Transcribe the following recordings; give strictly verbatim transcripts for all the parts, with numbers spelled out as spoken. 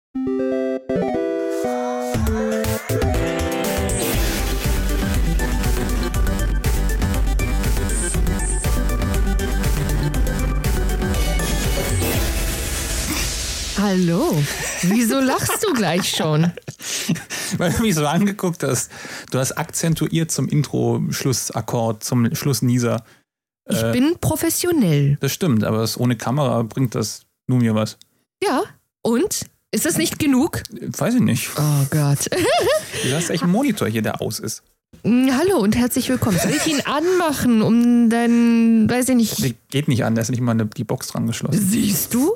Hallo, wieso lachst du gleich schon? Weil du mich so angeguckt hast. Du hast akzentuiert zum Intro-Schlussakkord, zum Schlussnieser. Ich äh, bin professionell. Das stimmt, aber das ohne Kamera bringt das nun mir was. Ja, und? Ist das nicht genug? Weiß ich nicht. Oh Gott. Du hast echt einen Monitor hier, der aus ist. Hallo und herzlich willkommen. Soll ich ihn anmachen, um dann, weiß ich nicht... Der geht nicht an, da ist nicht mal eine, die Box dran geschlossen. Siehst du?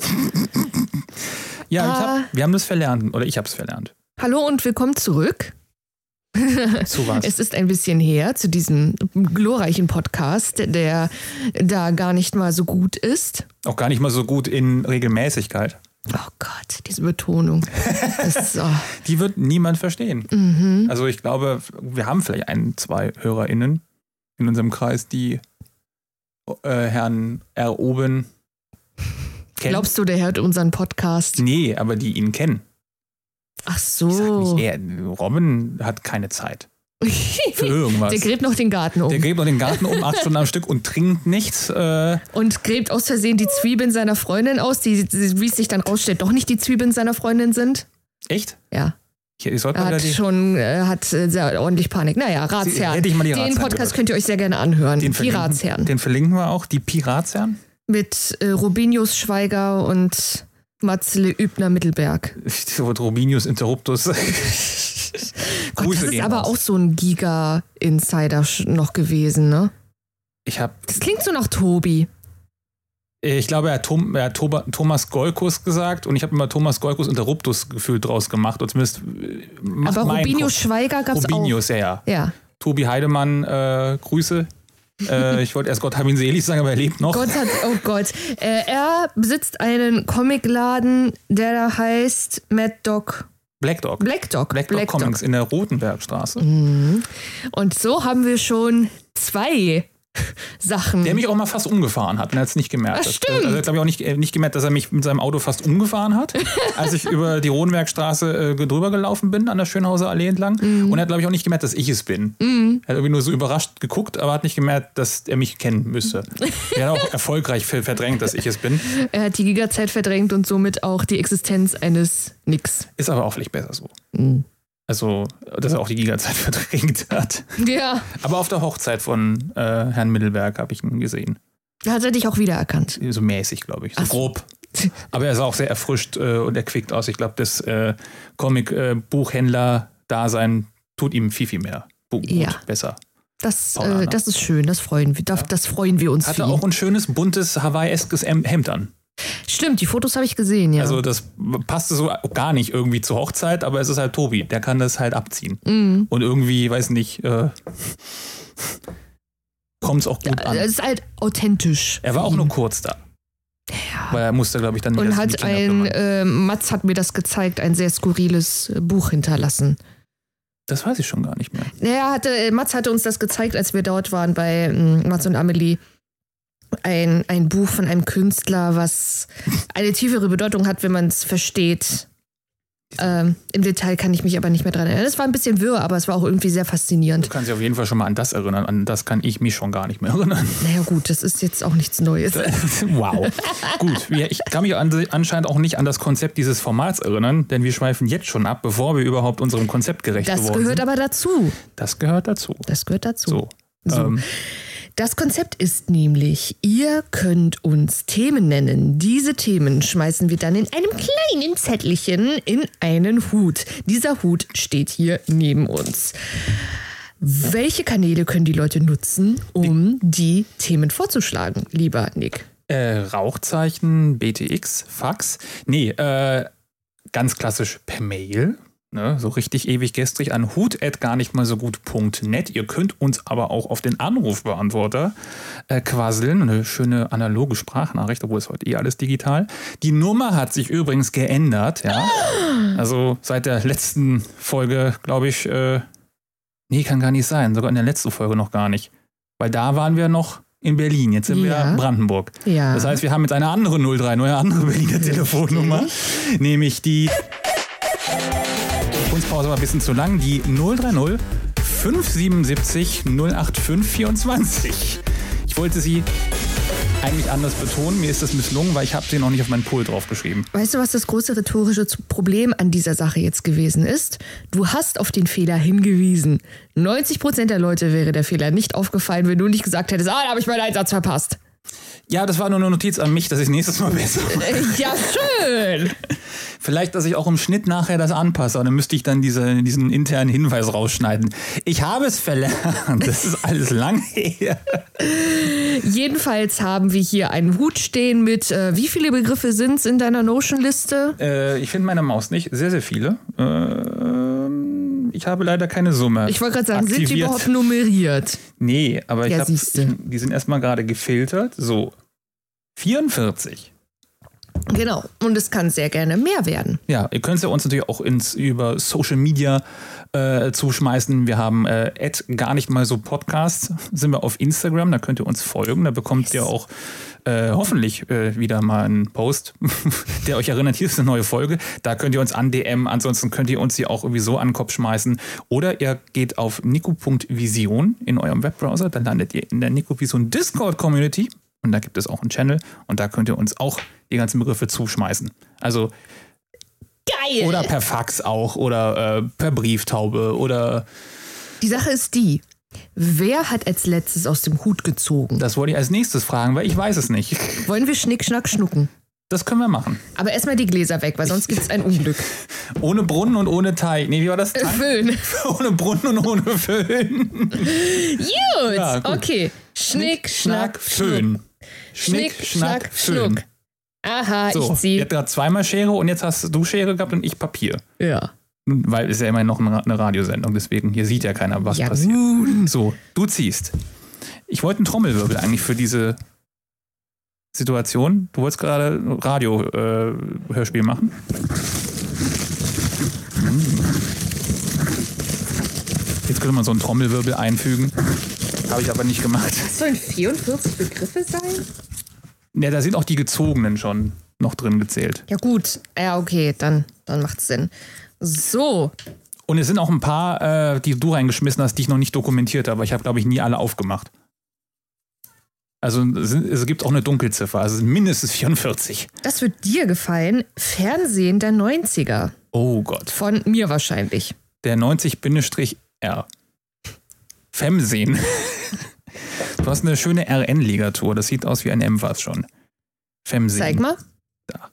Ja, ah. ich hab, wir haben das verlernt, oder ich habe es verlernt. Hallo und willkommen zurück. Zu was? Es ist ein bisschen her zu diesem glorreichen Podcast, der da gar nicht mal so gut ist. Auch gar nicht mal so gut in Regelmäßigkeit. Oh Gott, diese Betonung. Das, oh. Die wird niemand verstehen. Mhm. Also ich glaube, wir haben vielleicht ein, zwei HörerInnen in unserem Kreis, die äh, Herrn R. Oben kennen. Glaubst du, der hört unseren Podcast? Nee, aber die ihn kennen. Ach so. Ich sag nicht, er, Robin hat keine Zeit. Für irgendwas. Der gräbt noch den Garten um. Der gräbt noch den Garten um, acht Stunden am Stück und trinkt nichts. Äh und gräbt aus Versehen die Zwiebeln seiner Freundin aus, die, wie es sich dann rausstellt, doch nicht die Zwiebeln seiner Freundin sind. Echt? Ja. Ich, ich er hat die schon, er hat sehr ordentlich Panik. Naja, Ratsherren. Hätte ich mal die den Ratsherren Podcast gehört. könnt ihr euch sehr gerne anhören. Den die Ratsherren. Den verlinken wir auch, die Piratsherren. Mit äh, Robinius Schweiger und Matzle Übner-Mittelberg. Robinius Interruptus. Gott, das ist aber auch so ein Giga-Insider noch gewesen, ne? Ich hab. Das klingt so nach Tobi. Ich glaube, er hat, Tom, er hat Toba, Thomas Golkus gesagt und ich habe immer Thomas Golkus Interruptus gefühlt draus gemacht. Oder zumindest aber Robinius Schweiger gab es auch. Robinius, ja, ja. ja. Tobi Heidemann, äh, Grüße. äh, ich wollte erst Gott hab ihn selig sagen, aber er lebt noch. Gott hat, oh Gott. Äh, er besitzt einen Comicladen, der da heißt Mad Dog. Black Dog. Black Dog. Black Dog Black Comics Dog. in der Rotenbergstraße. Mhm. Und so haben wir schon zwei Sachen. Der mich auch mal fast umgefahren hat und er hat es nicht gemerkt. Das stimmt. Also, er hat, glaube ich, auch nicht, nicht gemerkt, dass er mich mit seinem Auto fast umgefahren hat, als ich über die Rodenbergstraße äh, drüber gelaufen bin, an der Schönhauser Allee entlang. Mm. Und er hat, glaube ich, auch nicht gemerkt, dass ich es bin. Mm. Er hat irgendwie nur so überrascht geguckt, aber hat nicht gemerkt, dass er mich kennen müsste. Er hat auch erfolgreich verdrängt, dass ich es bin. Er hat die Giga-Zeit verdrängt und somit auch die Existenz eines Nix. Ist aber auch vielleicht besser so. Mm. Also, dass er auch die Giga-Zeit verdrängt hat. Ja. Aber auf der Hochzeit von äh, Herrn Mittelberg habe ich ihn gesehen. Hat er dich auch wiedererkannt? So mäßig, glaube ich. So Ach. grob. Aber er sah auch sehr erfrischt äh, und erquickt aus. Ich glaube, das äh, Comic-Buchhändler-Dasein tut ihm viel, viel mehr. Gut, ja. Besser. Das, äh, das ist schön, das freuen wir, das, das freuen wir uns. Hatte auch ein schönes, buntes, Hawaii-eskes Hemd an. Stimmt, die Fotos habe ich gesehen, ja. Also das passte so gar nicht irgendwie zur Hochzeit, aber es ist halt Tobi, der kann das halt abziehen. Mhm. Und irgendwie, weiß nicht, äh, kommt es auch gut ja, an. Es ist halt authentisch. Er war auch nur kurz da. Ja. Weil er musste, glaube ich, dann wieder Und hat ein, äh, Mats hat mir das gezeigt, ein sehr skurriles Buch hinterlassen. Das weiß ich schon gar nicht mehr. Ja, hatte, Mats hatte uns das gezeigt, als wir dort waren bei ähm, Mats und Amelie. Ein, ein Buch von einem Künstler, was eine tiefere Bedeutung hat, wenn man es versteht. Ähm, Im Detail kann ich mich aber nicht mehr dran erinnern. Es war ein bisschen wirr, aber es war auch irgendwie sehr faszinierend. Du kannst dich auf jeden Fall schon mal an das erinnern. An das kann ich mich schon gar nicht mehr erinnern. Naja gut, das ist jetzt auch nichts Neues. Wow. Gut, ich kann mich anscheinend auch nicht an das Konzept dieses Formats erinnern, denn wir schweifen jetzt schon ab, bevor wir überhaupt unserem Konzept gerecht das geworden sind. Das gehört aber dazu. Das gehört dazu. Das gehört dazu. So. so. Ähm, Das Konzept ist nämlich, ihr könnt uns Themen nennen. Diese Themen schmeißen wir dann in einem kleinen Zettelchen in einen Hut. Dieser Hut steht hier neben uns. Welche Kanäle können die Leute nutzen, um die Themen vorzuschlagen, lieber Nick? Äh, Rauchzeichen, B T X, Fax. Nee, äh, ganz klassisch per Mail. Ne, so richtig ewig gestrig an hut at gar nicht mal so gut Punkt net. Ihr könnt uns aber auch auf den Anrufbeantworter äh, quasseln. Eine schöne analoge Sprachnachricht, obwohl es heute eh alles digital. Die Nummer hat sich übrigens geändert. Ja? Also seit der letzten Folge, glaube ich, äh, nee, kann gar nicht sein. Sogar in der letzten Folge noch gar nicht. Weil da waren wir noch in Berlin. Jetzt sind ja. wir in Brandenburg. Ja. Das heißt, wir haben jetzt eine andere null drei, eine andere Berliner Telefonnummer. Nämlich die Kunstpause war ein bisschen zu lang. Die null drei null fünf sieben sieben null acht fünf vierundzwanzig. Ich wollte sie eigentlich anders betonen. Mir ist das misslungen, weil ich habe sie noch nicht auf meinen Pult draufgeschrieben. Weißt du, was das große rhetorische Problem an dieser Sache jetzt gewesen ist? Du hast auf den Fehler hingewiesen. neunzig Prozent der Leute wäre der Fehler nicht aufgefallen, wenn du nicht gesagt hättest, ah, da habe ich meinen Einsatz verpasst. Ja, das war nur eine Notiz an mich, dass ich nächstes Mal besser mache. Ja, schön. Vielleicht, dass ich auch im Schnitt nachher das anpasse. Und dann müsste ich dann diese, diesen internen Hinweis rausschneiden. Ich habe es verlernt. Das ist alles lang her. Jedenfalls haben wir hier einen Hut stehen mit, äh, wie viele Begriffe sind es in deiner Notion-Liste? Äh, ich finde meine Maus nicht. Sehr, sehr viele. Äh, ich habe leider keine Summe. Ich wollte gerade sagen, aktiviert. Sind die überhaupt nummeriert? Nee, aber ja, ich habe, die sind erstmal gerade gefiltert. So, vierundvierzig. Genau, und es kann sehr gerne mehr werden. Ja, ihr könnt es ja uns natürlich auch ins, über Social Media äh, zuschmeißen. Wir haben äh, Ad gar nicht mal so Podcasts, sind wir auf Instagram, da könnt ihr uns folgen. Da bekommt yes. ihr auch äh, hoffentlich äh, wieder mal einen Post, der euch erinnert, hier ist eine neue Folge. Da könnt ihr uns an D M, ansonsten könnt ihr uns hier auch irgendwie so an den Kopf schmeißen. Oder ihr geht auf nico punkt vision in eurem Webbrowser, dann landet ihr in der Nico Vision Discord Community. Und da gibt es auch einen Channel und da könnt ihr uns auch die ganzen Begriffe zuschmeißen. Also geil! Oder per Fax auch oder äh, per Brieftaube oder... Die Sache ist die, wer hat als letztes aus dem Hut gezogen? Das wollte ich als nächstes fragen, weil ich weiß es nicht. Wollen wir Schnick, Schnack, Schnucken? Das können wir machen. Aber erstmal die Gläser weg, weil sonst gibt es ein Unglück. Ohne Brunnen und ohne Teig. Nee, wie war das? Föhn. Ohne Brunnen und ohne Föhn. Gut, ja, gut. Okay. Schnick, Schnack, Föhn. Schnick, Schnack, Föhn. Aha, so, ich ziehe. Jetzt gerade zweimal Schere und jetzt hast du Schere gehabt und ich Papier. Ja. Weil es ist ja immerhin noch eine Radiosendung, deswegen hier sieht ja keiner, was ja, passiert. Gut. So, du ziehst. Ich wollte einen Trommelwirbel eigentlich für diese Situation. Du wolltest gerade Radio-Hörspiel äh, machen. Jetzt könnte man so einen Trommelwirbel einfügen. Habe ich aber nicht gemacht. Was sollen vierundvierzig Begriffe sein? Ja, da sind auch die gezogenen schon noch drin gezählt. Ja gut, ja okay, dann, dann macht's Sinn. So. Und es sind auch ein paar, äh, die du reingeschmissen hast, die ich noch nicht dokumentiert habe. Aber ich habe, glaube ich, nie alle aufgemacht. Also es, es gibt auch eine Dunkelziffer, also mindestens vierundvierzig. Das wird dir gefallen. Fernsehen der neunziger. Oh Gott. Von mir wahrscheinlich. Der neunzig R. Femsehen. Du hast eine schöne R N-Ligatur. Das sieht aus wie ein M fast schon. Femsehen. Zeig mal. Da.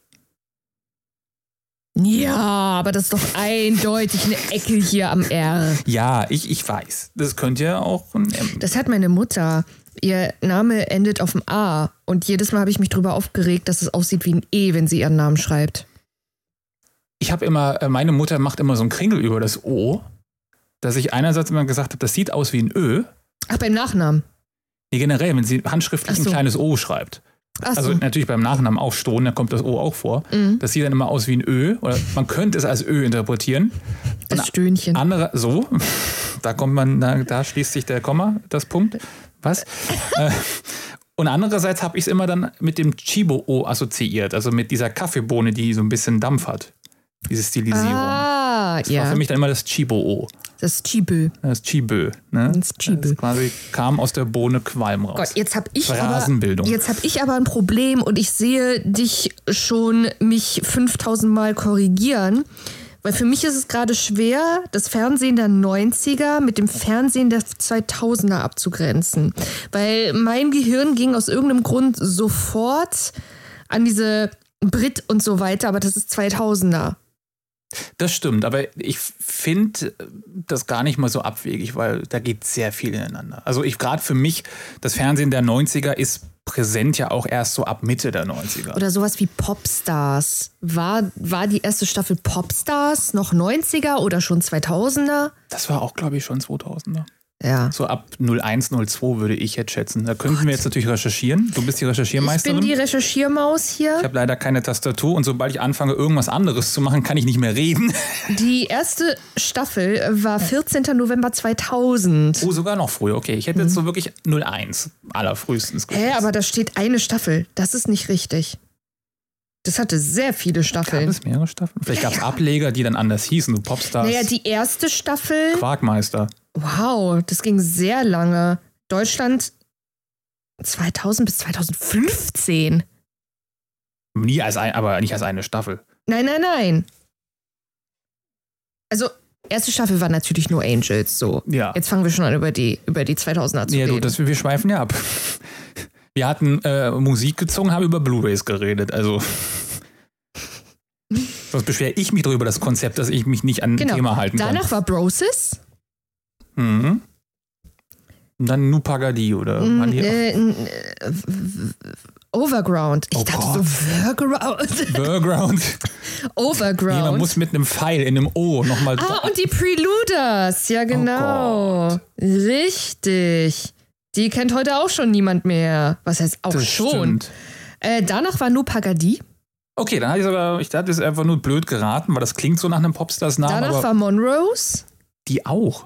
Ja, aber das ist doch eindeutig eine Ecke hier am R. Ja, ich, ich weiß. Das könnte ja auch ein M. Das hat meine Mutter. Ihr Name endet auf dem A. Und jedes Mal habe ich mich drüber aufgeregt, dass es aussieht wie ein E, wenn sie ihren Namen schreibt. Ich habe immer, meine Mutter macht immer so einen Kringel über das O, dass ich einerseits immer gesagt habe, das sieht aus wie ein Ö. Ach, beim Nachnamen? Nee, generell, wenn sie handschriftlich so. ein kleines O schreibt. Ach also so. Natürlich beim Nachnamen aufstoßen, da kommt das O auch vor. Mhm. Das sieht dann immer aus wie ein Ö. Oder man könnte es als Ö interpretieren. Das Und Stöhnchen. Andere, so, da kommt man, da, da schließt sich der Komma, das Punkt. Was? äh, und andererseits habe ich es immer dann mit dem Chibo-O assoziiert. Also mit dieser Kaffeebohne, die so ein bisschen Dampf hat. Diese Stilisierung. Ah, das ja. war für mich dann immer das Chibo-O. Das Chibö. Das Chibö, ne? Das Chibö. Das quasi kam aus der Bohne Qualm raus. Gott, jetzt habe ich Phrasenbildung. aber jetzt habe ich aber ein Problem und ich sehe dich schon mich fünftausend Mal korrigieren, weil für mich ist es gerade schwer, das Fernsehen der neunziger mit dem Fernsehen der zweitausender abzugrenzen, weil mein Gehirn ging aus irgendeinem Grund sofort an diese Brit und so weiter, aber das ist zweitausender. Das stimmt, aber ich finde das gar nicht mal so abwegig, weil da geht sehr viel ineinander. Also ich gerade für mich, das Fernsehen der neunziger ist präsent ja auch erst so ab Mitte der neunziger. Oder sowas wie Popstars. War, war die erste Staffel Popstars noch neunziger oder schon zweitausender? Das war auch, glaube ich, schon zweitausender. Ja. So ab null eins, null zwei würde ich jetzt schätzen. Da könnten Gott. wir jetzt natürlich recherchieren. Du bist die Recherchiermeisterin. Ich bin die Recherchiermaus hier. Ich habe leider keine Tastatur und sobald ich anfange, irgendwas anderes zu machen, kann ich nicht mehr reden. Die erste Staffel war vierzehnter November zweitausend. Oh, sogar noch früher. Okay, ich hätte jetzt so wirklich null eins allerfrühestens Hä, aber da steht eine Staffel. Das ist nicht richtig. Das hatte sehr viele Staffeln. Gab es mehrere Staffeln? Vielleicht Ja, gab es ja. Ableger, die dann anders hießen, so Popstars, Naja, die erste Staffel, Quarkmeister. wow, das ging sehr lange. Deutschland zweitausend bis zweitausendfünfzehn. Nie als ein, aber nicht als eine Staffel. Nein, nein, nein. Also, erste Staffel war natürlich nur Angels, so. Ja. Jetzt fangen wir schon an, über die, über die zweitausender zu Ja, reden. du, das, wir schweifen ja ab. Wir hatten äh, Musik gezogen, haben über Blu-rays geredet, also. Sonst beschwere ich mich darüber, das Konzept, dass ich mich nicht an genau. ein Thema halten kann. Danach war Brosis. Mhm. Und dann Nupagadi oder Mm, waren die äh, n- äh, Overground. Ich Oh dachte Gott. so, Workaround. Background. Overground. Jemand muss mit einem Pfeil in einem O nochmal. Ah, und die Preluders. Ja, genau. Gott. Richtig. Die kennt heute auch schon niemand mehr. Was heißt auch Das schon? stimmt. Äh, danach war nur Pagadi. Okay, dann hatte ich sogar, ich hatte es einfach nur blöd geraten, weil das klingt so nach einem Popstars-Namen, Danach aber war Monrose. die auch.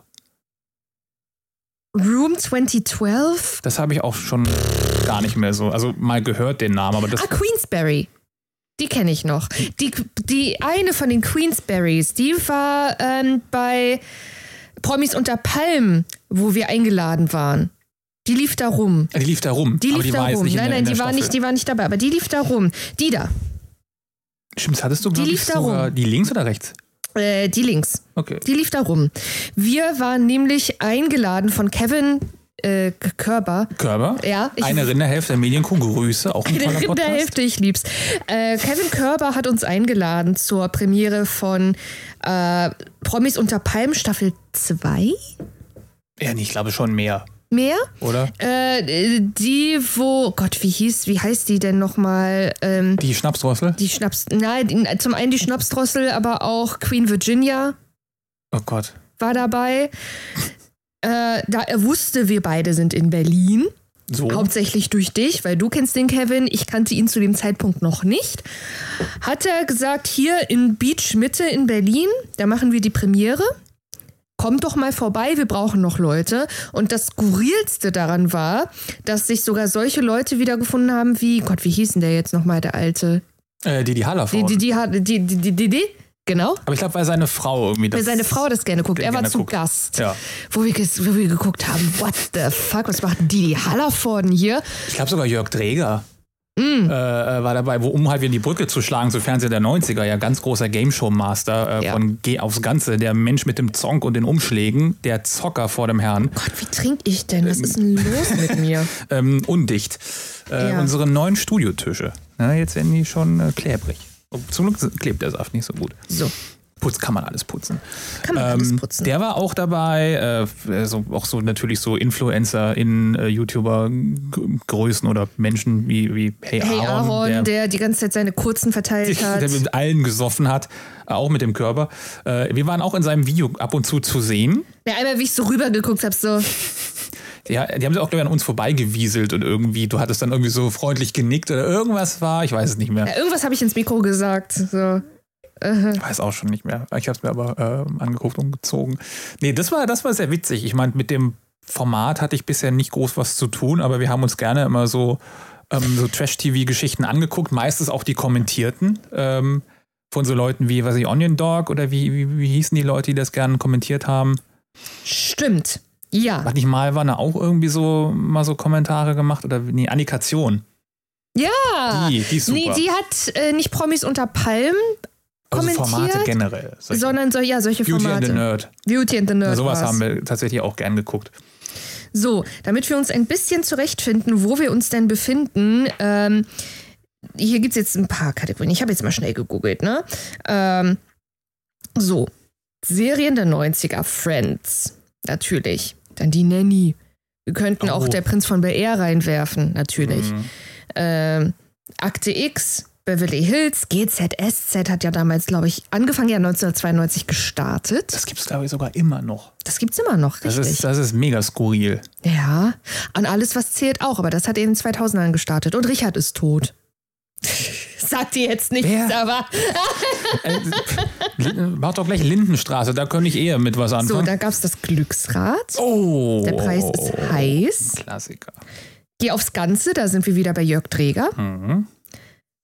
Room zwanzig zwölf. Das habe ich auch schon gar nicht mehr so. Also mal gehört den Namen, aber das. Ah, Queensberry. Die kenne ich noch. Die, die eine von den Queensberrys, die war ähm, bei Promis unter Palmen, wo wir eingeladen waren. Die lief da rum. Die lief da rum. Die aber lief die da war jetzt rum. nicht in Nein, der, nein, in der die war, Staffel. nicht, die war nicht dabei, aber die lief da rum. Die da. Stimmt, hattest du, Die glaube lief ich, da sogar rum. die links oder rechts? Äh, die links. Okay. Die lief da rum. Wir waren nämlich eingeladen von Kevin äh, Körber. Körber? Ja, ich- Eine Rinderhälfte der Medienkuh, Grüße, auch ein Eine toller Podcast. Rinderhälfte, ich lieb's. Äh, Kevin Körber hat uns eingeladen zur Premiere von äh, Promis unter Palmen Staffel zwei. Ja, nee, ich glaube schon mehr, Mehr? oder? Äh, die, wo, Gott, wie hieß, wie heißt die denn nochmal? Ähm, Die Schnapsdrossel? die Schnaps, nein, die, zum einen die Schnapsdrossel, aber auch Queen Virginia Oh Gott. war dabei. Äh, da er wusste, wir beide sind in Berlin. So. Hauptsächlich durch dich, weil du kennst den Kevin. Ich kannte ihn zu dem Zeitpunkt noch nicht. Hat er gesagt, hier in Beach Mitte in Berlin, da machen wir die Premiere. Kommt doch mal vorbei, wir brauchen noch Leute. Und das Skurrilste daran war, dass sich sogar solche Leute wiedergefunden haben wie, Gott, wie hieß denn der jetzt nochmal, der alte? Äh, die, die Die, Hallerfrau. die, die, hat- die, die, die, die, die, genau. Aber ich glaube, weil seine Frau irgendwie das. Weil seine Frau das gerne guckt. Er war gerne zu guckt. Gast. Ja. Wo wir, ges- wo wir geguckt haben, what the fuck, was macht die, die Hallervorden hier? Ich glaube sogar Jörg Dreger Mm. äh, äh, war dabei, wo um halt wieder die Brücke zu schlagen zu Fernseher der neunziger, ja, ganz großer Game-Show-Master äh, Ja. von Geh aufs Ganze, der Mensch mit dem Zonk und den Umschlägen, der Zocker vor dem Herrn, Gott, wie trinke ich denn? Was ist denn los mit mir? ähm, undicht. Äh, Ja. Unsere neuen Studiotische. Na, jetzt werden die schon äh, klebrig. Und zum Glück klebt der Saft nicht so gut. So, Putz kann man alles putzen. kann man alles Ähm, putzen. Der war auch dabei, äh, so, auch so natürlich so Influencer in äh, YouTuber-Größen oder Menschen wie, wie Hey, Hey Aaron, Aaron, der, der, die ganze Zeit seine kurzen verteilt hat. der mit allen gesoffen hat, äh, auch mit dem Körper. Äh, wir waren auch in seinem Video ab und zu zu sehen. Ja, einmal, wie ich so rübergeguckt habe, so, Ja, die haben sich auch, glaube ich, an uns vorbeigewieselt und irgendwie, du hattest dann irgendwie so freundlich genickt oder irgendwas war, ich weiß es nicht mehr. ja, irgendwas habe ich ins Mikro gesagt. So. Ich weiß auch schon nicht mehr. Ich habe es mir aber äh, angeguckt und gezogen. Nee, das war, das war sehr witzig. Ich meine, mit dem Format hatte ich bisher nicht groß was zu tun, aber wir haben uns gerne immer so, ähm, so Trash-T V-Geschichten angeguckt, meistens auch die kommentierten ähm, von so Leuten wie, weiß ich, Onion Dog oder wie, wie, wie hießen die Leute, die das gerne kommentiert haben. Stimmt. Ja. Hat nicht mal Wanne auch irgendwie so mal so Kommentare gemacht oder nee, Annikation. Ja. Die, die ist super. Nee, die hat äh, nicht Promis unter Palmen also kommentiert, Formate generell. Solche sondern so, ja, solche Beauty Formate. and the Nerd. Beauty and the Nerd. Sowas war's. haben wir tatsächlich auch gern geguckt. So, damit wir uns ein bisschen zurechtfinden, wo wir uns denn befinden, ähm, hier gibt es jetzt ein paar Kategorien. Ich habe jetzt mal schnell gegoogelt, ne? Ähm, so, Serien der neunziger, Friends, natürlich. Dann die Nanny. Wir könnten Oh. auch der Prinz von Bel-Air reinwerfen, natürlich. Mhm. Ähm, Akte X, Beverly Hills, G Z S Z hat ja damals, glaube ich, angefangen, ja neunzehnhundertzweiundneunzig gestartet. Das gibt's, glaube ich, sogar immer noch. Das gibt's immer noch, Das richtig. ist, das ist mega skurril. Ja, an alles, was zählt auch, aber das hat in den zweitausendern gestartet. Und Richard ist tot. Sagt ihr jetzt nichts, Wer? aber. Äh, Lin- Macht doch gleich Lindenstraße, da könnte ich eher mit was So, anfangen. dann gab's das Glücksrad. oh. Der Preis ist heiß. Klassiker. Geh aufs Ganze, da sind wir wieder bei Jörg Dreger. Mhm.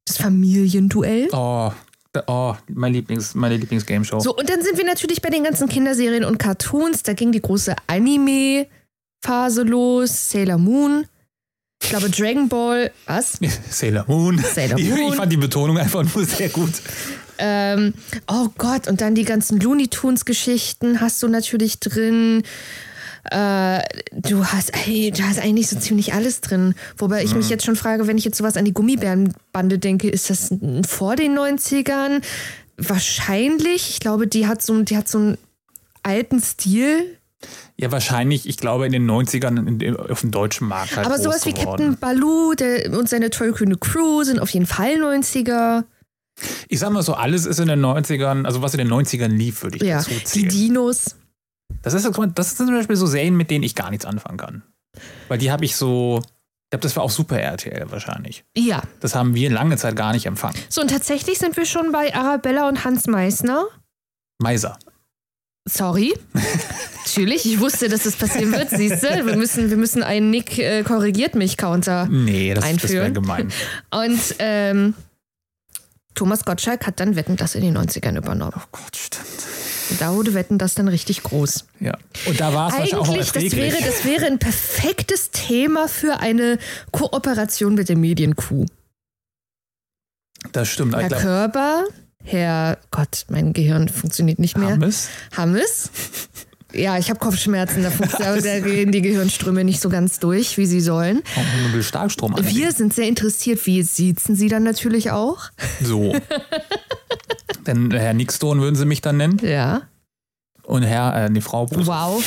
Das Familienduell. Oh, oh mein Lieblings, meine Lieblings-Game-Show. So, und dann sind wir natürlich bei den ganzen Kinderserien und Cartoons. Da ging die große Anime-Phase los. Sailor Moon. Ich glaube, Dragon Ball. Was? Sailor Moon. Sailor Moon. Ich, ich fand die Betonung einfach nur sehr gut. Ähm, oh Gott, und dann die ganzen Looney Tunes-Geschichten hast du natürlich drin. Äh, du hast, ey, du hast eigentlich so ziemlich alles drin. Wobei ich mhm. mich jetzt schon frage, wenn ich jetzt sowas an die Gummibärenbande denke, ist das vor den neunzigern? Wahrscheinlich. Ich glaube, die hat so, die hat so einen alten Stil. Ja, wahrscheinlich, ich glaube, in den neunzigern in, auf dem deutschen Markt halt. Aber sowas wie Captain Baloo der, und seine tollkühne Crew sind auf jeden Fall neunziger. Ich sag mal so, alles ist in den neunzigern, also was in den neunzigern lief, würde ich ja, dazu zählen. Die Dinos. Das ist, das sind zum Beispiel so Serien, mit denen ich gar nichts anfangen kann. Weil die habe ich so, ich glaube, das war auch Super R T L wahrscheinlich. Ja. Das haben wir lange Zeit gar nicht empfangen. So, und tatsächlich sind wir schon bei Arabella und Hans Meisner. Meiser. Sorry. Natürlich, ich wusste, dass das passieren wird, siehst du. Wir müssen, wir müssen einen Nick äh, korrigiert mich Counter nee, das, einführen. das wäre gemein. Und ähm, Thomas Gottschalk hat dann Wetten, das in den neunzigern übernommen. Oh Gott, stimmt. Da wurde Wetten, das dann richtig groß. Ja. Und da war es wahrscheinlich auch noch erträglich. Das wäre, das wäre ein perfektes Thema für eine Kooperation mit der Medienkuh. Das stimmt. Herr Körber, Herr, Gott, mein Gehirn funktioniert nicht mehr. Hammes. Hammes. Ja, ich habe Kopfschmerzen, da, da gehen die Gehirnströme nicht so ganz durch, wie sie sollen. Oh, will Starkstrom anlegen. Wir sind sehr interessiert, wie siezen Sie dann natürlich auch? So. Denn Herr Nickstone würden Sie mich dann nennen. Ja. Und Herr, äh, die Frau Brust. Wow.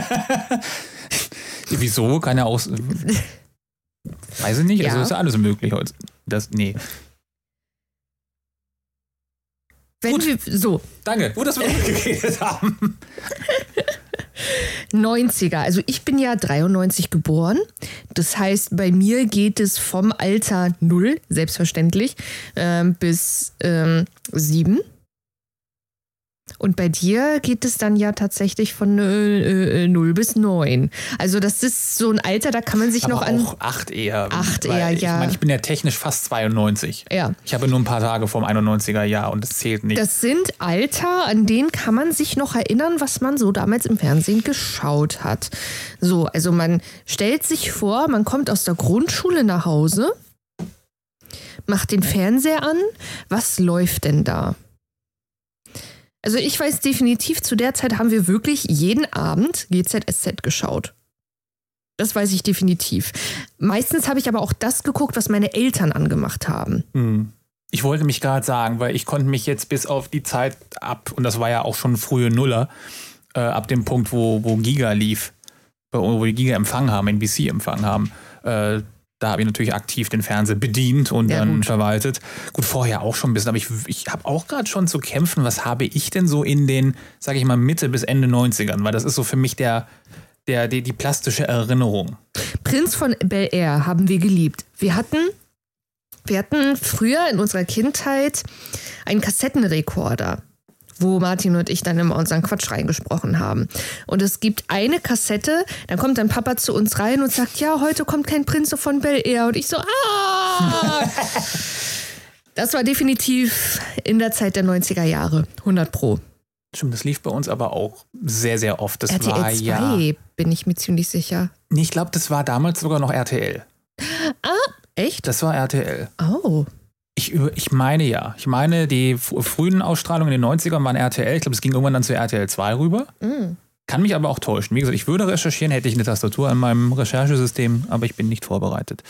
Wieso? Keine Aus... Weiß ich nicht, ja. Also ist ja alles möglich heute. Das, nee. Wenn gut. Wir, so. Danke, gut, dass wir geredet haben. neunziger, also ich bin ja dreiundneunzig geboren. Das heißt, bei mir geht es vom Alter null, selbstverständlich, ähm, bis ähm, sieben. Und bei dir geht es dann ja tatsächlich von äh, null bis neun. Also das ist so ein Alter, da kann man sich aber noch an... auch acht eher. acht eher, ich ja. Mein, ich bin ja technisch fast zweiundneunzig. Ja. Ich habe nur ein paar Tage vom einundneunziger Jahr und das zählt nicht. Das sind Alter, an denen kann man sich noch erinnern, was man so damals im Fernsehen geschaut hat. So, also man stellt sich vor, man kommt aus der Grundschule nach Hause, macht den Fernseher an. Was läuft denn da? Also ich weiß definitiv, zu der Zeit haben wir wirklich jeden Abend G Z S Z geschaut. Das weiß ich definitiv. Meistens habe ich aber auch das geguckt, was meine Eltern angemacht haben. Hm. Ich wollte mich gerade sagen, weil ich konnte mich jetzt bis auf die Zeit ab, und das war ja auch schon frühe Nuller, äh, ab dem Punkt, wo, wo Giga lief, wo die Giga empfangen haben, N B C empfangen haben, äh, da habe ich natürlich aktiv den Fernseher bedient und ja, dann gut. verwaltet. Gut, vorher auch schon ein bisschen, aber ich, ich habe auch gerade schon zu kämpfen, was habe ich denn so in den, sage ich mal, Mitte bis Ende neunzigern, weil das ist so für mich der, der, die, die plastische Erinnerung. Prinz von Bel-Air haben wir geliebt. Wir hatten, wir hatten früher in unserer Kindheit einen Kassettenrekorder, wo Martin und ich dann immer unseren Quatsch reingesprochen haben. Und es gibt eine Kassette, dann kommt dein Papa zu uns rein und sagt, ja, heute kommt kein Prinz von Bel-Air. Und ich so, ah! Das war definitiv in der Zeit der neunziger Jahre, hundert Pro. Stimmt, das lief bei uns aber auch sehr, sehr oft. Das R T L war zwei, ja, bin ich mir ziemlich sicher. Nee, ich glaube, das war damals sogar noch R T L. Ah, echt? Das war R T L. Oh. Ich, ich meine ja. Ich meine, die frühen Ausstrahlungen in den neunzigern waren R T L. Ich glaube, es ging irgendwann dann zu R T L zwei rüber. Mm. Kann mich aber auch täuschen. Wie gesagt, ich würde recherchieren, hätte ich eine Tastatur an meinem Recherchesystem, aber ich bin nicht vorbereitet.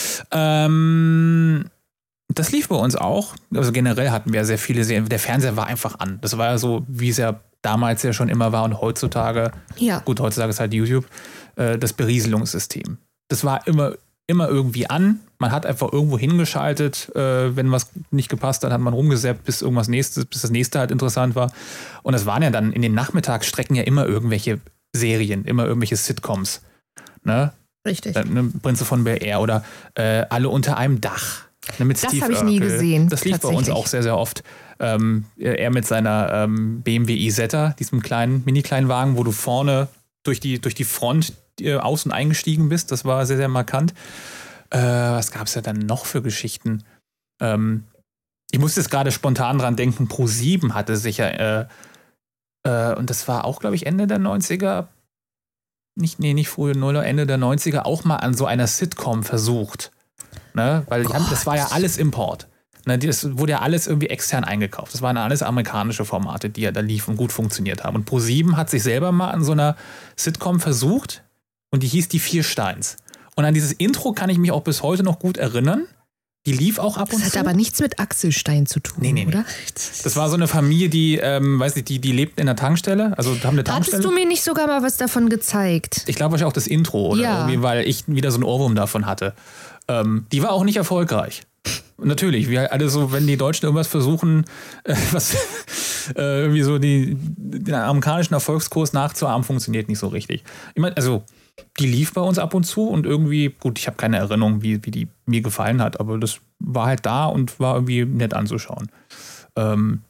Ähm, das lief bei uns auch. Also generell hatten wir sehr viele Serien. Der Fernseher war einfach an. Das war ja so, wie es ja damals ja schon immer war und heutzutage, ja. Gut, heutzutage ist halt YouTube, äh, das Berieselungssystem. Das war immer immer irgendwie an. Man hat einfach irgendwo hingeschaltet, äh, wenn was nicht gepasst hat, hat man rumgesäppt, bis irgendwas nächstes, bis das nächste halt interessant war. Und das waren ja dann in den Nachmittagsstrecken ja immer irgendwelche Serien, immer irgendwelche Sitcoms. Ne? Richtig. Äh, ne, Prinze von Bel-Air oder äh, Alle unter einem Dach. Ne, mit das Steve habe ich nie Urkel. gesehen. Das lief bei uns auch sehr, sehr oft. Ähm, er mit seiner ähm, B M W Isetta, diesem kleinen, mini-kleinen Wagen, wo du vorne durch die, durch die Front äh, außen eingestiegen bist. Das war sehr, sehr markant. Äh, was gab es ja dann noch für Geschichten? Ähm, ich musste jetzt gerade spontan dran denken, ProSieben hatte sicher, äh, äh, und das war auch, glaube ich, Ende der neunziger, nicht, nee, nicht frühe Nuller, Ende der neunziger, auch mal an so einer Sitcom versucht. Ne? Weil die haben, das war ja alles Import. Ne? Das wurde ja alles irgendwie extern eingekauft. Das waren alles amerikanische Formate, die ja da liefen und gut funktioniert haben. Und ProSieben hat sich selber mal an so einer Sitcom versucht und die hieß Die Vier Steins. Und an dieses Intro kann ich mich auch bis heute noch gut erinnern. Die lief auch ab und zu. Das hat aber nichts mit Axel Stein zu tun, nee, nee, oder? Das war so eine Familie, die, ähm, weiß nicht, die, die lebten in der Tankstelle. Also haben eine Tankstelle. Hattest du mir nicht sogar mal was davon gezeigt? Ich glaube wahrscheinlich auch das Intro, oder? Ja. Irgendwie, weil ich wieder so einen Ohrwurm davon hatte. Ähm, die war auch nicht erfolgreich. Natürlich, wir alle so, wenn die Deutschen irgendwas versuchen, äh, was äh, irgendwie so die, den amerikanischen Erfolgskurs nachzuahmen, funktioniert nicht so richtig. Ich meine, also die lief bei uns ab und zu und irgendwie, gut, ich habe keine Erinnerung, wie, wie die mir gefallen hat, aber das war halt da und war irgendwie nett anzuschauen. Ähm,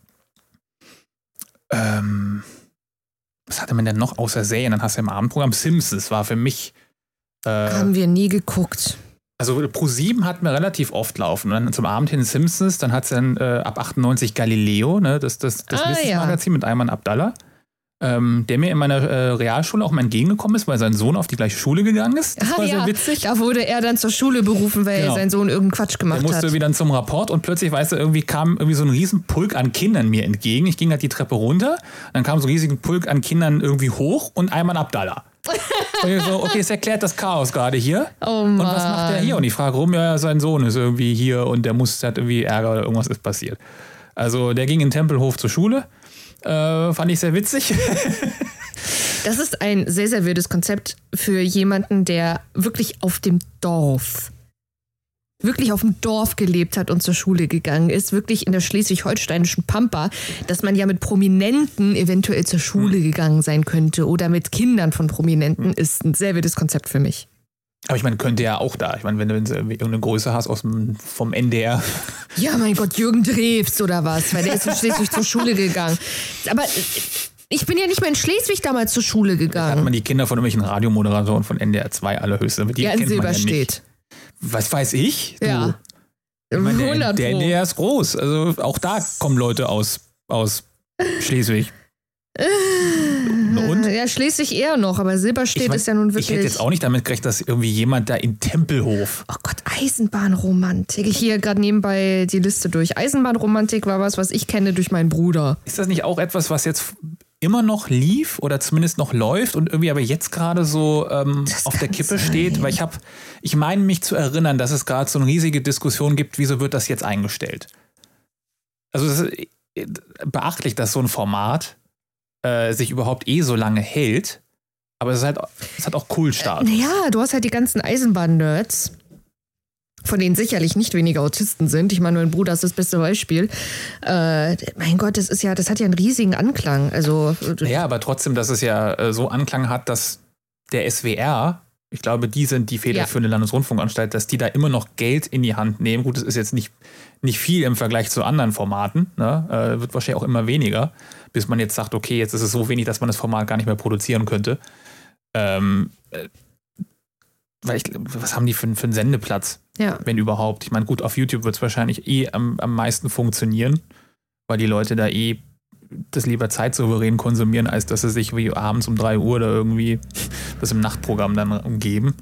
ähm, was hatte man denn noch außer Serien? Dann hast du im Abendprogramm Simpsons, war für mich. Äh, Haben wir nie geguckt. Also ProSieben hatten wir relativ oft laufen. Und dann zum Abend hin Simpsons, dann hat es dann äh, ab achtundneunzig Galileo, ne, das, das, das Ah, ja. Wissensmagazin mit Ayman Abdallah. Ähm, der mir in meiner äh, Realschule auch mal entgegengekommen ist, weil sein Sohn auf die gleiche Schule gegangen ist. Das Ah, war ja. sehr witzig. Da wurde er dann zur Schule berufen, weil Genau. sein Sohn irgendeinen Quatsch Der gemacht musste hat. irgendwie dann zum Rapport und plötzlich, weißt du, irgendwie kam irgendwie so ein riesen Pulk an Kindern mir entgegen. Ich ging halt die Treppe runter, dann kam so ein riesigen Pulk an Kindern irgendwie hoch und Ayman Abdallah. Und ich so, okay, es erklärt das Chaos gerade hier. Oh Mann. Und was macht der hier? Und ich frage rum, ja, sein Sohn ist irgendwie hier und der muss, hat irgendwie Ärger oder irgendwas ist passiert. Also der ging in Tempelhof zur Schule. Äh, fand ich sehr witzig. Das ist ein sehr, sehr wildes Konzept für jemanden, der wirklich auf dem Dorf, wirklich auf dem Dorf gelebt hat und zur Schule gegangen ist, wirklich in der schleswig-holsteinischen Pampa, dass man ja mit Prominenten eventuell zur Schule Hm. gegangen sein könnte oder mit Kindern von Prominenten, Hm. ist ein sehr wildes Konzept für mich. Aber ich meine, könnte ja auch da. Ich meine, wenn du wenn du irgendeine Größe hast aus dem, vom N D R. Ja, mein Gott, Jürgen Drews oder was, weil der ist in Schleswig zur Schule gegangen. Aber ich bin ja nicht mehr in Schleswig damals zur Schule Da hat gegangen. man die Kinder von irgendwelchen Radiomoderatoren von N D R zwei allerhöchst. Die Ja, in kennt man ja Silberstedt. nicht. Was weiß ich? Du. Ja. Ich meine, der, hundert der Pro. N D R ist groß. Also auch da kommen Leute aus, aus Schleswig. Und? Ja, Schleswig eher noch, aber Silberstedt Ich mein, ist ja nun wirklich... Ich hätte jetzt auch nicht damit gerechnet, dass irgendwie jemand da in Tempelhof. Oh Gott, Eisenbahnromantik. Ich gehe gerade nebenbei die Liste durch. Eisenbahnromantik war was, was ich kenne durch meinen Bruder. Ist das nicht auch etwas, was jetzt immer noch lief oder zumindest noch läuft und irgendwie aber jetzt gerade so ähm, auf der kann Kippe sein. steht? Weil ich habe, ich meine mich zu erinnern, dass es gerade so eine riesige Diskussion gibt, wieso wird das jetzt eingestellt? Also es ist beachtlich, dass so ein Format äh, sich überhaupt eh so lange hält, aber es, ist halt, es hat auch Kultstatus. Naja, du hast halt die ganzen Eisenbahn-Nerds, von denen sicherlich nicht weniger Autisten sind. Ich meine, mein Bruder ist das beste Beispiel. Äh, mein Gott, das ist ja, das hat ja einen riesigen Anklang. Also, Ja, aber trotzdem, dass es ja äh, so Anklang hat, dass der S W R, ich glaube, die sind die federführende Ja. Landesrundfunkanstalt, dass die da immer noch Geld in die Hand nehmen. Gut, das ist jetzt nicht, nicht viel im Vergleich zu anderen Formaten, ne? äh, wird wahrscheinlich auch immer weniger, bis man jetzt sagt, okay, jetzt ist es so wenig, dass man das Format gar nicht mehr produzieren könnte. Ähm, äh, weil ich, was haben die für, für einen Sendeplatz, ja. wenn überhaupt? Ich meine, gut, auf YouTube wird es wahrscheinlich eh am, am meisten funktionieren, weil die Leute da eh das lieber zeitsouverän konsumieren, als dass sie sich wie abends um drei Uhr oder irgendwie das im Nachtprogramm dann umgeben.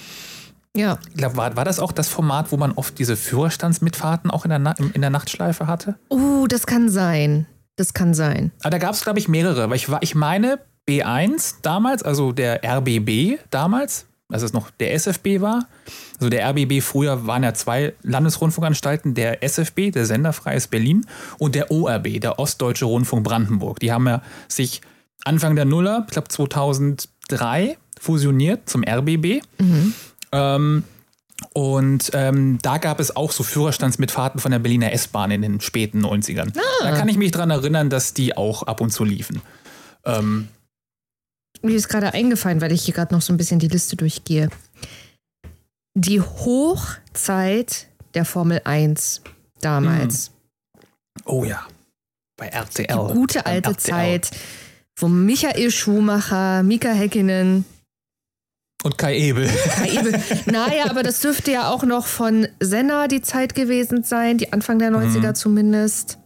Ja. Ich glaube, war, war das auch das Format, wo man oft diese Führerstandsmitfahrten auch in der, Na- in der Nachtschleife hatte? Oh, das kann sein. Das kann sein. Aber da gab es, glaube ich, mehrere. Weil ich, war, ich meine, B eins damals, also der R B B damals, als es noch der S F B war. Also der R B B früher waren ja zwei Landesrundfunkanstalten, der S F B, der Senderfreies Berlin, und der O R B, der Ostdeutsche Rundfunk Brandenburg. Die haben ja sich Anfang der Nuller, ich glaube zweitausenddrei, fusioniert zum R B B. Mhm. Ähm, und ähm, da gab es auch so Führerstandsmitfahrten von der Berliner S-Bahn in den späten neunzigern. Ah. Da kann ich mich dran erinnern, dass die auch ab und zu liefen. Ähm, Mir ist gerade eingefallen, weil ich hier gerade noch so ein bisschen die Liste durchgehe. Die Hochzeit der Formel eins damals. oh ja, bei R T L. Die gute Beim alte R T L. Zeit, wo Michael Schumacher, Mika Häkkinen Und Kai Ebel. Kai Ebel. Naja, aber das dürfte ja auch noch von Senna die Zeit gewesen sein, die Anfang der neunziger mhm. zumindest.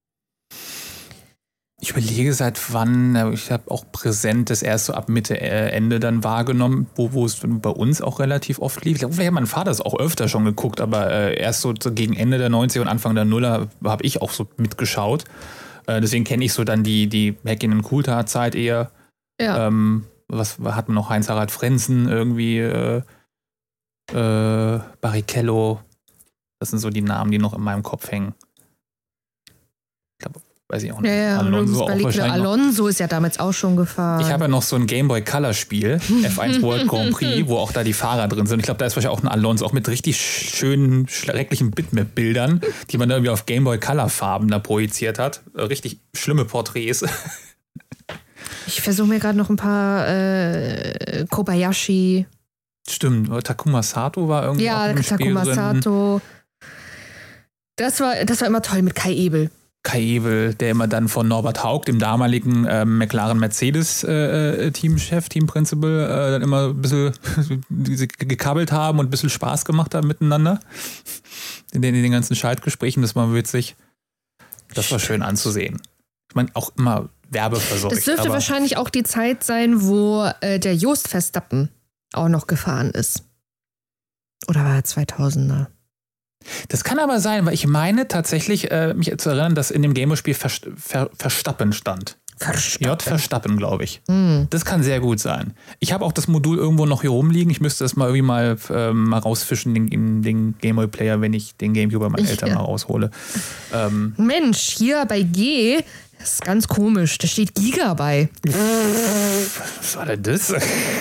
Ich überlege, seit wann, ich habe auch präsent das erst so ab Mitte, äh, Ende dann wahrgenommen, wo, wo es bei uns auch relativ oft lief. Ich glaube, vielleicht hat mein Vater es auch öfter schon geguckt, aber äh, erst so gegen Ende der neunziger und Anfang der Nuller habe ich auch so mitgeschaut. Äh, deswegen kenne ich so dann die, die Häkkinen und Coulthard-Zeit eher. Ja. Ähm, was hat man noch? Heinz-Harald Frenzen irgendwie, äh, äh, Barrichello. Das sind so die Namen, die noch in meinem Kopf hängen. Ich glaube, weiß ich auch nicht. Ja, ja, Alonso, auch wahrscheinlich Alonso ist ja damals auch schon gefahren. Ich habe ja noch so ein Game Boy Color Spiel, F eins World Grand Prix, wo auch da die Fahrer drin sind. Ich glaube, da ist wahrscheinlich auch ein Alonso, auch mit richtig schönen, schrecklichen Bitmap-Bildern, die man da irgendwie auf Game Boy Color Farben da projiziert hat. Richtig schlimme Porträts. Ich versuche mir gerade noch ein paar äh, Kobayashi. Stimmt, Takuma Sato war irgendwie ja, auch im Takuma Spiel drin. Sato. Das war, das war immer toll mit Kai Ebel. Kai Ebel, der immer dann von Norbert Haug, dem damaligen äh, McLaren-Mercedes-Teamchef, äh, Team-Principal, äh, dann immer ein bisschen gekabbelt haben und ein bisschen Spaß gemacht haben miteinander. In den, in den ganzen Schaltgesprächen, das war witzig. Das war schön anzusehen. Ich meine, auch immer werbeversorgt. Das dürfte wahrscheinlich auch die Zeit sein, wo äh, der Joost Verstappen auch noch gefahren ist. Oder war er zweitausender? Das kann aber sein, weil ich meine tatsächlich, äh, mich zu erinnern, dass in dem Gameboy-Spiel Ver Ver Verstappen stand. Verstappen. J. Verstappen, glaube ich. Mm. Das kann sehr gut sein. Ich habe auch das Modul irgendwo noch hier rumliegen. Ich müsste das mal irgendwie mal, ähm, mal rausfischen, den, den Gameboy-Player, wenn ich den Gamecube bei meinen Eltern ja. mal raushole. Ähm. Mensch, hier bei G, das ist ganz komisch. Da steht Giga bei. Was war denn das?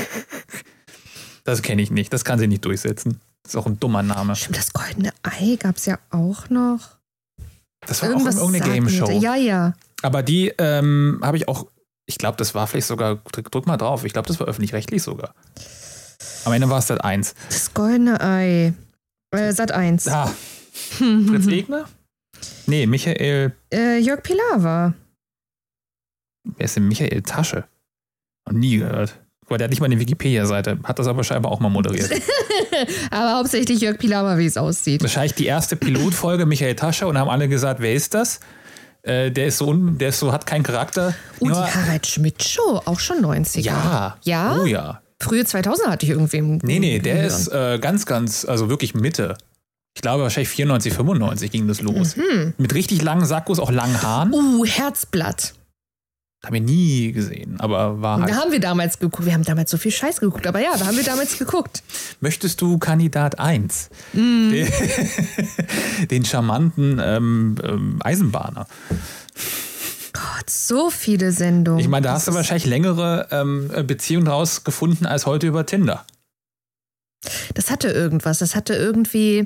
Das kenne ich nicht. Das kann sie nicht durchsetzen. Das ist auch ein dummer Name. Stimmt, das goldene Ei gab es ja auch noch. Das war Irgendwas auch irgendeine Game-Show. Ja, ja. Aber die ähm, habe ich auch, ich glaube, das war vielleicht sogar, drück, drück mal drauf, ich glaube, das war öffentlich-rechtlich sogar. Am Ende war es Sat eins. Das goldene Ei. Äh, Sat eins. Ah. Fritz Egner? Nee, Michael. Äh, Jörg Pilawa. Wer ist denn Michael Tasche? Noch nie gehört. Weil der hat nicht mal eine Wikipedia-Seite, hat das aber scheinbar auch mal moderiert. Aber hauptsächlich Jörg Pilawa, wie es aussieht. Wahrscheinlich die erste Pilotfolge Michael Tasche und haben alle gesagt, wer ist das? Äh, der ist so, un, der ist so, hat keinen Charakter. Und die Harald Schmidt-Show, auch schon neunziger. Ja. Ja? Oh ja. Frühe zweitausender hatte ich irgendwie im Nee, nee, der Gehirn. ist äh, ganz, ganz, also wirklich Mitte. Ich glaube wahrscheinlich vierundneunzig, fünfundneunzig ging das los. Mhm. Mit richtig langen Sackos, auch langen Haaren. Uh, Herzblatt. Haben wir nie gesehen, aber war halt. Da haben wir damals geguckt. Wir haben damals so viel Scheiß geguckt, aber ja, da haben wir damals geguckt. Möchtest du Kandidat eins? Mm. Den, den charmanten ähm, ähm, Eisenbahner. Gott, so viele Sendungen. Ich meine, da hast du wahrscheinlich längere ähm, Beziehungen draus gefunden als heute über Tinder. Das hatte irgendwas. Das hatte irgendwie.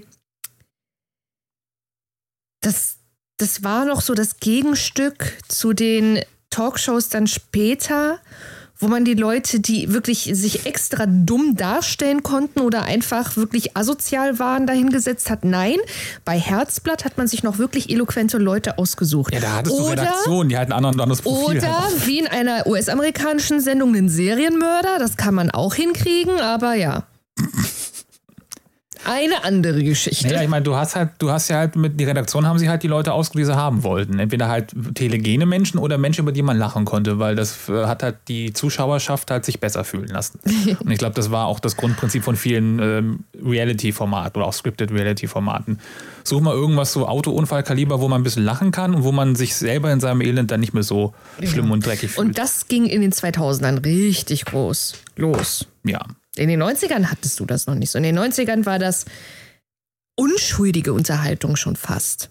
Das, das war noch so das Gegenstück zu den Talkshows dann später, wo man die Leute, die wirklich sich extra dumm darstellen konnten oder einfach wirklich asozial waren, dahingesetzt hat. Nein, bei Herzblatt hat man sich noch wirklich eloquente Leute ausgesucht. Ja, da hattest oder, du Redaktion, die halt ein anderes Profil Oder hat. wie in einer U S-amerikanischen Sendung einen Serienmörder, das kann man auch hinkriegen, aber ja. Eine andere Geschichte. Ja, ich meine, du hast halt, du hast ja halt mit, die Redaktion haben sie halt die Leute ausgesucht, die sie haben wollten. Entweder halt telegene Menschen oder Menschen, über die man lachen konnte, weil das äh, hat halt die Zuschauerschaft halt sich besser fühlen lassen. Und ich glaube, das war auch das Grundprinzip von vielen ähm, Reality-Formaten oder auch Scripted Reality-Formaten. Such mal irgendwas so Autounfallkaliber, wo man ein bisschen lachen kann und wo man sich selber in seinem Elend dann nicht mehr so ja. schlimm und dreckig fühlt. Und das ging in den zweitausendern richtig groß los. Ja. In den neunzigern hattest du das noch nicht so. In den neunzigern war das unschuldige Unterhaltung schon fast.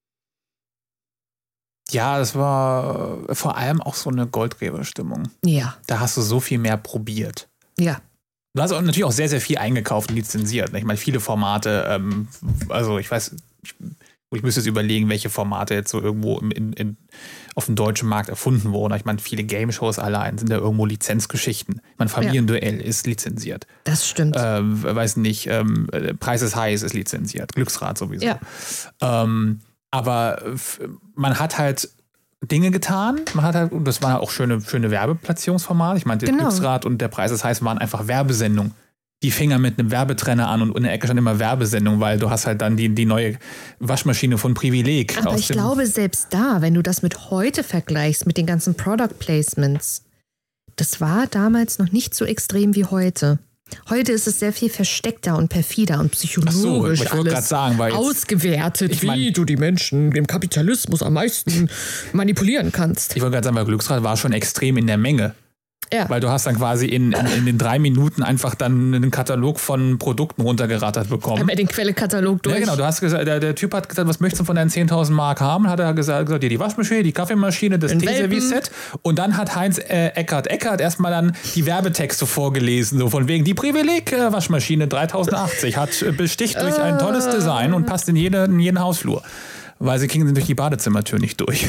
Ja, das war vor allem auch so eine Goldgräberstimmung. Ja. Da hast du so viel mehr probiert. Ja. Du hast auch natürlich auch sehr, sehr viel eingekauft und lizenziert. Ich meine, viele Formate, ähm, also ich weiß, ich, ich müsste jetzt überlegen, welche Formate jetzt so irgendwo in, in, in, auf dem deutschen Markt erfunden wurden. Ich meine, viele Game-Shows allein sind ja irgendwo Lizenzgeschichten. Ich meine, Familienduell ja. ist lizenziert. Das stimmt. Ähm, weiß nicht, ähm, Preis ist heiß ist lizenziert. Glücksrad sowieso. Ja. Ähm, aber man hat halt Dinge getan. Man hat halt, und das waren auch schöne, schöne Werbeplatzierungsformate. Ich meine, der genau. Glücksrad und der Preis ist heiß waren einfach Werbesendungen, die Finger mit einem Werbetrenner an und in der Ecke stand immer Werbesendung, weil du hast halt dann die, die neue Waschmaschine von Privileg. Aber aus ich dem glaube, selbst da, wenn du das mit heute vergleichst, mit den ganzen Product Placements, das war damals noch nicht so extrem wie heute. Heute ist es sehr viel versteckter und perfider und psychologisch Ach so, ich wollte gerade sagen, weil jetzt, ausgewertet, ich mein, wie du die Menschen im Kapitalismus am meisten manipulieren kannst. Ich wollte gerade sagen, weil Glücksrad war schon extrem in der Menge. Ja. Weil du hast dann quasi in, in, in den drei Minuten einfach dann einen Katalog von Produkten runtergerattert bekommen. Einmal den Quellekatalog durch. Ja, genau. Du hast gesagt, der, der Typ hat gesagt, was möchtest du von deinen zehntausend Mark haben? Hat er gesagt, gesagt ja, die Waschmaschine, die Kaffeemaschine, das Teeservice-Set. Und dann hat Heinz äh, Eckert Eckert erstmal dann die Werbetexte vorgelesen, so von wegen die Privileg-Waschmaschine dreitausendachtzig hat äh, besticht durch ein tolles Design und passt in, jede, in jeden Hausflur. Weil sie kriegen durch die Badezimmertür nicht durch.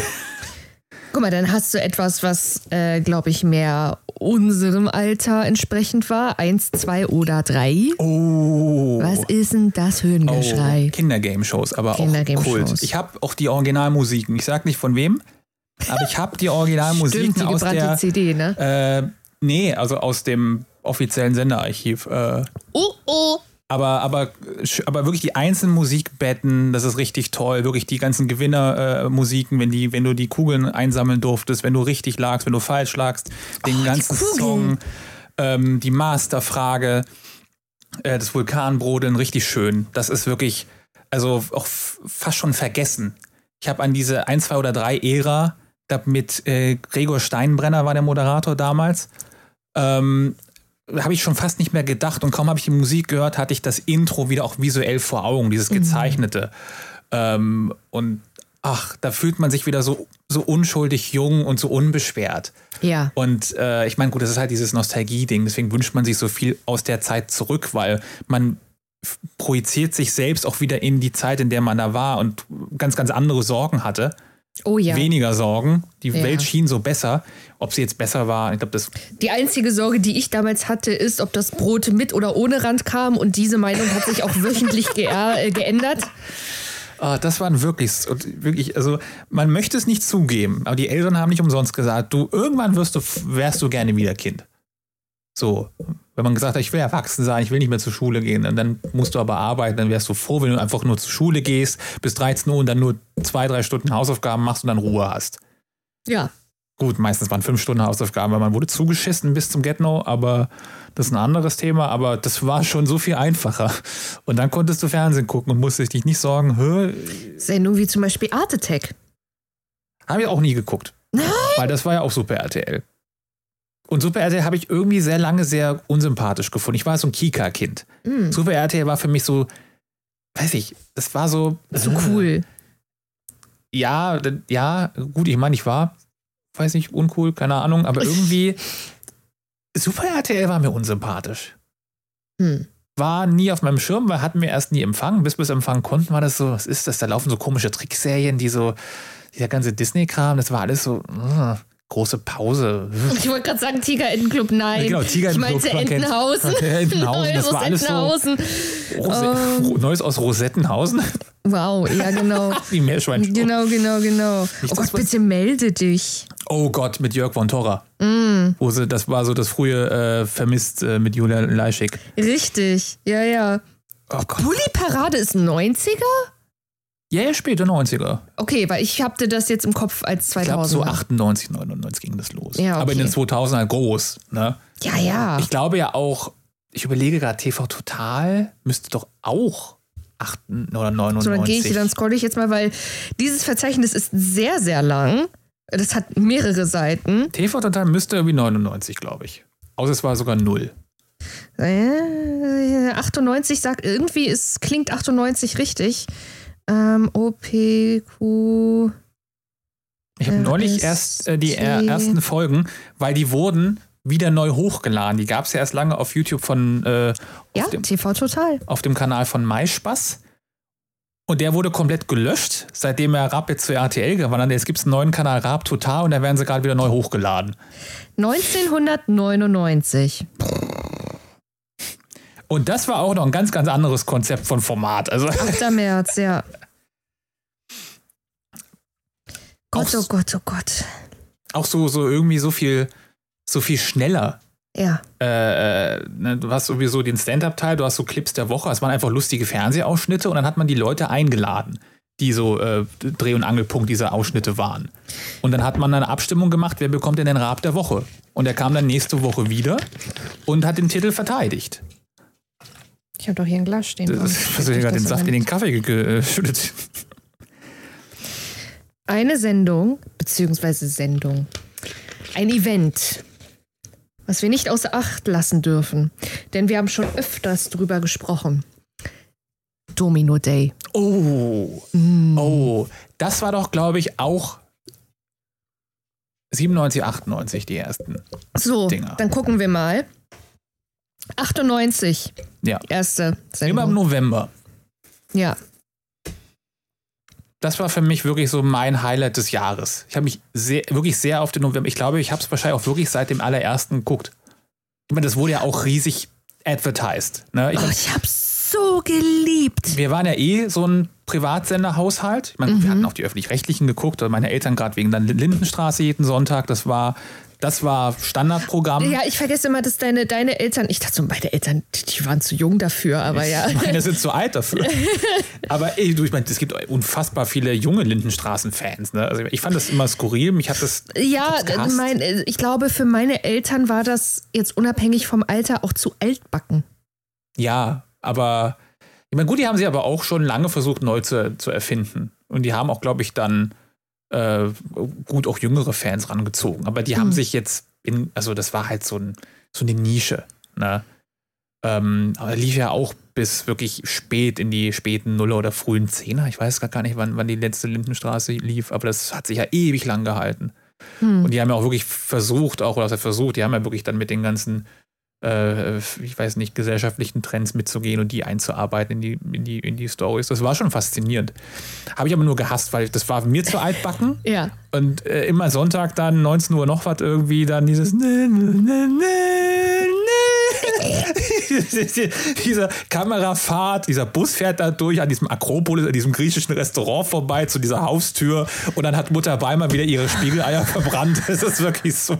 Guck mal, dann hast du etwas, was, äh, glaube ich, mehr unserem Alter entsprechend war. Eins, zwei oder drei. Oh. Was ist denn das Höhengeschrei? Oh, Kindergame-Shows, aber Kindergame auch Kult. Shows. Ich habe auch die Originalmusiken. Ich sag nicht von wem, aber ich habe die Originalmusiken Stimmt, die aus der C D, ne? Äh, nee, also aus dem offiziellen Senderarchiv. Äh, oh, oh. Aber, aber, aber wirklich die einzelnen Musikbetten, das ist richtig toll. Wirklich die ganzen Gewinnermusiken, äh, wenn, die, wenn du die Kugeln einsammeln durftest, wenn du richtig lagst, wenn du falsch lagst, den oh, ganzen Song, ähm, die Masterfrage, äh, das Vulkanbrodeln, richtig schön. Das ist wirklich, also auch f- fast schon vergessen. Ich habe an diese eins, zwei oder drei Ära, da mit äh, Gregor Steinbrenner war der Moderator damals, ähm, habe ich schon fast nicht mehr gedacht und kaum habe ich die Musik gehört, hatte ich das Intro wieder auch visuell vor Augen, dieses Gezeichnete. Mhm. Ähm, und ach, da fühlt man sich wieder so, so unschuldig jung und so unbeschwert. Ja. Und äh, ich meine, gut, das ist halt dieses Nostalgie-Ding, deswegen wünscht man sich so viel aus der Zeit zurück, weil man f- projiziert sich selbst auch wieder in die Zeit, in der man da war und ganz, ganz andere Sorgen hatte. Oh ja. Weniger Sorgen. Die ja. Welt schien so besser. Ob sie jetzt besser war, ich glaube, das. Die einzige Sorge, die ich damals hatte, ist, ob das Brot mit oder ohne Rand kam. Und diese Meinung hat sich auch wöchentlich ge- äh, geändert. Ah, das waren wirklich, wirklich, also man möchte es nicht zugeben, aber die Eltern haben nicht umsonst gesagt, du, irgendwann wirst du, wärst du gerne wieder Kind. So, wenn man gesagt hat, ich will erwachsen sein, ich will nicht mehr zur Schule gehen, und dann musst du aber arbeiten, dann wärst du froh, wenn du einfach nur zur Schule gehst, bis dreizehn Uhr und dann nur zwei, drei Stunden Hausaufgaben machst und dann Ruhe hast. Ja. Gut, meistens waren fünf Stunden Hausaufgaben, weil man wurde zugeschissen bis zum Get-No, aber das ist ein anderes Thema, aber das war schon so viel einfacher. Und dann konntest du Fernsehen gucken und musstest dich nicht sorgen, hä? Sendung wie zum Beispiel Art Attack. Habe ich auch nie geguckt. Nein. Weil das war ja auch Super R T L. Und Super R T L habe ich irgendwie sehr lange sehr unsympathisch gefunden. Ich war so ein Kika-Kind. Mm. Super R T L war für mich so, weiß ich, das war so... So cool. Ja, ja, gut, ich meine, ich war, weiß nicht, uncool, keine Ahnung, aber irgendwie Super R T L war mir unsympathisch. Hm. War nie auf meinem Schirm, weil hatten wir erst nie empfangen. Bis wir es empfangen konnten, war das so, was ist das? Da laufen so komische Trickserien, die so, dieser ganze Disney-Kram, das war alles so, uh, große Pause. Ich wollte gerade sagen, Tiger-Entenclub, nein. Ja, genau, Tiger-Entenclub. Ich meinte Entenhausen. Entenhausen, das war alles so. Rose- um. Neues aus Rosettenhausen. Wow, ja genau. Die Meerschweinchen. Genau, genau, genau. Nicht oh das, Gott, bitte melde dich. Oh Gott, mit Jörg von Torra. Mm. Wo sie, das war so das frühe äh, Vermisst äh, mit Julia Leischig. Richtig, ja, ja. Oh Gott. Bulli-Parade ist neunziger? Ja, ja, späte neunziger. Okay, weil ich hatte das jetzt im Kopf als zweitausend. Ich glaube, so achtundneunzig, neunundneunzig ging das los. Ja, okay. Aber in den zweitausender groß, ne? Ja, ja. Ich glaube ja auch, ich überlege gerade, T V Total müsste doch auch acht oder neunundneunzig. So, dann gehe ich, dann scroll ich jetzt mal, weil dieses Verzeichnis ist sehr, sehr lang. Das hat mehrere Seiten. T V Total müsste irgendwie neunundneunzig, glaube ich. Außer es war sogar null. Äh, achtundneunzig sagt, irgendwie ist, klingt achtundneunzig richtig. Ähm, O, P, Q. Ich habe neulich erst äh, die äh, ersten Folgen, weil die wurden wieder neu hochgeladen. Die gab es ja erst lange auf YouTube von äh, ja, auf dem, T V Total. Auf dem Kanal von Maispaß. Und der wurde komplett gelöscht, seitdem er Raab jetzt zu R T L gewandert ist. Jetzt gibt es einen neuen Kanal Raab Total und da werden sie gerade wieder neu hochgeladen. neunzehnhundertneunundneunzig. Und das war auch noch ein ganz, ganz anderes Konzept von Format. Also achter März, ja. Gott, oh Gott, oh Gott. Auch so, so irgendwie so viel, so viel schneller. Ja. Äh, ne, du hast sowieso den Stand-Up-Teil, du hast so Clips der Woche, es waren einfach lustige Fernsehausschnitte und dann hat man die Leute eingeladen, die so äh, Dreh- und Angelpunkt dieser Ausschnitte waren. Und dann hat man eine Abstimmung gemacht, wer bekommt denn den Rap der Woche? Und er kam dann nächste Woche wieder und hat den Titel verteidigt. Ich habe doch hier ein Glas stehen. Das, ich habe gerade den Saft in den Kaffee geschüttet. Eine Sendung, beziehungsweise Sendung, ein Event, was wir nicht außer Acht lassen dürfen, denn wir haben schon öfters drüber gesprochen. Domino Day. Oh, Mm. oh, das war doch, glaube ich, auch siebenundneunzig, achtundneunzig die ersten So, Dinger. dann gucken wir mal. achtundneunzig, Ja, erste Sendung. immer im November. Ja. Das war für mich wirklich so mein Highlight des Jahres. Ich habe mich sehr, wirklich sehr auf den November, ich glaube, ich habe es wahrscheinlich auch wirklich seit dem allerersten geguckt. Ich meine, das wurde ja auch riesig advertised. Ne? Ich, Oh, mein, ich hab's so geliebt. wir waren ja eh so ein Privatsenderhaushalt. Ich meine, Mhm. wir hatten auch die Öffentlich-Rechtlichen geguckt, oder meine Eltern gerade wegen der Lindenstraße jeden Sonntag. Das war, das war Standardprogramm. Ja, ich vergesse immer, dass deine, deine Eltern, ich dachte so, meine Eltern, die, die waren zu jung dafür, aber ja. Meine sind zu alt dafür. Aber ey, du, ich meine, es gibt unfassbar viele junge Lindenstraßen-Fans. Ne? Also ich fand das immer skurril. Mich hat das Ja, hab's gehasst. mein, ich glaube, für meine Eltern war das jetzt unabhängig vom Alter auch zu altbacken. Ja, aber ich meine, gut, die haben sie aber auch schon lange versucht, neu zu, zu erfinden. Und die haben auch, glaube ich, dann äh, gut auch jüngere Fans rangezogen. Aber die haben Mhm. sich jetzt, in, also das war halt so, ein, so eine Nische. Ne? Ähm, aber lief ja auch bis wirklich spät in die späten Nuller oder frühen Zehner. Ich weiß gar nicht, wann, wann die letzte Lindenstraße lief, aber das hat sich ja ewig lang gehalten. Hm. Und die haben ja auch wirklich versucht, auch was er versucht, die haben ja wirklich dann mit den ganzen, äh, ich weiß nicht, gesellschaftlichen Trends mitzugehen und die einzuarbeiten in die, in die, in die Stories. Das war schon faszinierend. Habe ich aber nur gehasst, weil das war mir zu altbacken. Ja. Und äh, immer Sonntag dann neunzehn Uhr noch was irgendwie, dann dieses ne, ne, ne, ne, dieser Kamerafahrt, dieser Bus fährt da durch an diesem Akropolis, an diesem griechischen Restaurant vorbei zu dieser Haustür und dann hat Mutter Beimer wieder ihre Spiegeleier verbrannt. Das ist wirklich so.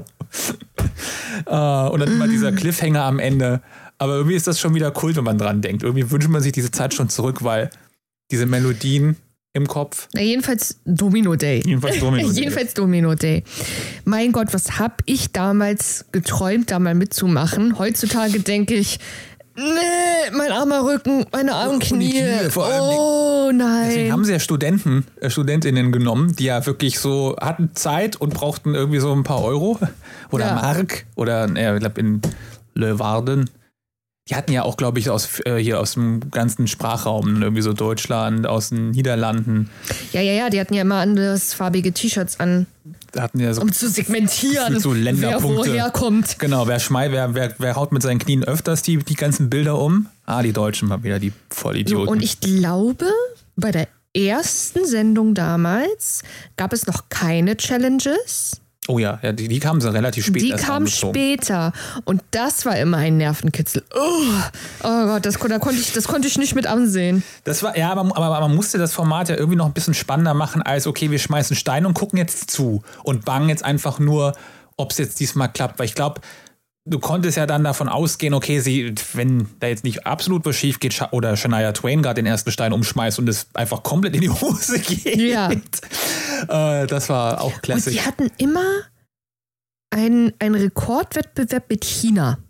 uh, und dann immer dieser Cliffhanger am Ende. Aber irgendwie ist das schon wieder Kult, wenn man dran denkt. Irgendwie wünscht man sich diese Zeit schon zurück, weil diese Melodien im Kopf. Na, jedenfalls Domino Day. Jedenfalls Domino Day. Jedenfalls Domino Day. Mein Gott, was hab ich damals geträumt, da mal mitzumachen? Heutzutage denke ich, nee, mein armer Rücken, meine armen die Knie. Knie, vor allem Oh nein. Deswegen haben sie ja Studenten, äh, Studentinnen genommen, die ja wirklich so hatten Zeit und brauchten irgendwie so ein paar Euro oder Ja. Mark oder äh, ich glaube in Leeuwarden. Die hatten ja auch, glaube ich, aus äh, hier aus dem ganzen Sprachraum, irgendwie so Deutschland, aus den Niederlanden. Ja, ja, ja, die hatten ja immer andersfarbige T-Shirts an, Da hatten ja so, um zu segmentieren, so wer Länderpunkte. woher kommt. Genau, wer schmei, wer, wer, wer haut mit seinen Knien öfters die, die ganzen Bilder um? Ah, die Deutschen mal wieder, die Vollidioten. Und ich glaube, bei der ersten Sendung damals gab es noch keine Challenges. oh ja, ja die, die kamen so relativ spät Die erst kamen angezogen. später. Und das war immer ein Nervenkitzel. Oh, oh Gott, das, da konnte ich, das konnte ich nicht mit ansehen. Das war, ja, aber, aber man musste das Format ja irgendwie noch ein bisschen spannender machen, als okay, wir schmeißen Steine und gucken jetzt zu und bangen jetzt einfach nur, ob es jetzt diesmal klappt. Weil ich glaube, du konntest ja dann davon ausgehen, okay, sie, wenn da jetzt nicht absolut was schief geht Scha- oder Shania Twain gerade den ersten Stein umschmeißt und es einfach komplett in die Hose geht. Ja. Äh, das war auch Und klassisch. die hatten immer einen, einen Rekordwettbewerb mit China.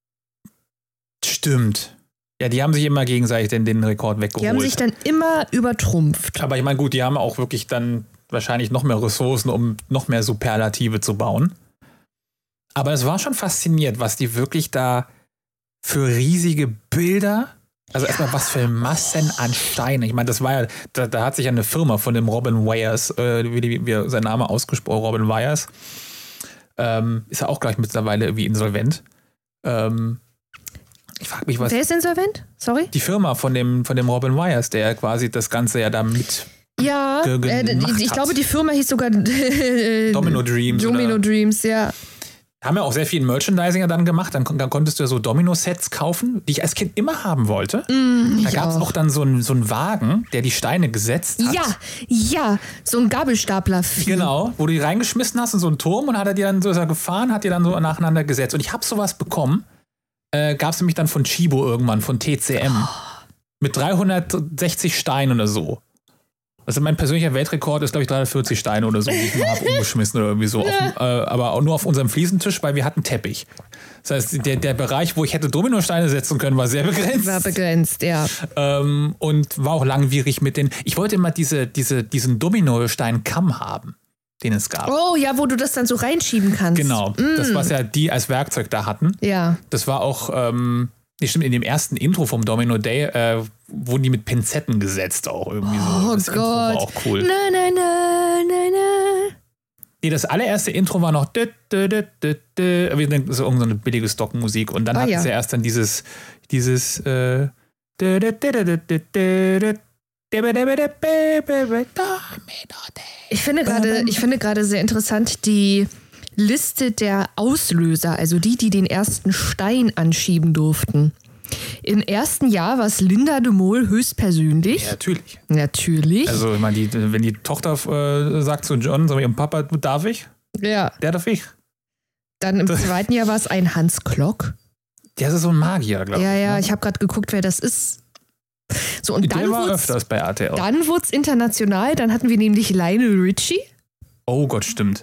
Stimmt. Ja, die haben sich immer gegenseitig den, den Rekord weggeholt. Die haben sich dann immer übertrumpft. Aber ich meine, gut, die haben auch wirklich dann wahrscheinlich noch mehr Ressourcen, um noch mehr Superlative zu bauen. Aber es war schon faszinierend, was die wirklich da für riesige Bilder, also ja. erstmal was für Massen an Steinen. Ich meine, das war ja, da, da hat sich ja eine Firma von dem Robin Weyers, äh, wie, die, wie sein Name ausgesprochen, Robin Weyers, ähm, ist ja auch gleich mittlerweile irgendwie insolvent. Ähm, ich frage mich, was. Wer ist insolvent? Sorry? Die Firma von dem, von dem Robin Weyers, der quasi das Ganze ja da mit. Ja, ge- äh, gemacht ich hat. glaube, die Firma hieß sogar äh, Domino Dreams. Domino oder? Dreams, ja. Haben ja auch sehr viel Merchandiser dann gemacht. Dann, dann konntest du ja so Domino-Sets kaufen, die ich als Kind immer haben wollte. Mm, da gab es auch. auch dann so einen so einen Wagen, der die Steine gesetzt hat. Ja, ja, so ein Gabelstapler. Genau, wo du die reingeschmissen hast in so einen Turm und hat er dir dann so ist er gefahren, hat die dann so nacheinander gesetzt. Und ich habe sowas bekommen. Äh, gab es nämlich dann von Chibo irgendwann, von T C M. Oh. Mit dreihundertsechzig Steinen oder so. Also mein persönlicher Weltrekord ist, glaube ich, dreihundertvierzig Steine oder so, die ich mal habe umgeschmissen oder irgendwie so. Ja. Auf, äh, aber auch nur auf unserem Fliesentisch, weil wir hatten Teppich. Das heißt, der, der Bereich, wo ich hätte Dominosteine setzen können, war sehr begrenzt. War begrenzt, ja. Ähm, und war auch langwierig mit den... Ich wollte immer diese, diese, diesen Dominostein-Kamm haben, den es gab. Oh, ja, wo du das dann so reinschieben kannst. Genau, mm. das, was ja die als Werkzeug da hatten. Ja. Das war auch... Ähm, Nee, stimmt, in dem ersten Intro vom Domino Day äh, wurden die mit Pinzetten gesetzt auch irgendwie so. Oh das Gott. Intro war auch cool. Na, na, na, na, na. Nee, das allererste Intro war noch dü, dü, dü, dü, dü. Wir denken, das ist irgendeine billige Stockmusik. Und dann ah, hatten ja. sie erst dann dieses dieses äh, dü, dü, dü, dü, dü, dü, ich finde gerade, ich finde gerade sehr interessant die Liste der Auslöser, also die, die den ersten Stein anschieben durften. Im ersten Jahr war es Linda de Mol höchstpersönlich. Ja, natürlich. Natürlich. Also, ich meine, die, wenn die Tochter äh, sagt zu John, so ihrem Papa, du darf ich? Ja. Der darf ich. Dann im das zweiten Jahr war es ein Hans Klock. Der ist so ein Magier, glaube ich. Ja, ja, ne? ich habe gerade geguckt, wer das ist. So, und der dann war öfters bei R T L. Dann wurde es international, dann hatten wir nämlich Lionel Richie. Oh Gott, stimmt.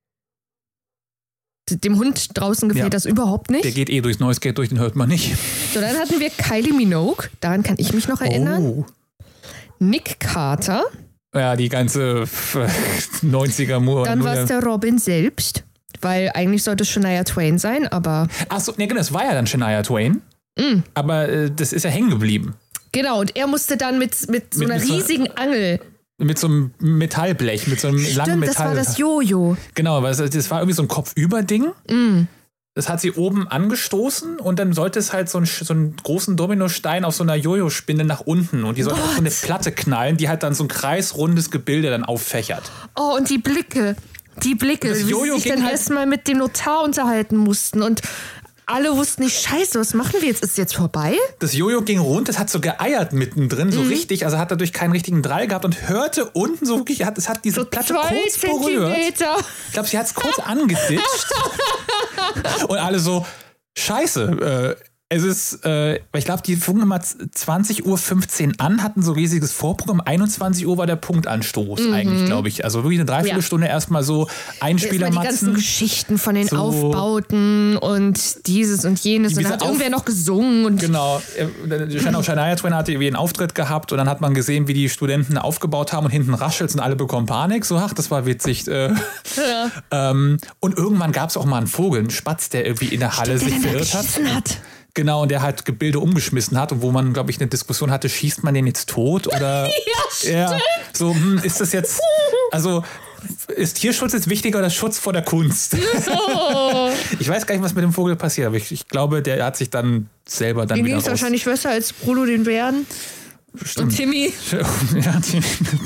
Dem Hund draußen gefällt ja. das überhaupt nicht. Der geht eh durchs Noise Gate durch, den hört man nicht. So, dann hatten wir Kylie Minogue, daran kann ich mich noch erinnern. Oh. Nick Carter. Ja, die ganze neunziger Mu. Dann war es der Robin selbst, weil eigentlich sollte es Shania Twain sein, aber... Achso, ne, genau, das war ja dann Shania Twain, mm. aber äh, das ist ja hängen geblieben. Genau, und er musste dann mit, mit so mit, einer mit riesigen so, Angel... Mit so einem Metallblech, mit so einem Stimmt, langen Metall. das war das Jojo. Genau, weil das, das war irgendwie so ein Kopfüberding. Mm. Das hat sie oben angestoßen und dann sollte es halt so einen, so einen großen Dominostein auf so einer Jojo-Spinne nach unten und die sollte auf so eine Platte knallen, die halt dann so ein kreisrundes Gebilde dann auffächert. Oh, und die Blicke, die Blicke, das wie Jojo sie sich dann halt erstmal mit dem Notar unterhalten mussten und alle wussten nicht, scheiße, was machen wir jetzt? Ist es jetzt vorbei? Das Jojo ging rund, es hat so geeiert mittendrin, so mhm. richtig, also hat dadurch keinen richtigen Drall gehabt und hörte unten so wirklich, es hat diese so Platte zwei kurz Zentimeter. berührt. Ich glaube, sie hat es kurz angeditscht. Und alle so, scheiße, äh, es ist, äh, ich glaube, die fuhren immer zwanzig Uhr fünfzehn an, hatten so riesiges Vorprogramm. einundzwanzig Uhr war der Punktanstoß mhm. eigentlich, glaube ich. Also wirklich eine Dreiviertelstunde ja. erstmal so Einspielermatzen. Die ganzen Geschichten von den so Aufbauten und dieses und jenes. Und dann hat irgendwer noch gesungen. Und genau. Shania Twain hatte irgendwie einen Auftritt gehabt und dann hat man gesehen, wie die Studenten aufgebaut haben und hinten raschelt's und alle bekommen Panik. So, ach, das war witzig. Äh, ja. ähm, und irgendwann gab es auch mal einen Vogel, einen Spatz, der irgendwie in der Halle Stimmt, sich der verirrt hat. hat. Genau, und der halt Gebilde umgeschmissen hat und wo man, glaube ich, eine Diskussion hatte, schießt man den jetzt tot oder? Ja, stimmt. Ja, so, hm, ist das jetzt, also ist Tierschutz jetzt wichtiger oder Schutz vor der Kunst? Oh. Ich weiß gar nicht, was mit dem Vogel passiert, aber ich, ich glaube, der hat sich dann selber dann den wieder ging es wahrscheinlich besser als Bruno den Bären. Stimmt. Und Timmy. Ja, Timmy.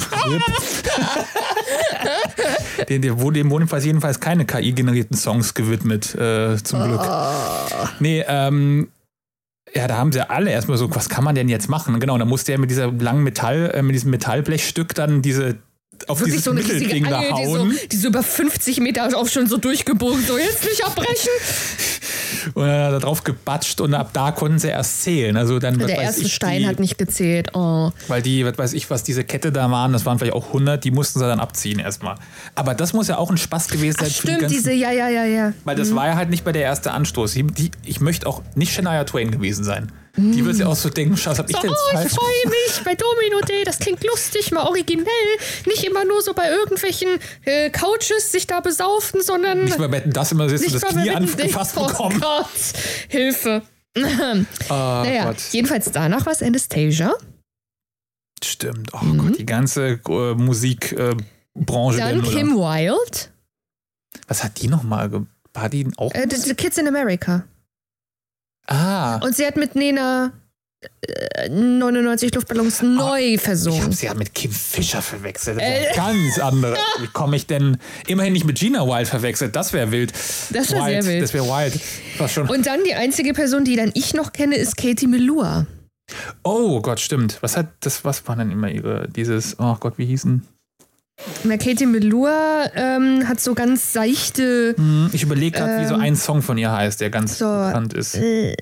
den, der wurde dem jedenfalls jedenfalls keine K I-generierten Songs gewidmet, äh, zum Glück. Oh. Nee, ähm, ja, da haben sie alle erstmal so, was kann man denn jetzt machen? Genau, da musste er mit dieser langen Metall, äh, mit diesem Metallblechstück dann diese auf wirklich dieses so eine Mittelding riesige da Angel, hauen. Die so, die so über fünfzig Meter auch schon so durchgebogen, so jetzt nicht abbrechen. Und dann hat er drauf gebatscht und ab da konnten sie erst zählen. Also dann, der was weiß erste ich, Stein die, hat nicht gezählt. Oh. Weil die, was weiß ich, was diese Kette da waren, das waren vielleicht auch hundert, die mussten sie dann abziehen erstmal. Aber das muss ja auch ein Spaß gewesen sein. Ach, für stimmt, die ganzen, diese, ja, ja, ja, ja. Weil das mhm. war ja halt nicht bei der erste Anstoß. Die, die, ich möchte auch nicht Shania Twain gewesen sein. Mhm. Die wird sich auch so denken, Schatz, hab ich so, denn oh, falsch? Ich freue mich bei Domino Day, das klingt lustig, mal originell. Nicht immer nur so bei irgendwelchen äh, Couches sich da besaufen, sondern... Nicht mal bei das immer sitzen, das Knie angefasst oh bekommen. Gott, Hilfe. Oh, naja, Gott. jedenfalls danach war es Anastasia. Stimmt, oh Mhm. Gott, die ganze äh, Musikbranche. Äh, Dann Kim Wilde. Was hat die nochmal? War die auch? Äh, The Kids in America. Ah. Und sie hat mit Nena neunundneunzig Luftballons neu versogen. Ich habe sie ja mit Kim Fischer verwechselt. Das ist ja ganz andere. Wie komme ich denn immerhin nicht mit Gina Wild verwechselt? Das wäre wild. Das wäre sehr wild. Das wäre wild. Was schon. Und dann die einzige Person, die dann ich noch kenne, ist Katie Melua. Oh Gott, stimmt. Was hat das? Was war denn immer ihre dieses? Oh Gott, wie hießen? Na, Katie Melua ähm, hat so ganz seichte. Hm, ich überlege gerade, ähm, wie so ein Song von ihr heißt, der ganz so, bekannt ist. Äh,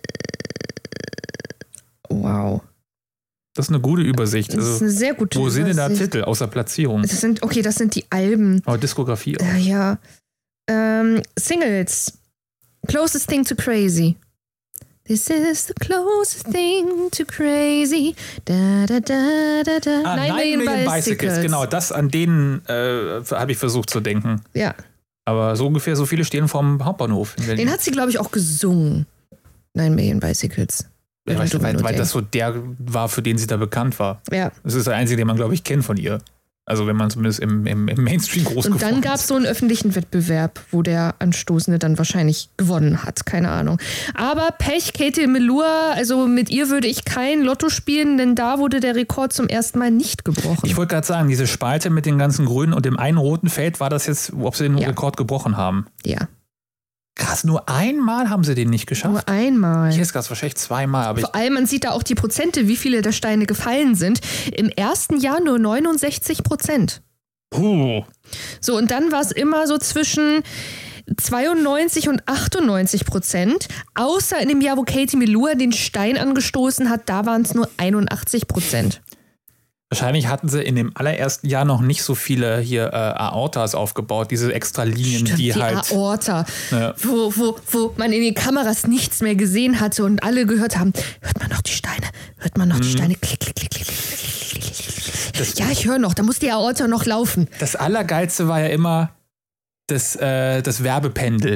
Wow. Das ist eine gute Übersicht. Das ist eine sehr gute Wo Übersicht. sind denn da Titel außer Platzierung? Das sind, okay, das sind die Alben. Aber Diskografie auch. Äh, ja. Ähm, Singles. Closest Thing to Crazy. This is the closest thing to crazy. Da, da, da, da, da. Ah, Nine Million, Million Bicycles. Bicycles. Genau, das an denen äh, habe ich versucht zu denken. Ja. Aber so ungefähr so viele stehen vorm Hauptbahnhof in Berlin. Den hat sie, glaube ich, auch gesungen. Nine Million Bicycles. Ja, weil, weil, weil das so der war, für den sie da bekannt war. Ja. Das ist der einzige, den man, glaube ich, kennt von ihr. Also wenn man zumindest im, im, im Mainstream groß geworden ist. Und dann gab es so einen öffentlichen Wettbewerb, wo der Anstoßende dann wahrscheinlich gewonnen hat. Keine Ahnung. Aber Pech, Katie Melua, also mit ihr würde ich kein Lotto spielen, denn da wurde der Rekord zum ersten Mal nicht gebrochen. Ich wollte gerade sagen, diese Spalte mit den ganzen grünen und dem einen roten Feld, war das jetzt, ob sie den ja. Rekord gebrochen haben? Ja. Krass, nur einmal haben sie den nicht geschafft. Nur einmal. Hier ist das wahrscheinlich zweimal. Aber Vor allem, man sieht da auch die Prozente, wie viele der Steine gefallen sind. Im ersten Jahr nur neunundsechzig Prozent. Puh. So, und dann war es immer so zwischen zweiundneunzig und achtundneunzig Prozent. Außer in dem Jahr, wo Katie Melua den Stein angestoßen hat, da waren es nur einundachtzig Prozent. Wahrscheinlich hatten sie in dem allerersten Jahr noch nicht so viele hier äh, Aortas aufgebaut, diese extra Linien, Stimmt, die, die halt. Aorta, ja. wo, wo, wo man in den Kameras nichts mehr gesehen hatte und alle gehört haben, hört man noch die Steine, hört man noch mhm. die Steine, klick, klick, klick, klick, klick, klick. Das, ja, ich höre noch, da muss die Aorta noch laufen. Das Allergeilste war ja immer das, äh, das Werbependel.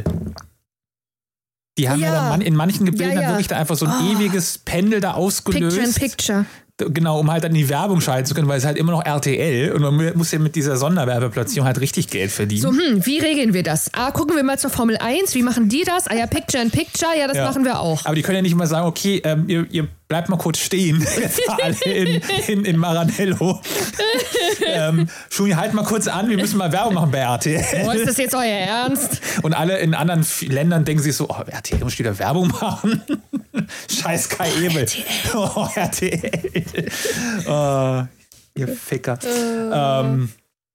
Die haben ja, ja dann in manchen Gebilden ja, ja. wirklich da einfach so ein oh. ewiges Pendel da ausgelöst. Picture in Picture. Genau, um halt dann die Werbung schalten zu können, weil es halt immer noch R T L und man muss ja mit dieser Sonderwerbeplatzierung halt richtig Geld verdienen. So, hm, wie regeln wir das? Ah, gucken wir mal zur Formel eins, wie machen die das? Ah ja, Picture in Picture, ja, das ja. machen wir auch. Aber die können ja nicht mal sagen, okay, ähm, ihr, ihr bleibt mal kurz stehen, jetzt alle in, in, in Maranello. ähm, Schuni, halt mal kurz an, wir müssen mal Werbung machen bei R T L. Oh, ist das jetzt euer Ernst? Und alle in anderen Ländern denken sich so, oh, R T L muss wieder Werbung machen. Scheiß Kai Ebel. R T L. Oh, R T L. Oh, ihr Ficker. Uh. Ähm,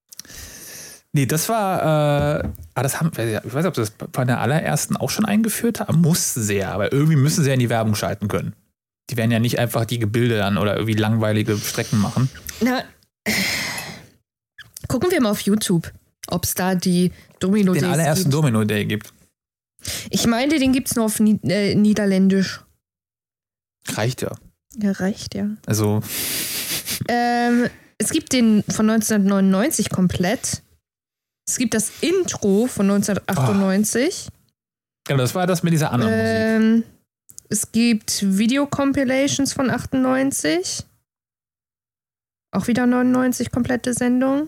nee, das war, äh, ah, das haben, ich weiß nicht, ob sie das bei der allerersten auch schon eingeführt haben. Mussten sie ja, aber irgendwie müssen sie ja in die Werbung schalten können. Die werden ja nicht einfach die Gebilde dann oder irgendwie langweilige Strecken machen. Na, gucken wir mal auf YouTube, ob es da die Domino Days Den allerersten gibt. Domino Day gibt. Ich meine, den gibt es nur auf Ni- äh, Niederländisch. Reicht ja. Ja, reicht ja. Also. Ähm, es gibt den von neunzehnhundertneunundneunzig komplett. Es gibt das Intro von neunzehnhundertachtundneunzig. Oh. Ja, das war das mit dieser anderen ähm, Musik. Es gibt Video-Compilations von achtundneunzig. Auch wieder neunundneunzig komplette Sendung.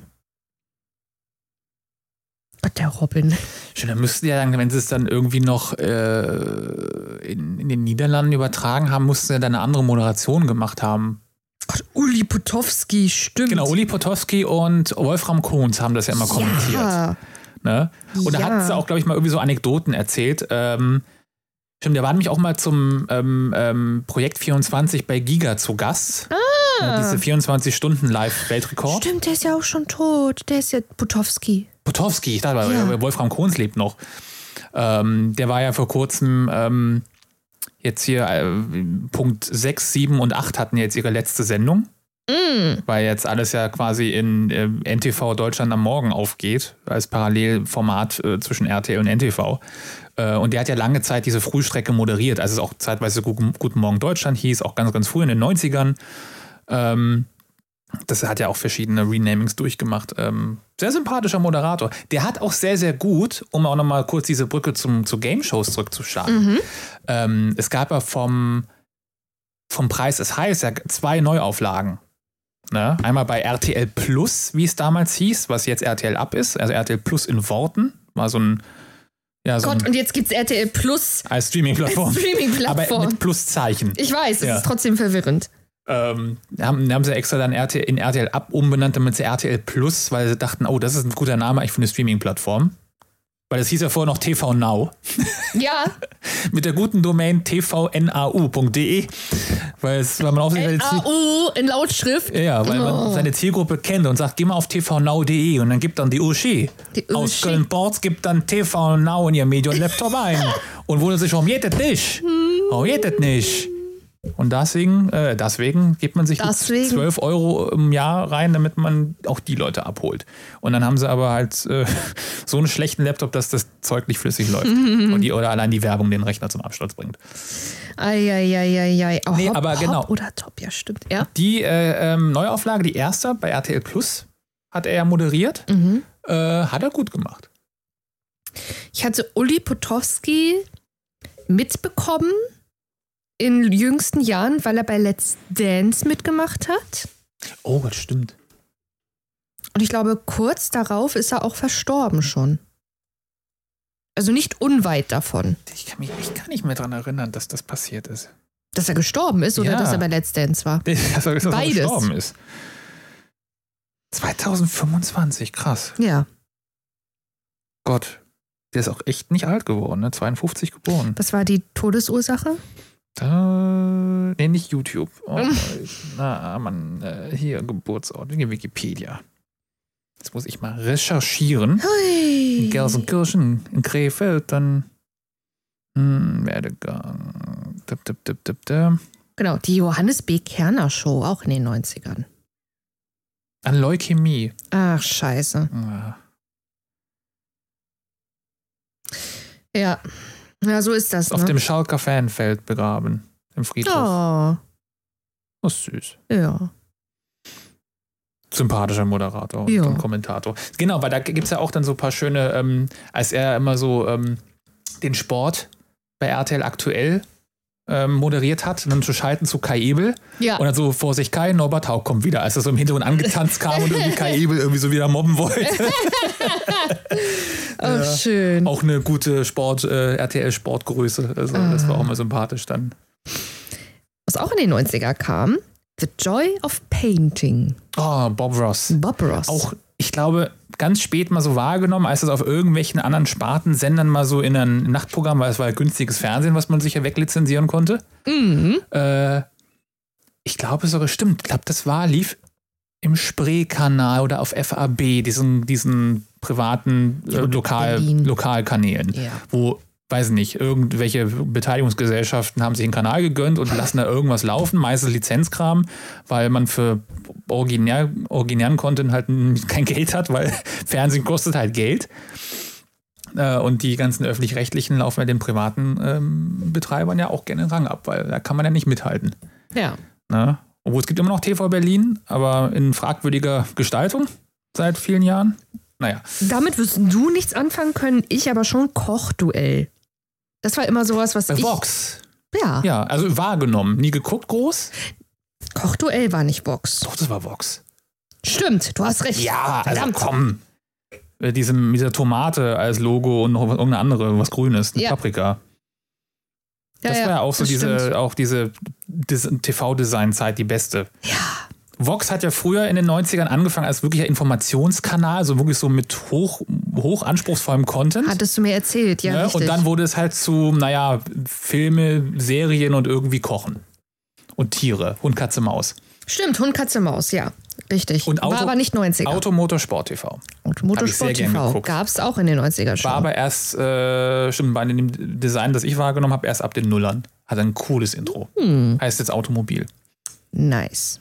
Gott, der Robin. Schön, dann müssten ja dann, wenn sie es dann irgendwie noch äh, in, in den Niederlanden übertragen haben, mussten sie ja dann eine andere Moderation gemacht haben. Gott, Uli Potowski, stimmt. Genau, Uli Potowski und Wolfram Kons haben das ja immer kommentiert. Ja. Ne? Und ja. da hatten sie auch, glaube ich, mal irgendwie so Anekdoten erzählt. Ähm, stimmt, der war nämlich auch mal zum ähm, ähm, Projekt vierundzwanzig bei Giga zu Gast. Ah. Ja, diese vierundzwanzig Stunden Live-Weltrekord. Stimmt, der ist ja auch schon tot. Der ist ja Potowski. Potowski, ich dachte, ja. Wolfram Kons lebt noch. Ähm, der war ja vor kurzem ähm, jetzt hier äh, Punkt sechs, sieben und acht hatten jetzt ihre letzte Sendung. Mm. Weil jetzt alles ja quasi in äh, N T V Deutschland am Morgen aufgeht, als Parallelformat äh, zwischen R T L und N T V. Äh, und der hat ja lange Zeit diese Frühstrecke moderiert, als es auch zeitweise Guten, Guten Morgen Deutschland hieß, auch ganz, ganz früh in den neunzigern. Ähm, das hat ja auch verschiedene Renamings durchgemacht. Ähm, sehr sympathischer Moderator. Der hat auch sehr, sehr gut, um auch nochmal kurz diese Brücke zum, zu Game-Shows zurückzuschlagen. Mhm. Ähm, es gab ja vom, vom Preis ist heiß ja zwei Neuauflagen. Ne? Einmal bei R T L Plus, wie es damals hieß, was jetzt R T L Up ist. Also R T L Plus in Worten. War so ein Ja, so Gott, und jetzt gibt's R T L Plus als Streaming-Plattform. als Streaming-Plattform. Aber mit Pluszeichen. Ich weiß, es Ja. ist trotzdem verwirrend. Ähm, haben, haben sie extra dann R T L, in R T L ab umbenannt, damit sie R T L Plus, weil sie dachten, oh, das ist ein guter Name eigentlich für eine Streaming-Plattform. Weil das hieß ja vorher noch T V Now. Ja. Mit der guten Domain t v n a u punkt d e. Weil, es, weil man auch N A U in Lautschrift. Ja, weil Oh. man seine Zielgruppe kennt und sagt, geh mal auf t v now punkt d e und dann gibt dann die Uschi Die aus Uschi. Köln-Porz, gibt dann T V Now in ihr Medion-Laptop ein und wundert sich, warum geht das nicht? Warum geht das nicht? Und deswegen, äh, deswegen gibt man sich Deswegen. zwölf Euro im Jahr rein, damit man auch die Leute abholt. Und dann haben sie aber halt äh, so einen schlechten Laptop, dass das Zeug nicht flüssig läuft. Und die, oder allein die Werbung den Rechner zum Absturz bringt. Eieieiei. Oh, Nee, Hop, aber Hop genau. oder Top, ja, stimmt. Ja. Die äh, ähm, Neuauflage, die erste bei R T L Plus, hat er ja moderiert. Mhm. Äh, hat er gut gemacht. Ich hatte Uli Potowski mitbekommen in jüngsten Jahren, weil er bei Let's Dance mitgemacht hat. Oh, das stimmt. Und ich glaube, kurz darauf ist er auch verstorben schon. Also nicht unweit davon. Ich kann mich echt gar nicht mehr daran erinnern, dass das passiert ist. Dass er gestorben ist oder Ja. dass er bei Let's Dance war. Dass er, dass er Beides. gestorben ist. zwanzig fünfundzwanzig, krass. Ja. Gott, der ist auch echt nicht alt geworden, ne? zweiundfünfzig geboren. Was war die Todesursache? Da, nee, nicht YouTube. Oh, na, Mann, äh, hier, Geburtsort, Wikipedia. Jetzt muss ich mal recherchieren. Hui. In Gelsenkirchen, in Krefeld, dann hm, Werdegang. Dip, dip, dip, dip, dip. Genau, die Johannes B. Kerner Show, auch in den neunzigern. An Leukämie. Ach, scheiße. Ja. Ja, ja, so ist das. Auf Ne? dem Schalker Fanfeld begraben. Im Friedhof. Oh, Das ist süß. ja. Sympathischer Moderator Ja. und Kommentator. Genau, weil da gibt es ja auch dann so ein paar schöne, ähm, als er immer so ähm, den Sport bei R T L aktuell ähm, moderiert hat, und dann zu schalten zu Kai Ebel. Ja. Und dann so vor sich Kai, Norbert Haug kommt wieder, als er so im Hintergrund angetanzt kam und irgendwie Kai Ebel irgendwie so wieder mobben wollte. Oh, Ja. schön. Auch eine gute Sport, äh, R T L-Sportgröße. Also das war auch mal sympathisch dann. Was auch in den neunziger kam, The Joy of Painting. Oh, Bob Ross. Bob Ross. Auch, ich glaube, ganz spät mal so wahrgenommen, als das auf irgendwelchen anderen Spartensendern mal so in ein Nachtprogramm, weil es war ja günstiges Fernsehen, was man sich ja weglizenzieren konnte. Mhm. Äh, ich glaube sogar, stimmt. Ich glaube, das war, lief im Spree-Kanal oder auf F A B, diesen, diesen privaten äh, Lokal, Berlin. Lokalkanälen, Ja. wo, weiß nicht, irgendwelche Beteiligungsgesellschaften haben sich einen Kanal gegönnt und lassen da irgendwas laufen, meistens Lizenzkram, weil man für originär, originären Content halt kein Geld hat, weil Fernsehen kostet halt Geld. Äh, und die ganzen öffentlich-rechtlichen laufen ja den privaten ähm, Betreibern ja auch gerne den Rang ab, weil da kann man ja nicht mithalten. Ja. Ne? Obwohl es gibt immer noch T V Berlin, aber in fragwürdiger Gestaltung seit vielen Jahren. Naja. Damit wirst du nichts anfangen können, ich aber schon. Kochduell. Das war immer sowas, was Bei ich... Vox. Ja. Ja, also wahrgenommen. Nie geguckt groß? Kochduell war nicht Vox. Doch, das war Vox. Stimmt, du hast recht. Ja, also Verdammt. komm. Äh, Diese, mit dieser Tomate als Logo und noch irgendeine andere, was Grünes, eine Ja. Paprika. Ja, Das ja, war ja auch so das diese, stimmt. auch diese Dis- T V-Design-Zeit die beste. Ja. Vox hat ja früher in den neunzigern angefangen als wirklicher Informationskanal, so wirklich so mit hoch, hoch anspruchsvollem Content. Hattest du mir erzählt, ja, Ne? richtig. Und dann wurde es halt zu, naja, Filme, Serien und irgendwie Kochen. Und Tiere. Hund, Katze, Maus. Stimmt, Hund, Katze, Maus, ja. Richtig. Und Auto- war aber nicht neunziger. Auto, Motor, Sport T V. Hab ich sehr gern Motorsport-T V geguckt. gab es auch in den neunzigern schon. War aber erst, äh, stimmt, bei dem Design, das ich wahrgenommen habe, erst ab den Nullern. Hat ein cooles Intro. Hm. Heißt jetzt Automobil. Nice.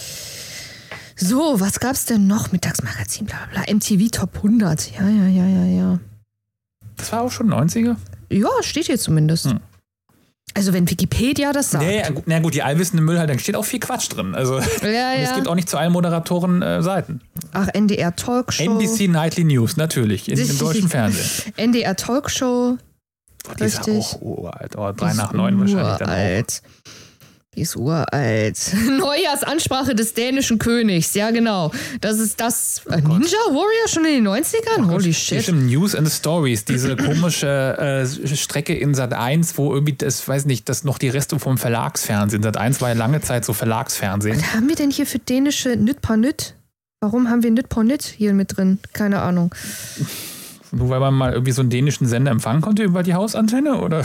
So, was gab's denn noch? Mittagsmagazin, bla bla bla. M T V Top hundert. Ja, ja, ja, ja, ja. Das war auch schon neunziger? Ja, steht hier zumindest. Hm. Also wenn Wikipedia das sagt. Nee, na gut, die allwissende Müllhalde, da steht auch viel Quatsch drin. Also Ja, und es ja. gibt auch nicht zu allen Moderatoren äh, Seiten. Ach, N D R Talkshow. N B C Nightly News, natürlich, in, im deutschen Fernsehen. N D R Talkshow. Oh, die ist ja Richtig. auch uralt. Oh, drei Die nach ist neun wahrscheinlich dann auch. uralt. Die ist uralt. NeujahrsAnsprache des dänischen Königs. Ja, genau. Das ist das. Oh Ninja Warrior schon in den neunzigern? Oh Holy shit. Stimmt, News and Stories. Diese komische äh, Strecke in Sat eins, wo irgendwie, das weiß nicht, das noch die Reste vom Verlagsfernsehen. Sat eins war ja lange Zeit so Verlagsfernsehen. Was haben wir denn hier für dänische Nytt på Nytt? Warum haben wir Nytt på Nytt hier mit drin? Keine Ahnung. Nur weil man mal irgendwie so einen dänischen Sender empfangen konnte über die Hausantenne, oder?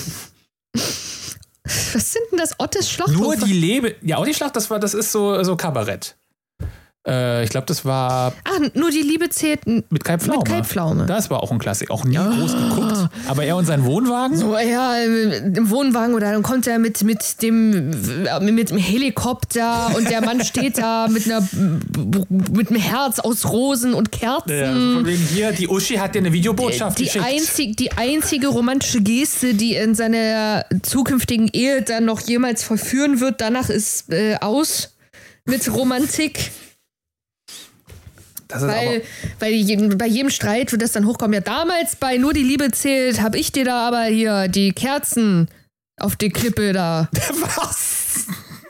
Was sind denn das? Ottes Schlachthof? Nur die Lebe. Ja, Otti Schlacht, das war, das ist so, so Kabarett. Äh, ich glaube, das war. Ah, nur die Liebe zählt. Mit Kai Pflaume. Mit Kai Pflaume. Das war auch ein Klassik. Auch nie ja. groß geguckt. Aber er und sein Wohnwagen? So, ja, im Wohnwagen oder dann kommt er mit, mit, dem, mit dem Helikopter und der Mann steht da mit, einer, mit einem Herz aus Rosen und Kerzen. Ja, von wegen hier, die Uschi hat dir eine Videobotschaft die geschickt. Einzig, die einzige romantische Geste, die in seiner zukünftigen Ehe dann noch jemals vollführen wird, danach ist äh, aus mit Romantik. Das ist weil weil jedem, bei jedem Streit wird das dann hochkommen. Ja, damals bei Nur die Liebe zählt, habe ich dir da aber hier die Kerzen auf die Klippe da. Was?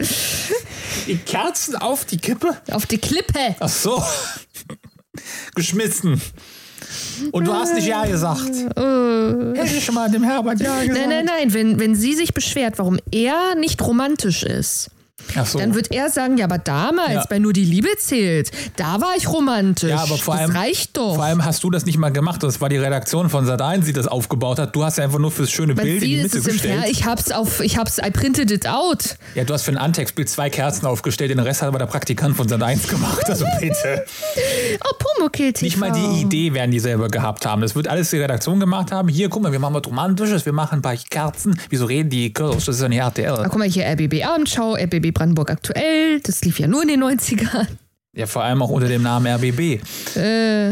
Die Kerzen auf die Kippe? Auf die Klippe. Ach so. Geschmissen. Und du hast nicht Ja gesagt. Uh, Hätte ich schon mal dem Herbert Ja gesagt. Nein, nein, nein. Wenn, wenn sie sich beschwert, warum er nicht romantisch ist, Ach so. dann wird er sagen, ja, aber damals, ja. bei Nur die Liebe zählt, da war ich romantisch. Ja, aber vor das allem, reicht doch. Vor allem hast du das nicht mal gemacht. Das war die Redaktion von Sat eins, die das aufgebaut hat. Du hast ja einfach nur fürs schöne Man Bild in die Mitte gestellt. Ich hab's auf, ich hab's, I printed it out. Ja, du hast für ein Antextbild zwei Kerzen aufgestellt, den Rest hat aber der Praktikant von Sat eins gemacht. Also bitte. Oh, Pumuckl T V. Nicht mal die Idee werden die selber gehabt haben. Das wird alles die Redaktion gemacht haben. Hier, guck mal, wir machen was Romantisches, wir machen ein paar Kerzen. Wieso reden die Girls? Das ist ja nicht R T L. Ah, guck mal, hier R B B Abendschau, R B B Brandenburg aktuell. Das lief ja nur in den neunzigern. Ja, vor allem auch unter dem Namen R B B. Äh,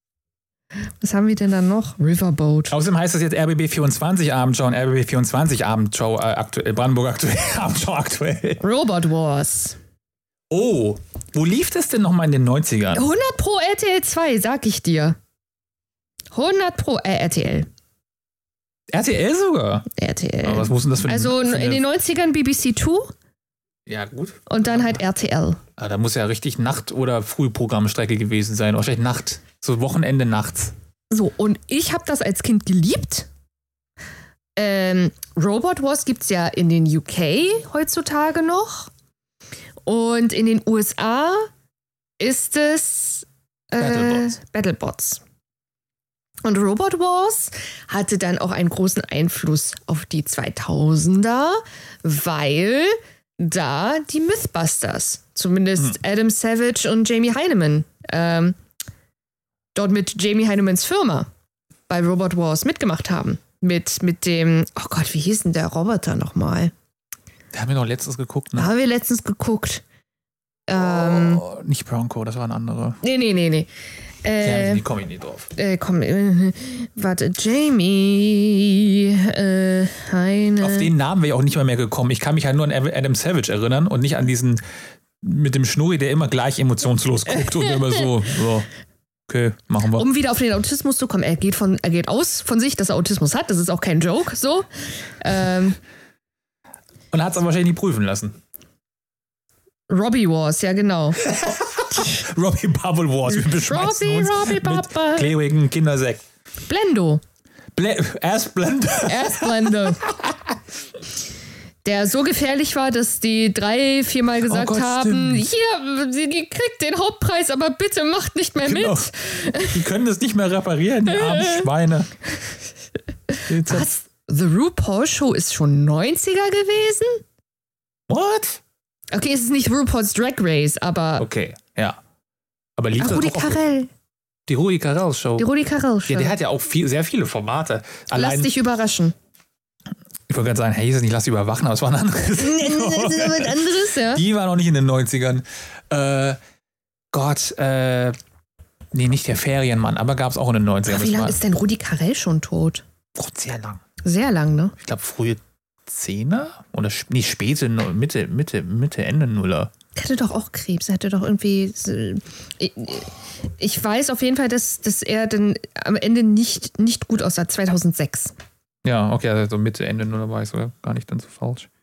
was haben wir denn dann noch? Riverboat. Außerdem heißt das jetzt R B B vierundzwanzig Abendschau und R B B vierundzwanzig Abendschau, äh, aktuell, Brandenburg aktuell, Abendschau aktuell. Robot Wars. Oh, wo lief das denn nochmal in den neunzigern? hundert pro R T L zwei, sag ich dir. hundert pro äh, R T L. R T L sogar? R T L. Aber was muss denn das für Also für in den neunzigern B B C zwei. Ja, gut. Und dann halt R T L. Ah, da muss ja richtig Nacht- oder Frühprogrammstrecke gewesen sein. Wahrscheinlich Nacht. So Wochenende nachts. So, und ich habe das als Kind geliebt. Ähm, Robot Wars gibt's ja in den U K heutzutage noch. Und in den U S A ist es äh, Battlebots. Battlebots. Und Robot Wars hatte dann auch einen großen Einfluss auf die zweitausender, weil da die Mythbusters, zumindest hm. Adam Savage und Jamie Heineman, ähm, dort mit Jamie Heinemans Firma bei Robot Wars mitgemacht haben. Mit, mit dem, oh Gott, wie hieß denn der Roboter nochmal? Da haben wir noch letztens geguckt, ne? Da haben wir letztens geguckt. Ähm, oh, nicht Bronco, das war ein anderer. Nee, nee, nee, nee. Äh, ja, wie komme ich nicht drauf? Äh, komm, äh, warte, Jamie, äh, Heine. Auf den Namen wäre ich auch nicht mal mehr gekommen. Ich kann mich halt nur an Adam Savage erinnern und nicht an diesen mit dem Schnurri, der immer gleich emotionslos guckt und immer so, so, okay, machen wir. Um wieder auf den Autismus zu kommen, er geht, von, er geht aus von sich, dass er Autismus hat, das ist auch kein Joke, so. Ähm, und hat es aber wahrscheinlich nie prüfen lassen. Robbie Wars, ja genau. Robbie Bubble Wars, wir beschmeißen Robbie, uns Robbie mit Bubble. klebrigen Kindersekt. Blendo. Ble- Erst Blende. Erst Blende. Der so gefährlich war, dass die drei, viermal gesagt oh Gott, haben, stimmt. Hier, ihr kriegt den Hauptpreis, aber bitte macht nicht mehr genau. mit. Die können das nicht mehr reparieren, die armen Schweine. Was? The RuPaul Show ist schon neunziger gewesen? What? Okay, es ist nicht RuPaul's Drag Race, aber... Okay, ja. Aber lief ah, das Rudi doch Carrell. Die Rudi Carrell Show. Die Rudi Carrell Show. Ja, der hat ja auch viel, sehr viele Formate. Allein, lass dich überraschen. Ich wollte gerade sagen, hey, ist das nicht Lass dich überwachen, aber es war ein anderes. Das ist aber ein anderes, ja. Die war noch nicht in den neunzigern. Äh, Gott, äh, nee, nicht der Ferienmann, aber gab es auch in den neunzigern. Ach, wie lange ist denn Rudi Carell schon tot? Oh, sehr lang. Sehr lang, ne? Ich glaube, frühe Zehner oder nicht späte, Mitte, Mitte, Mitte, Ende Nuller. Er hatte doch auch Krebs. Er hatte doch irgendwie. Ich, ich weiß auf jeden Fall, dass, dass er dann am Ende nicht, nicht gut aussah. zweitausendsechs. Ja, okay, also Mitte, Ende Nuller war ich sogar gar nicht dann so falsch.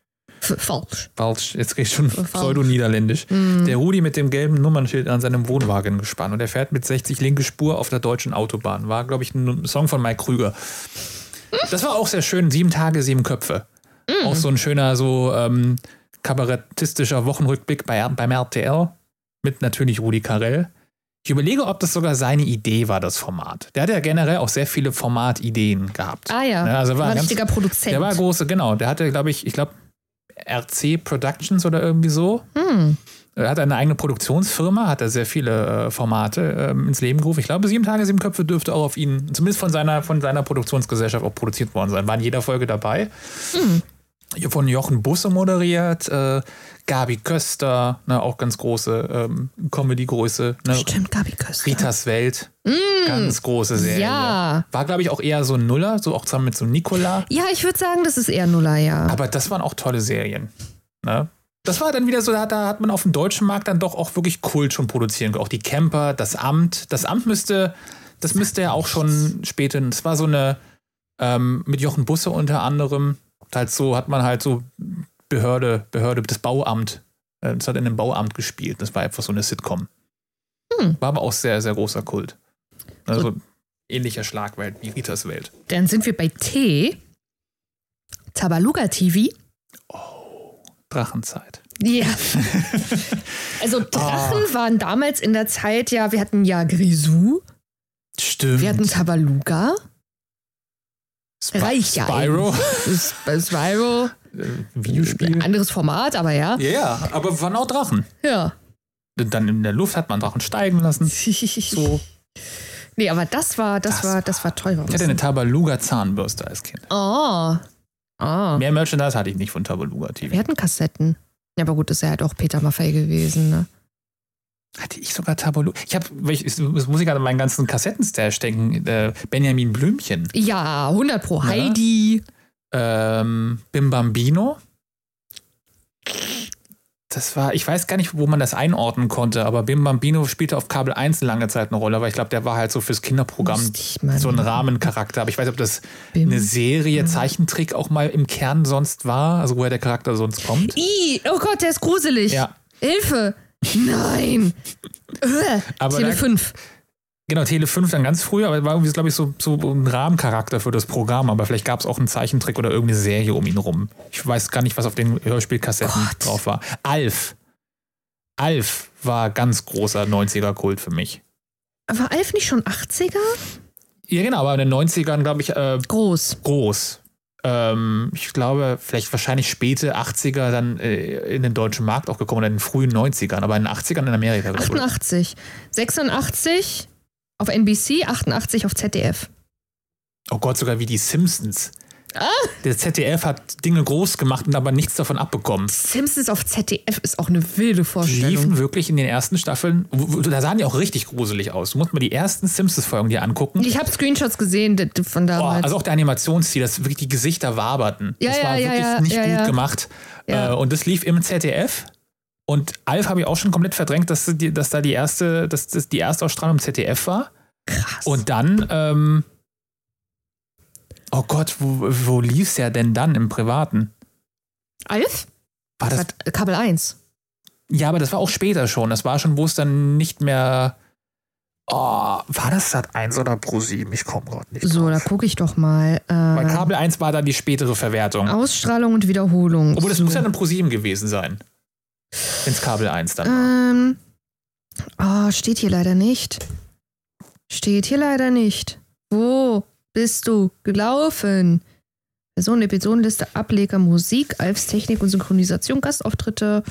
Falsch. Falsch, jetzt krieg ich schon pseudo-niederländisch. Mm. Der Rudi mit dem gelben Nummernschild an seinem Wohnwagen gespannt und er fährt mit sechzig linke Spur auf der deutschen Autobahn. War, glaube ich, ein Song von Mike Krüger. Das war auch sehr schön. Sieben Tage, sieben Köpfe. Mm. Auch so ein schöner, so ähm, kabarettistischer Wochenrückblick bei, beim R T L mit natürlich Rudi Carrell. Ich überlege, ob das sogar seine Idee war, das Format. Der hat ja generell auch sehr viele Formatideen gehabt. Ah ja, ja also war ein ganz, richtiger Produzent. Der war große, genau. Der hatte, glaube ich, ich glaube R C Productions oder irgendwie so. Hm. Er hat eine eigene Produktionsfirma, hat er sehr viele äh, Formate ähm, ins Leben gerufen. Ich glaube, Sieben Tage, Sieben Köpfe dürfte auch auf ihn, zumindest von seiner, von seiner Produktionsgesellschaft auch produziert worden sein. War in jeder Folge dabei. Hm. Von Jochen Busse moderiert, äh, Gabi Köster, ne, auch ganz große ähm, Comedy-Größe. Ne? Stimmt, Gabi Köster. Ritas Welt, mm, ganz große Serie. Ja. War, glaube ich, auch eher so ein Nuller, so auch zusammen mit so Nicola. Ja, ich würde sagen, das ist eher Nuller, ja. Aber das waren auch tolle Serien. Ne? Das war dann wieder so, da, da hat man auf dem deutschen Markt dann doch auch wirklich Kult schon produzieren können. Auch die Camper, das Amt. Das Amt müsste, das müsste ja auch schon später, das war so eine, ähm, mit Jochen Busse unter anderem, halt so, hat man halt so Behörde, Behörde, das Bauamt, äh, das hat in einem Bauamt gespielt. Das war einfach so eine Sitcom. Hm. War aber auch sehr, sehr großer Kult. Also so. Ähnlicher Schlagwelt wie Ritas Welt. Dann sind wir bei T. Tabaluga T V. Oh, Drachenzeit. Ja. Also Drachen oh. waren damals in der Zeit, ja, wir hatten ja Grisou. Stimmt. Wir hatten Tabaluga. Sp- Reicht ja. Spyro. Spyro. Videospiel. Anderes Format, aber ja. Ja, ja, aber waren auch Drachen. Ja. Dann in der Luft hat man Drachen steigen lassen. So. Nee, aber das war, das, das war, das war toll. Ich hatte eine Tabaluga Zahnbürste als Kind. Oh. oh. Mehr Merchandise hatte ich nicht von Tabaluga T V. Wir hatten Kassetten. Ja, aber gut, das ist ja halt auch Peter Maffay gewesen, ne? Hatte ich sogar Tabaluga? Ich habe, das muss ich gerade an meinen ganzen Kassettenstash denken, äh, Benjamin Blümchen. Ja, hundert Pro. Ja. Heidi. Ähm, Bim Bambino. Das war, ich weiß gar nicht, wo man das einordnen konnte, aber Bim Bambino spielte auf Kabel eins lange Zeit eine Rolle, weil ich glaube, der war halt so fürs Kinderprogramm so ein Rahmencharakter. Aber ich weiß nicht, ob das Bim. eine Serie, Zeichentrick auch mal im Kern sonst war, also woher der Charakter sonst kommt. I, oh Gott, der ist gruselig. Ja. Hilfe. Nein. Aber Tele fünf. Genau, Tele fünf dann ganz früh, aber war irgendwie, glaube ich, so, so ein Rahmencharakter für das Programm. Aber vielleicht gab es auch einen Zeichentrick oder irgendeine Serie um ihn rum. Ich weiß gar nicht, was auf den Hörspielkassetten Gott. drauf war. Alf. Alf war ganz großer neunziger-Kult für mich. War Alf nicht schon achtziger? Ja, genau, aber in den neunzigern, glaube ich, äh, groß. Groß. Ähm, ich glaube, vielleicht wahrscheinlich späte achtziger dann äh, in den deutschen Markt auch gekommen oder in den frühen neunzigern, aber in den achtzigern in Amerika. achtundachtzig. sechsundachtzig auf N B C, achtundachtzig auf Z D F. Oh Gott, sogar wie die Simpsons. Ah. Der Z D F hat Dinge groß gemacht und aber nichts davon abbekommen. Simpsons auf Z D F ist auch eine wilde Vorstellung. Die liefen wirklich in den ersten Staffeln, da sahen die auch richtig gruselig aus. Du musst mal die ersten Simpsons-Folgen dir angucken. Ich habe Screenshots gesehen von damals. Oh, also auch der Animationsstil, dass wirklich die Gesichter waberten. Ja, das ja, war ja, wirklich ja, nicht ja, gut ja. gemacht. Ja. Äh, und das lief im Z D F. Und Alf habe ich auch schon komplett verdrängt, dass, die, dass da die erste, dass das die erste Ausstrahlung im Z D F war. Krass. Und dann, ähm, oh Gott, wo, wo lief's ja denn dann im Privaten? Alf? War das? das war Kabel eins. Ja, aber das war auch später schon. Das war schon, wo es dann nicht mehr. Oh, war das Sat eins oder Pro sieben? Ich komme gerade nicht. So, drauf. da gucke ich doch mal. Äh, Weil Kabel eins war dann die spätere Verwertung. Ausstrahlung und Wiederholung. Obwohl, das so. muss ja dann Pro sieben gewesen sein. Wenn's Kabel eins dann ähm, war. Oh, steht hier leider nicht. Steht hier leider nicht. Wo bist du gelaufen? Personen, Episodenliste, Ableger, Musik, Alfs Technik und Synchronisation, Gastauftritte,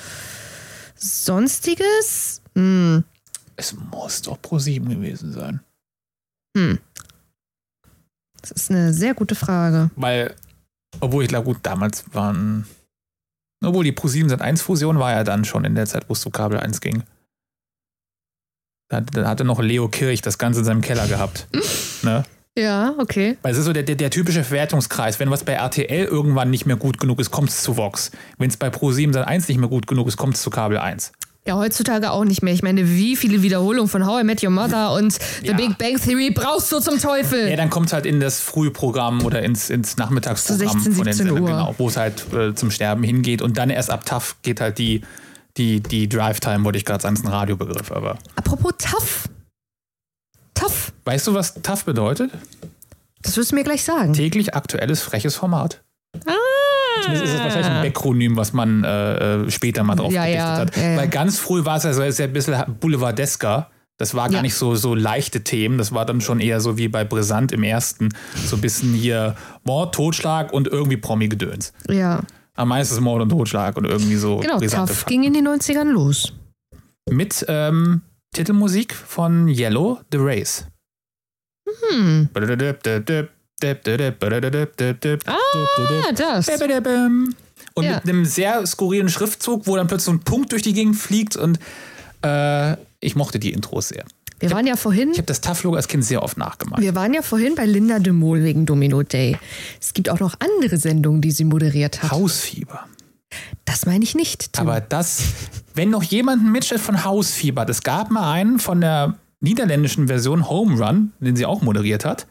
Sonstiges? Hm. Es muss doch Pro sieben gewesen sein. Hm. Das ist eine sehr gute Frage. Weil, obwohl ich glaube, gut, damals waren. Obwohl die Pro sieben Sat eins Fusion war ja dann schon in der Zeit, wo es zu Kabel eins ging. Da, da hatte noch Leo Kirch das Ganze in seinem Keller gehabt. Ne? Ja, okay. Weil es ist so der, der, der typische Verwertungskreis. Wenn was bei R T L irgendwann nicht mehr gut genug ist, kommt es zu Vox. Wenn es bei Pro sieben Sat eins nicht mehr gut genug ist, kommt es zu Kabel eins. Ja, heutzutage auch nicht mehr. Ich meine, wie viele Wiederholungen von How I Met Your Mother und The Ja. Big Bang Theory brauchst du zum Teufel? Ja, dann kommt es halt in das Frühprogramm oder ins, ins Nachmittagsprogramm Zu sechzehn, von den siebzehn Sendern, Uhr. genau, wo es halt äh, zum Sterben hingeht und dann erst ab T A F geht halt die, die, die Drive-Time, wollte ich gerade sagen, ist ein Radiobegriff, aber. Apropos tough. Tough. Weißt du, was T A F bedeutet? Das wirst du mir gleich sagen. Täglich aktuelles, freches Format. Ah. Zumindest ist es wahrscheinlich ein Backronym, was man äh, später mal drauf Ja, gedichtet ja, hat. ja, ja. Weil ganz früh war es ja so sehr ein bisschen boulevardesker. Das war gar Ja. nicht so, so leichte Themen. Das war dann schon eher so wie bei Brisant im ersten. So ein bisschen hier Mord, Totschlag und irgendwie Promi-Gedöns. Ja. Am meisten Mord und Totschlag und irgendwie so Genau, brisante Tough Fakten. ging in den neunzigern los. Mit ähm, Titelmusik von Yellow, The Race. Hm. Ah, das. Und Ja. mit einem sehr skurrilen Schriftzug, wo dann plötzlich so ein Punkt durch die Gegend fliegt und äh, ich mochte die Intros sehr. Wir waren ja vorhin. Ich habe das T A F-Logo als Kind sehr oft nachgemacht. Wir waren ja vorhin bei Linda de Mol wegen Domino Day. Es gibt auch noch andere Sendungen, die sie moderiert hat. Hausfieber. Das meine ich nicht. Tim. Aber das, wenn noch jemand ein Mitschnitt von Hausfieber hat, es gab mal einen von der niederländischen Version Home Run, den sie auch moderiert hat,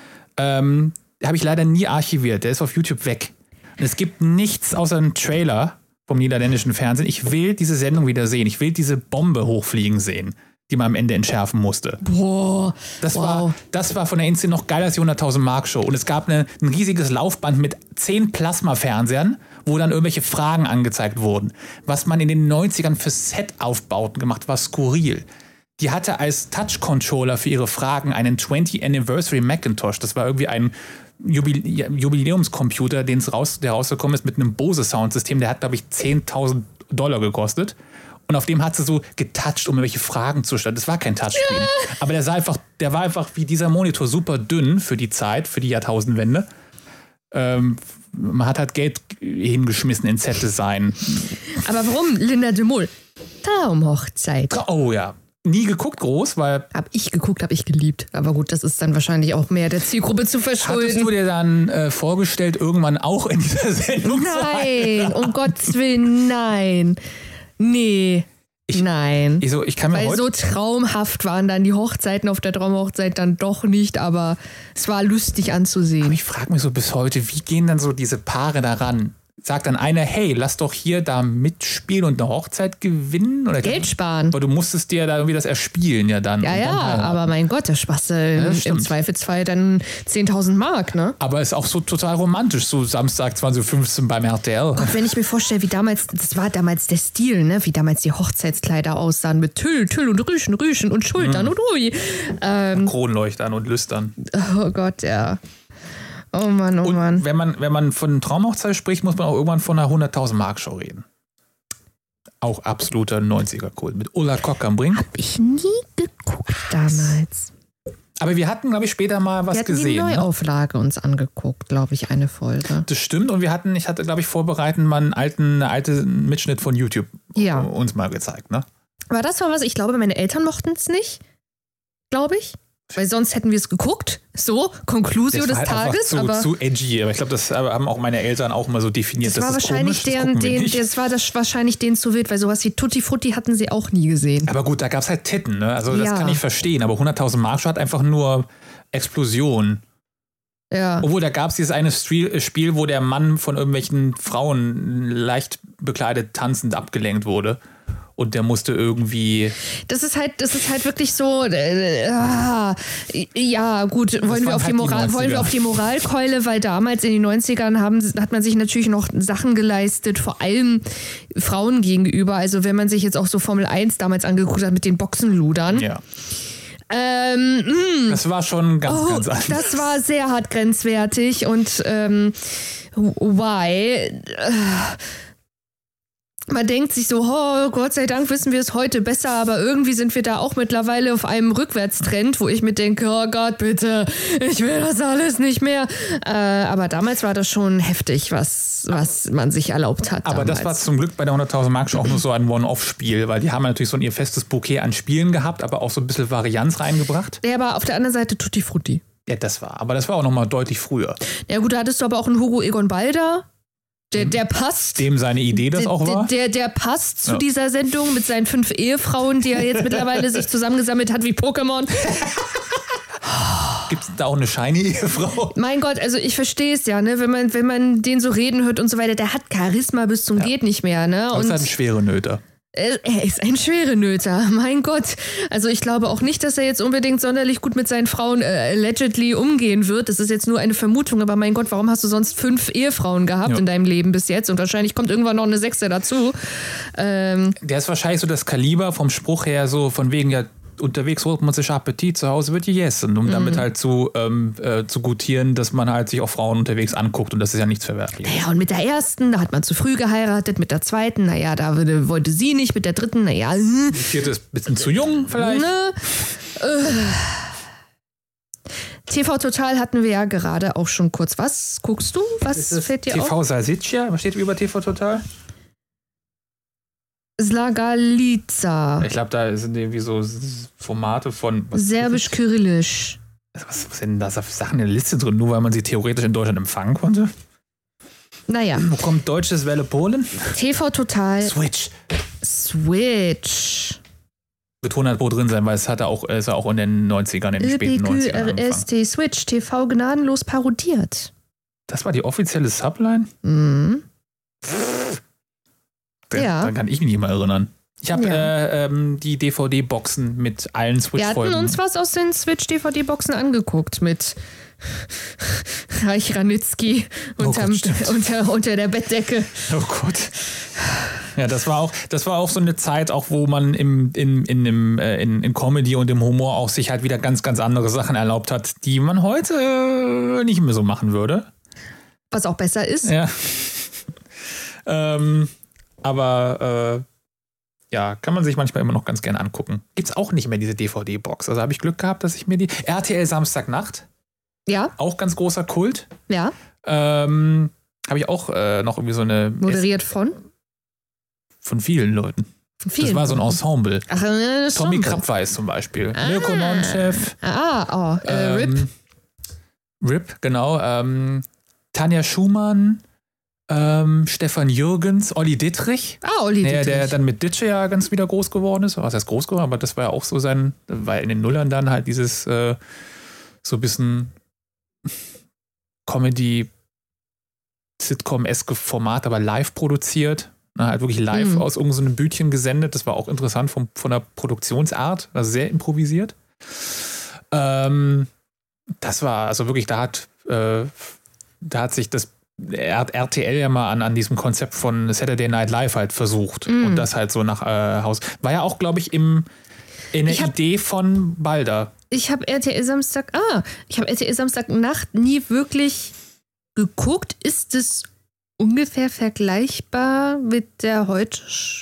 ähm, habe ich leider nie archiviert. Der ist auf YouTube weg. Und es gibt nichts außer einen Trailer vom niederländischen Fernsehen. Ich will diese Sendung wieder sehen. Ich will diese Bombe hochfliegen sehen, die man am Ende entschärfen musste. Boah. Das, wow. war, das war von der Insel noch geiler als die hunderttausend Mark Show. Und es gab eine, ein riesiges Laufband mit zehn Plasma-Fernsehern, wo dann irgendwelche Fragen angezeigt wurden. Was man in den neunzigern für Set-Aufbauten gemacht, war skurril. Die hatte als Touch-Controller für ihre Fragen einen twentieth Anniversary Macintosh. Das war irgendwie ein Jubil Jubiläumscomputer, den es raus, der rausgekommen ist mit einem Bose-Soundsystem. Der hat, glaube ich, zehntausend Dollar gekostet. Und auf dem hat sie so getoucht, um irgendwelche Fragen zu stellen. Das war kein Touchscreen. Aber der sah einfach, der war einfach wie dieser Monitor super dünn für die Zeit, für die Jahrtausendwende. Ähm, man hat halt Geld hingeschmissen in Set-Design. Aber warum Linda de Mol? Traumhochzeit. Oh ja. Nie geguckt groß, weil. Hab ich geguckt, hab ich geliebt. Aber gut, das ist dann wahrscheinlich auch mehr der Zielgruppe zu Hattest verschulden. du dir dann äh, vorgestellt, irgendwann auch in dieser Sendung Nein, zu sein? um Gottes Willen, nein. Nee, Ich- nein. Ich, so, ich kann mir Weil heute. so traumhaft waren dann die Hochzeiten auf der Traumhochzeit dann doch nicht, aber es war lustig anzusehen. Ich frage mich so bis heute, wie gehen dann so diese Paare daran? Sagt dann einer, hey, lass doch hier da mitspielen und eine Hochzeit gewinnen? Oder Geld sparen. Aber du musstest dir da irgendwie das erspielen ja dann. Ja, und dann ja, heiraten. aber mein Gott, der Spaße das im stimmt. Zweifelsfall dann zehntausend Mark, ne? Aber ist auch so total romantisch, so Samstag zwanzig Uhr fünfzehn beim R T L. Wenn ich mir vorstelle, wie damals, das war damals der Stil, ne? Wie damals die Hochzeitskleider aussahen mit Tüll, Tüll und Rüschen, Rüschen und Schultern und ui. Ähm, Kronleuchtern und Lüstern. oh Gott, ja. Oh Mann, oh Mann. Und wenn man, wenn man von Traumhochzeit spricht, muss man auch irgendwann von einer hunderttausend Mark Show reden. Auch absoluter neunziger-Kult mit Ulla Kock am Ring. Hab ich nie geguckt damals. Aber wir hatten, glaube ich, später mal was Wir hatten die gesehen. Ne? Neuauflage uns angeguckt, glaube ich, eine Folge. Das stimmt. Und wir hatten, ich hatte, glaube ich, vorbereitend mal einen alten, eine alte Mitschnitt von YouTube Ja. uns mal gezeigt. Ne? Aber das war was, ich glaube, meine Eltern mochten es nicht, glaube ich. Weil sonst hätten wir es geguckt. So, Conclusio Das des war halt einfach Tages. zu, aber zu edgy. Aber ich glaube, das haben auch meine Eltern auch mal so definiert. das war ist wahrscheinlich komisch, das deren, gucken wir den, nicht. das war das wahrscheinlich denen zu wild, weil sowas wie Tutti Frutti hatten sie auch nie gesehen. Aber gut, da gab es halt Titten. Ne? Also das Ja. kann ich verstehen. Aber hunderttausend Mark Show hat einfach nur Explosion. Ja. Obwohl, da gab es dieses eine Stre- Spiel, wo der Mann von irgendwelchen Frauen leicht bekleidet tanzend abgelenkt wurde. Und der musste irgendwie. Das ist halt, das ist halt wirklich so. Äh, ah, ja, gut, wollen wir, waren auf die halt die Moral, wollen wir neunziger. auf die Moralkeule, weil damals in den neunzigern haben, hat man sich natürlich noch Sachen geleistet, vor allem Frauen gegenüber. Also wenn man sich jetzt auch so Formel eins damals angeguckt hat mit den Boxenludern. Ja. Ähm, mh, Das war schon ganz, oh, ganz anders. das war sehr hart grenzwertig und ähm, why? Äh, Man denkt sich so, oh, Gott sei Dank wissen wir es heute besser, aber irgendwie sind wir da auch mittlerweile auf einem Rückwärtstrend, wo ich mir denke, oh Gott, bitte, ich will das alles nicht mehr. Äh, aber damals war das schon heftig, was, was man sich erlaubt hat. Aber damals. das war zum Glück bei der hunderttausend Mark Show auch nur so ein One-Off-Spiel, weil die haben natürlich so ein ihr festes Bouquet an Spielen gehabt, aber auch so ein bisschen Varianz reingebracht. Ja, aber auf der anderen Seite Tutti Frutti. Ja, das war. Aber das war auch nochmal deutlich früher. Ja gut, da hattest du aber auch einen Hugo Egon Balder. Der, der passt. Dem seine Idee das auch war? Der, der, der passt zu ja. dieser Sendung mit seinen fünf Ehefrauen, die er jetzt mittlerweile sich zusammengesammelt hat wie Pokémon. Gibt es da auch eine shiny Ehefrau? Mein Gott, also ich verstehe es ja, ne? Wenn man, wenn man den so reden hört und so weiter, der hat Charisma bis zum ja. geht nicht mehr, ne? Aber und ist halt ein schwere Nöter. Er ist ein Schwerenöter, mein Gott. Also ich glaube auch nicht, dass er jetzt unbedingt sonderlich gut mit seinen Frauen äh, allegedly umgehen wird. Das ist jetzt nur eine Vermutung, aber mein Gott, warum hast du sonst fünf Ehefrauen gehabt ja. in deinem Leben bis jetzt? Und wahrscheinlich kommt irgendwann noch eine sechste dazu. Ähm, Der ist wahrscheinlich so das Kaliber vom Spruch her so von wegen, ja, unterwegs holt man sich Appetit, zu Hause wird gegessen, um mhm. damit halt zu, ähm, äh, zu gutieren, dass man halt sich auch Frauen unterwegs anguckt und das ist ja nichts Verwerfliches. Naja, und mit der ersten, da hat man zu früh geheiratet, mit der zweiten, naja, da wollte, wollte sie nicht, mit der dritten, naja. Die vierte ist ein bisschen zu jung vielleicht. Ne? Äh. T V Total hatten wir ja gerade auch schon kurz. Was guckst du? Was fällt dir T V auf? T V Salsiccia, was steht über T V Total? Slagalica. Ich glaube, da sind irgendwie so Formate von... Serbisch-Kyrillisch. Was, was sind denn da für Sachen in der Liste drin, nur weil man sie theoretisch in Deutschland empfangen konnte? Naja. Wo kommt deutsches Welle Polen? T V Total. Switch. Switch. Wird hundert Pro drin sein, weil es hatte auch, ist ja auch in den neunzigern, in den späten neunzigern R S T Switch T V gnadenlos parodiert. Das war die offizielle Subline? Mhm. Ja. Dann kann ich mich nicht mehr erinnern. Ich habe ja. äh, ähm, die D V D-Boxen mit allen Switch-Folgen. Wir hatten uns was aus den Switch-D V D-Boxen angeguckt mit Reich Ranitzky unterm, oh unter, unter der Bettdecke. Oh Gott. Ja, das war auch, das war auch so eine Zeit, auch wo man im, in, in, im, äh, in, in Comedy und im Humor auch sich halt wieder ganz, ganz andere Sachen erlaubt hat, die man heute äh, nicht mehr so machen würde. Was auch besser ist. Ja. ähm... Aber äh, ja, kann man sich manchmal immer noch ganz gerne angucken. Gibt's auch nicht mehr diese D V D-Box. Also habe ich Glück gehabt, dass ich mir die... R T L Samstagnacht. Ja. Auch ganz großer Kult. Ja. Ähm, habe ich auch äh, noch irgendwie so eine... Moderiert von? Von vielen Leuten. Von vielen Das war so ein Ensemble. Ach, äh, Tommy Krabweis zum Beispiel. Ah. Mirko Nonchef. Ah, oh, äh, ähm, R I P. R I P, genau. Ähm, Tanja Schumann. Ähm, Stefan Jürgens, Olli Dittrich. Ah, Olli der, Dittrich. Der dann mit Ditsche ja ganz wieder groß geworden ist. Was heißt groß geworden? Aber das war ja auch so sein, weil in den Nullern dann halt dieses äh, so ein bisschen Comedy Sitcom-eske Format, aber live produziert. Na, halt wirklich live mhm. aus irgendeinem so Bütchen gesendet. Das war auch interessant vom, von der Produktionsart. Also sehr improvisiert. Ähm, das war, also wirklich, da hat, äh, da hat sich das R T L ja mal an, an diesem Konzept von Saturday Night Live halt versucht. Mm. Und das halt so nach äh, Haus. War ja auch, glaube ich, im, in der hab, Idee von Balder. Ich habe R T L Samstag, ah, ich habe R T L Samstagnacht nie wirklich geguckt. Ist es ungefähr vergleichbar mit der heute?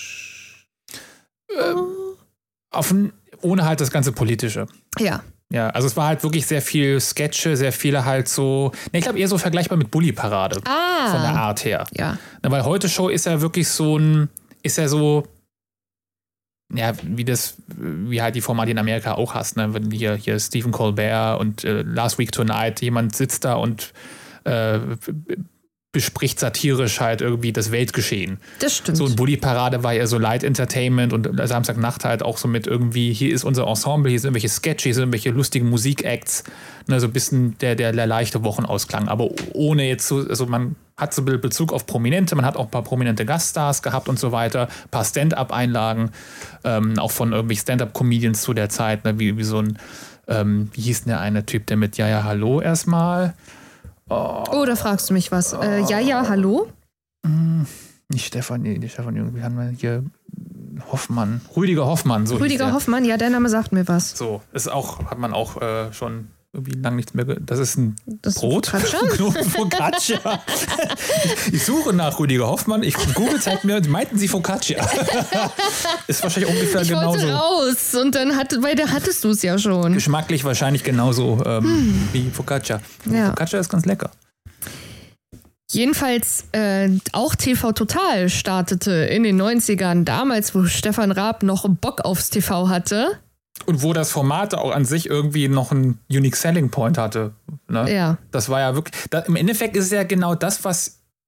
Ähm, auf, ohne halt das ganze Politische. Ja. Ja, also es war halt wirklich sehr viel Sketche, sehr viele halt so, ne, ich glaube eher so vergleichbar mit Bully-Parade. Ah. Von der Art her. Ja. Na, weil heute Show ist ja wirklich so ein, ist ja so, ja, wie das, wie halt die Formate in Amerika auch hast, ne? Wenn hier, hier Stephen Colbert und äh, Last Week Tonight, jemand sitzt da und äh, bespricht satirisch halt irgendwie das Weltgeschehen. Das stimmt. So ein Bully-Parade war ja so Light Entertainment und Samstagnacht halt auch so mit irgendwie, hier ist unser Ensemble, hier sind irgendwelche Sketche, hier sind irgendwelche lustigen Musikacts, ne, so ein bisschen der, der, der leichte Wochenausklang, aber ohne jetzt so, also man hat so ein Bezug auf Prominente, man hat auch ein paar prominente Gaststars gehabt und so weiter, ein paar Stand-Up-Einlagen, ähm, auch von irgendwelchen Stand-Up-Comedians zu der Zeit, ne, wie, wie so ein, ähm, wie hieß denn der eine Typ, der mit Ja, ja, hallo erstmal. Oh, oh, da fragst du mich was. Äh, ja, ja, hallo? Nicht Stefan, nee, nicht Stefan, irgendwie haben wir hier Hoffmann. Rüdiger Hoffmann, so Rüdiger Hoffmann, ja, der Name sagt mir was. So, ist auch, hat man auch äh, schon irgendwie lange nichts mehr gehört. Das ist ein das Brot. Focaccia. ich, ich suche nach Rüdiger Hoffmann. Ich Google zeigt mir, meinten Sie Focaccia? Ist wahrscheinlich ungefähr ich genauso. Ich wollte raus und dann hat, weil da hattest du es ja schon. Geschmacklich wahrscheinlich genauso ähm, hm. wie Focaccia. Ja. Focaccia ist ganz lecker. Jedenfalls äh, auch T V Total startete in den neunzigern, damals, wo Stefan Raab noch Bock aufs T V hatte. Und wo das Format auch an sich irgendwie noch einen Unique Selling Point hatte. Ne? Ja. Das war ja wirklich, da, im Endeffekt ist es ja genau das, was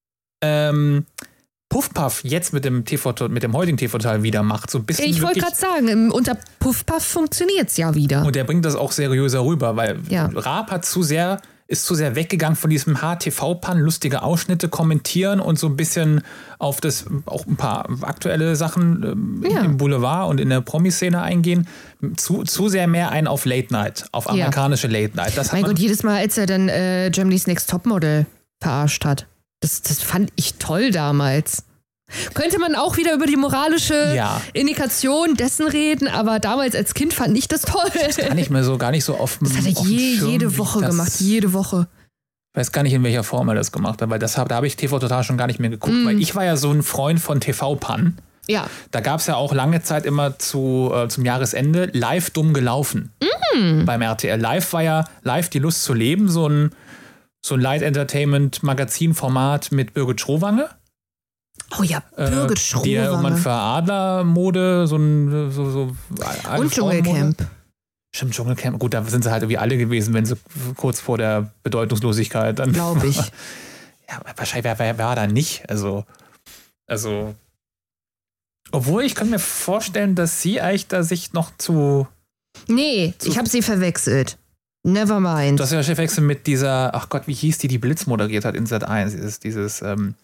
ähm, Puff-Puff jetzt mit dem T V, mit dem heutigen T V-Teil wieder macht. So ein bisschen ich wollte gerade sagen, unter Puff-Puff funktioniert es ja wieder. Und der bringt das auch seriöser rüber, weil ja. Raab hat zu sehr, ist zu sehr weggegangen von diesem H T V-Pan, lustige Ausschnitte kommentieren und so ein bisschen auf das, auch ein paar aktuelle Sachen äh, ja. im Boulevard und in der Promi-Szene eingehen. Zu, zu sehr mehr ein auf Late Night, auf amerikanische ja. Late Night. Das mein Gott, jedes Mal, als er dann äh, Germany's Next Topmodel verarscht hat. Das, das fand ich toll damals. Könnte man auch wieder über die moralische ja. Indikation dessen reden, aber damals als Kind fand ich das toll. Das gar nicht mehr so, gar nicht so oft. Das hat er je, Schirm, jede Woche gemacht, jede Woche. Ich weiß gar nicht, in welcher Form er das gemacht hat, weil das, da habe ich T V Total schon gar nicht mehr geguckt, mm. weil ich war ja so ein Freund von T V-Pan. Ja. Da gab es ja auch lange Zeit immer zu, äh, zum Jahresende live dumm gelaufen mm. beim R T L. Live war ja live die Lust zu leben, so ein So ein Light-Entertainment-Magazin-Format mit Birgit Schrowange. Oh ja, Birgit äh, Schrowange. Die ja irgendwann für Adlermode, so ein so, so und Dschungelcamp. Stimmt, Dschungelcamp. Gut, da sind sie halt irgendwie alle gewesen, wenn sie kurz vor der Bedeutungslosigkeit dann. Glaube ich. Ja, wahrscheinlich wer, wer war da nicht. Also, also. Obwohl, ich kann mir vorstellen, dass sie eigentlich da sich noch zu. Nee, zu ich habe sie verwechselt. Never mind. Du hast ja verwechselt mit dieser, ach Gott, wie hieß die, die Blitz moderiert hat in Sat eins. Dieses, dieses ähm,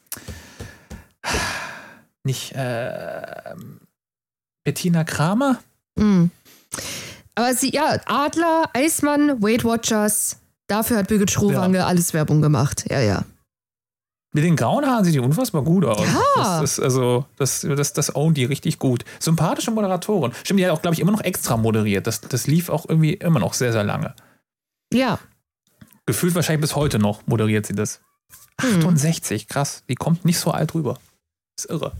nicht, äh, Bettina Kramer? Mm. Aber sie, ja, Adler, Eismann, Weight Watchers, dafür hat Birgit Schrowange ja. alles Werbung gemacht. Ja, ja. Mit den grauen Haaren sieht die unfassbar gut aus. Ja. Das ist, also, das, das, das own die richtig gut. Sympathische Moderatorin. Stimmt, die hat auch, glaube ich, immer noch extra moderiert. Das, das lief auch irgendwie immer noch sehr, sehr lange. Ja. Gefühlt wahrscheinlich bis heute noch moderiert sie das. achtundsechzig, krass. Die kommt nicht so alt rüber. Ist irre.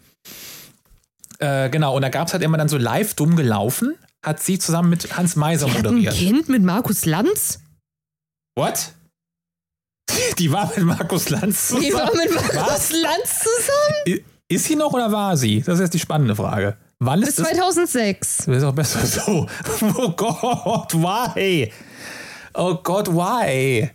Äh, genau, und da gab es halt immer dann so live dumm gelaufen, hat sie zusammen mit Hans Meiser die moderiert. Hat ein Kind mit Markus Lanz? What? Die war mit Markus Lanz zusammen? Die war mit Markus Was? Lanz zusammen? Ist sie noch oder war sie? Das ist jetzt die spannende Frage. Wann ist Bis zweitaunsechs. Das? Das ist auch besser so. Oh Gott, why? Oh Gott, why?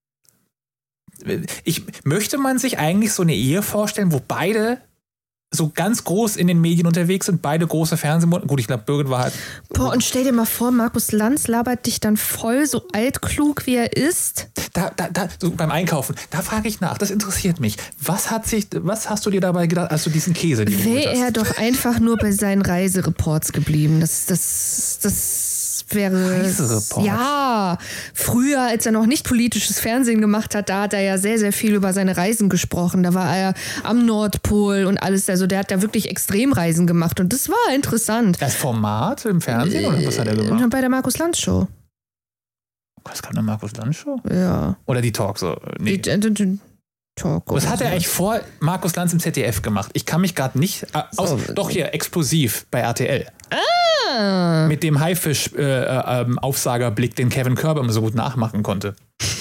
Ich, möchte man sich eigentlich so eine Ehe vorstellen, wo beide so ganz groß in den Medien unterwegs sind, beide große Fernsehmodelle? Gut, ich glaube, Birgit war halt... Boah, und stell dir mal vor, Markus Lanz labert dich dann voll, so altklug wie er ist. Da, da, da, so beim Einkaufen, da frage ich nach, das interessiert mich. Was hat sich, was hast du dir dabei gedacht, als du diesen Käse geholt hast? Wäre er doch einfach nur bei seinen Reisereports geblieben. Das, das, das wäre... Reisereport? Ja, früher, als er noch nicht politisches Fernsehen gemacht hat, da hat er ja sehr, sehr viel über seine Reisen gesprochen. Da war er am Nordpol und alles. Also der hat da wirklich Extremreisen gemacht und das war interessant. Das Format im Fernsehen oder was hat er gemacht? Bei der Markus Lanz Show. Was kam der Markus Lanz Show? Ja. Oder die Talkshow? Nee. Die, die, die Talk was hat er eigentlich vor Markus Lanz im Z D F gemacht? Ich kann mich gerade nicht... Äh, aus, so. Doch hier, explosiv bei R T L. Ah! Mit dem Haifisch-Aufsagerblick, äh, äh, den Kevin Körber immer so gut nachmachen konnte.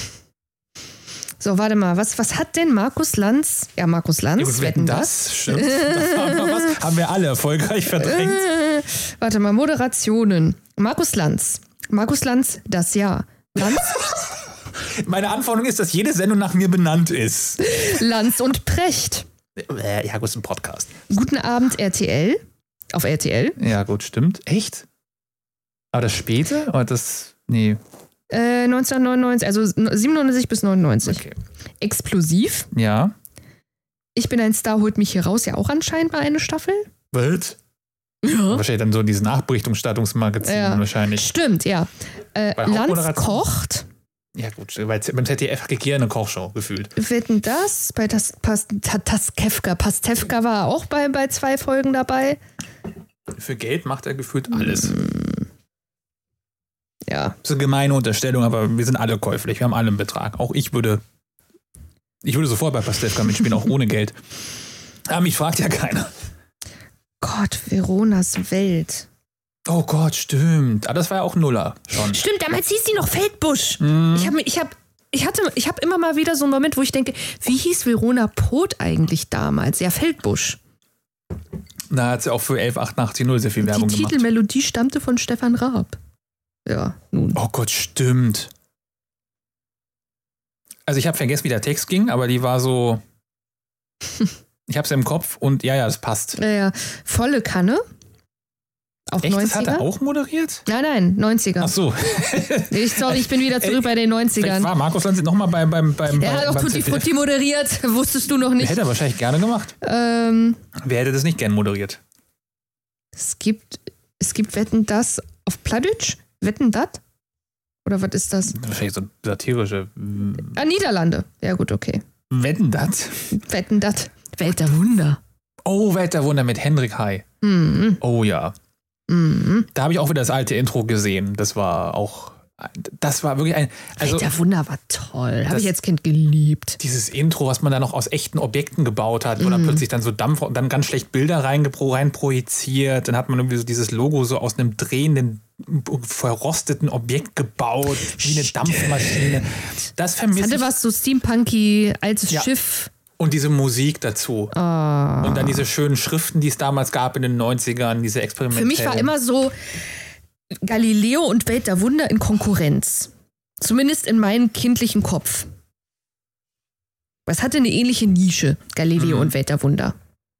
So, warte mal, was, was hat denn Markus Lanz? Ja, Markus Lanz, ja, gut, wetten das? das? Stimmt. Das haben, wir was, haben wir alle erfolgreich verdrängt. Äh, warte mal, Moderationen. Markus Lanz. Markus Lanz, das Jahr. Lanz? Meine Anforderung ist, dass jede Sendung nach mir benannt ist. Lanz und Precht. Ja, gut, ist ein Podcast. Guten Abend, R T L. Auf R T L. Ja, gut, stimmt. Echt? Aber das späte? Oder das... Nee. Äh, neunzehnhundertneunundneunzig, also siebenundneunzig bis neunundneunzig. Okay. Explosiv. Ja. Ich bin ein Star, holt mich hier raus. Ja, auch anscheinend mal eine Staffel. Was? Ja. Wahrscheinlich dann so dieses Nachberichtungsstattungsmagazin ja. wahrscheinlich. Stimmt, ja. Äh, Lanz kocht. Ja gut, weil beim Z D F kriegt jeder eine Kochshow gefühlt. Wetten das? Bei das, Pas, Taskewka. Pastewka war auch bei, bei zwei Folgen dabei. Für Geld macht er gefühlt alles. Mm. Ja. Das ist eine gemeine Unterstellung, aber wir sind alle käuflich. Wir haben alle einen Betrag. Auch ich würde ich würde sofort bei Pastewka mitspielen, auch ohne Geld. Aber mich fragt ja keiner. Gott, Veronas Welt. Oh Gott, stimmt. Ah, das war ja auch Nuller schon. Stimmt, damals hieß die noch Feldbusch. Mm. Ich habe ich hab, ich hatte, ich hab immer mal wieder so einen Moment, wo ich denke, wie hieß Verona Poth eigentlich damals? Ja, Feldbusch. Da hat sie auch für elf achtundachtzig null sehr viel Werbung die gemacht. Die Titelmelodie stammte von Stefan Raab. Ja, nun. Oh Gott, stimmt. Also ich habe vergessen, wie der Text ging, aber die war so... Ich hab's im Kopf und ja, ja, das passt. Ja, ja. Volle Kanne. Auch Echt, neunziger? Das hat er auch moderiert? Nein, nein, neunziger. Ach so. Ich, sorry, ich bin wieder zurück Ey, bei den neunzigern. Vielleicht war Markus Lanz nochmal beim, beim, beim Er hat auch beim Tutti Z D F. Frutti moderiert, wusstest du noch nicht. Hätte er wahrscheinlich gerne gemacht. Ähm, Wer hätte das nicht gern moderiert? es gibt, es gibt Wetten, das auf Plattdeutsch? Wetten, dat? Oder was ist das? Wahrscheinlich so satirische. Ah, Niederlande. Ja gut, okay. Wetten, das? Wetten, dat. Welt der Wunder. Oh, Welt der Wunder mit Hendrik Hai. Mhm. Oh ja. Mhm. Da habe ich auch wieder das alte Intro gesehen. Das war auch, das war wirklich ein, also Welt der Wunder war toll. Habe das- ich als Kind geliebt. dieses Intro, was man da noch aus echten Objekten gebaut hat, wo dann plötzlich dann so Dampf und dann ganz schlecht Bilder reingepro- reinprojiziert. Dann hat man irgendwie so dieses Logo so aus einem drehenden, verrosteten Objekt gebaut, wie eine Dampfmaschine. Das Das vermisse hatte ich. was so steampunky, altes Ja. Schiff. Und diese Musik dazu. Ah. Und dann diese schönen Schriften, die es damals gab in den neunzigern, diese Experimente. Für mich war immer so Galileo und Welt der Wunder in Konkurrenz. Zumindest in meinem kindlichen Kopf. Es hatte eine ähnliche Nische, Galileo Mhm. und Welt der Wunder.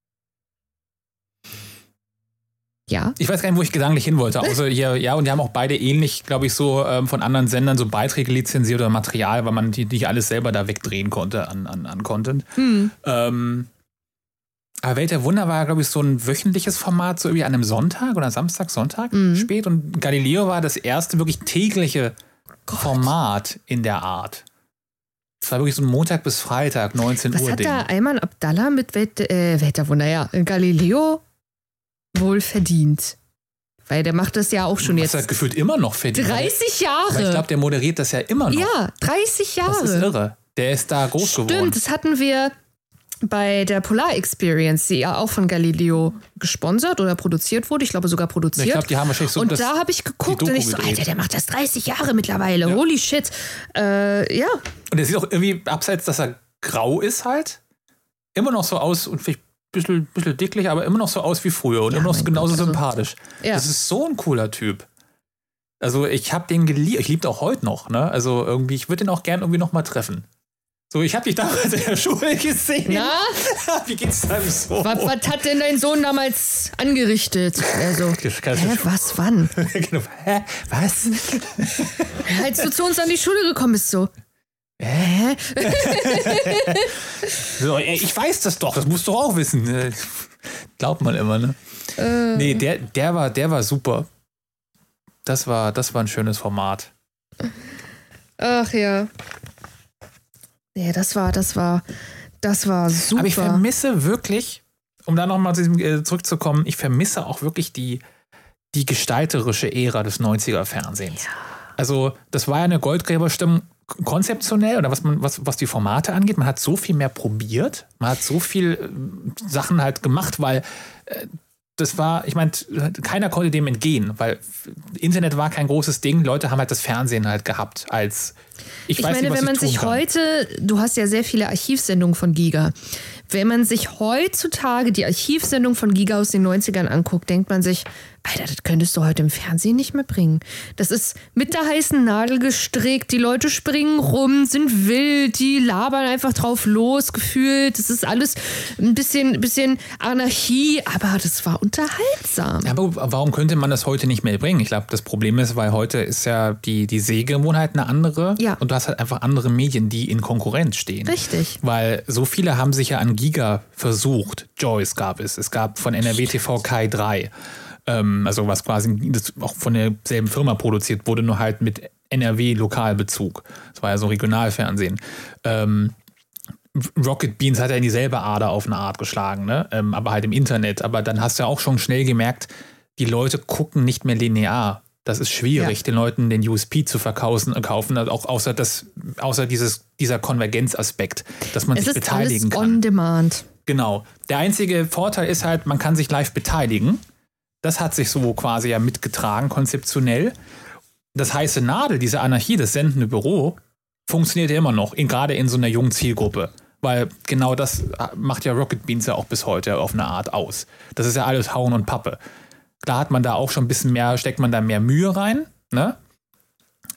Ja. Ich weiß gar nicht, wo ich gedanklich hin wollte. Außer hier, ja, und die haben auch beide ähnlich, glaube ich, so ähm, von anderen Sendern so Beiträge lizenziert oder Material, weil man die nicht alles selber da wegdrehen konnte an, an, an Content. Hm. Ähm, aber Welt der Wunder war, glaube ich, so ein wöchentliches Format, so irgendwie an einem Sonntag oder Samstag, Sonntag Mhm. spät. Und Galileo war das erste wirklich tägliche Format in der Art. Es war wirklich so Montag bis Freitag, neunzehn Was Uhr hat Ding. da Ayman Abdallah mit Welt, äh, Welt der Wunder, ja, Galileo wohl verdient? Weil der macht das ja auch schon Was jetzt hat gefühlt immer noch verdient. dreißig Aber ich Jahre. glaube, der moderiert das ja immer noch. Ja, dreißig Jahre. Das ist irre. Der ist da groß Stimmt, geworden. das hatten wir bei der Polar Experience, die ja auch von Galileo gesponsert oder produziert wurde. Ich glaube sogar produziert. Ich glaube, die haben wahrscheinlich so und das, da habe ich geguckt die und Doku ich so, gedreht. Alter, der macht das dreißig Jahre mittlerweile. Ja. Holy shit. Äh, ja, Und der sieht auch irgendwie, abseits, dass er grau ist halt, immer noch so aus und vielleicht ein bisschen, bisschen dicklich, aber immer noch so aus wie früher und Ja, immer noch mein genauso Gott, also- sympathisch. ja. Das ist so ein cooler Typ. Also ich habe den geliebt, ich liebe auch heute noch, ne? Also irgendwie, ich würde den auch gern irgendwie noch mal treffen. So, ich habe dich damals in der Schule gesehen. Na, Wie geht's deinem Sohn? was, was hat denn dein Sohn damals angerichtet? Also, hä, was, wann? Genau. Hä? Was? Als du zu uns an die Schule gekommen bist, so. Hä? So, ey, ich weiß das doch, das musst du auch wissen. Äh, Glaubt man immer, ne? Äh, Nee, der, der, war, der war super. Das war, das war ein schönes Format. Ach ja. Nee, das war, das war, das war super. Aber ich vermisse wirklich, um da nochmal äh, zurückzukommen, ich vermisse auch wirklich die, die gestalterische Ära des neunziger Fernsehens. Ja. Also, das war ja eine Goldgräberstimmung konzeptionell oder was man, was, was die Formate angeht. Man hat so viel mehr probiert, man hat so viel äh, Sachen halt gemacht, weil äh, das war, ich meine, keiner konnte dem entgehen, weil Internet war kein großes Ding. Leute haben halt das Fernsehen halt gehabt als, ich, Ich weiß meine, nicht, was wenn man ich tun sich kann. heute, du hast ja sehr viele Archivsendungen von Giga. Wenn man sich heutzutage die Archivsendung von Giga aus den neunzigern anguckt, denkt man sich, Alter, das könntest du heute im Fernsehen nicht mehr bringen. Das ist mit der heißen Nadel gestrickt, die Leute springen rum, sind wild, die labern einfach drauf los, gefühlt. Das ist alles ein bisschen, bisschen Anarchie, aber das war unterhaltsam. Ja, aber warum könnte man das heute nicht mehr bringen? Ich glaube, das Problem ist, weil heute ist ja die, die Sehgewohnheit eine andere. Ja. Und du hast halt einfach andere Medien, die in Konkurrenz stehen. Richtig. Weil so viele haben sich ja an Giga versucht. Joyce gab es. Es gab von N R W T V Kai drei. Ähm, also was quasi das auch von derselben Firma produziert wurde, nur halt mit N R W-Lokalbezug. Das war ja so Regionalfernsehen. Ähm, Rocket Beans hat ja in dieselbe Ader auf eine Art geschlagen, ne? Ähm, aber halt im Internet. Aber dann hast du ja auch schon schnell gemerkt, die Leute gucken nicht mehr linear. Das ist schwierig, Ja. den Leuten den U S P zu verkaufen, kaufen, also auch außer, das, außer dieses, dieser Konvergenzaspekt, dass man Es sich ist beteiligen alles kann. on demand. Genau. Der einzige Vorteil ist halt, man kann sich live beteiligen. Das hat sich so quasi ja mitgetragen, konzeptionell. Das heiße Nadel, diese Anarchie, das sendende Büro, funktioniert ja immer noch, in, gerade in so einer jungen Zielgruppe. Weil genau das macht ja Rocket Beans ja auch bis heute auf eine Art aus. Das ist ja alles Hauen und Pappe. Klar hat man da auch schon ein bisschen mehr, steckt man da mehr Mühe rein, ne?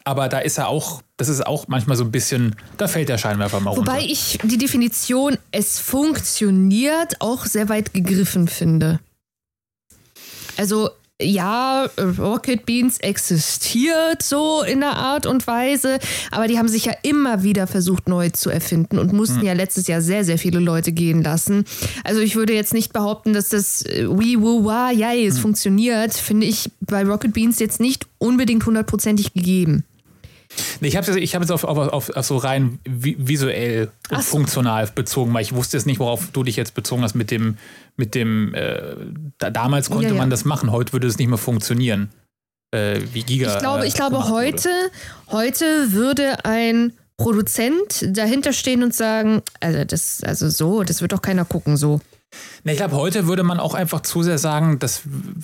Aber da ist er auch, das ist auch manchmal so ein bisschen, da fällt der Scheinwerfer mal runter. Wobei ich die Definition, es funktioniert, auch sehr weit gegriffen finde. Also ja, Rocket Beans existiert so in der Art und Weise, aber die haben sich ja immer wieder versucht, neu zu erfinden und mussten hm. ja letztes Jahr sehr, sehr viele Leute gehen lassen. Also ich würde jetzt nicht behaupten, dass das Wii, Wu, Wa, Yay, es hm. funktioniert, finde ich bei Rocket Beans jetzt nicht unbedingt hundertprozentig gegeben. Nee, ich habe es ich hab jetzt auf, auf, auf, auf so rein visuell und so. funktional bezogen, weil ich wusste jetzt nicht, worauf du dich jetzt bezogen hast mit dem, mit dem äh, da, damals konnte ja, ja. man das machen, heute würde es nicht mehr funktionieren, äh, wie Giga. Ich glaube, äh, ich glaube heute, heute würde ein Produzent dahinter stehen und sagen, also das, also so, das wird doch keiner gucken, so. Nee, ich glaube, heute würde man auch einfach zu sehr sagen, das,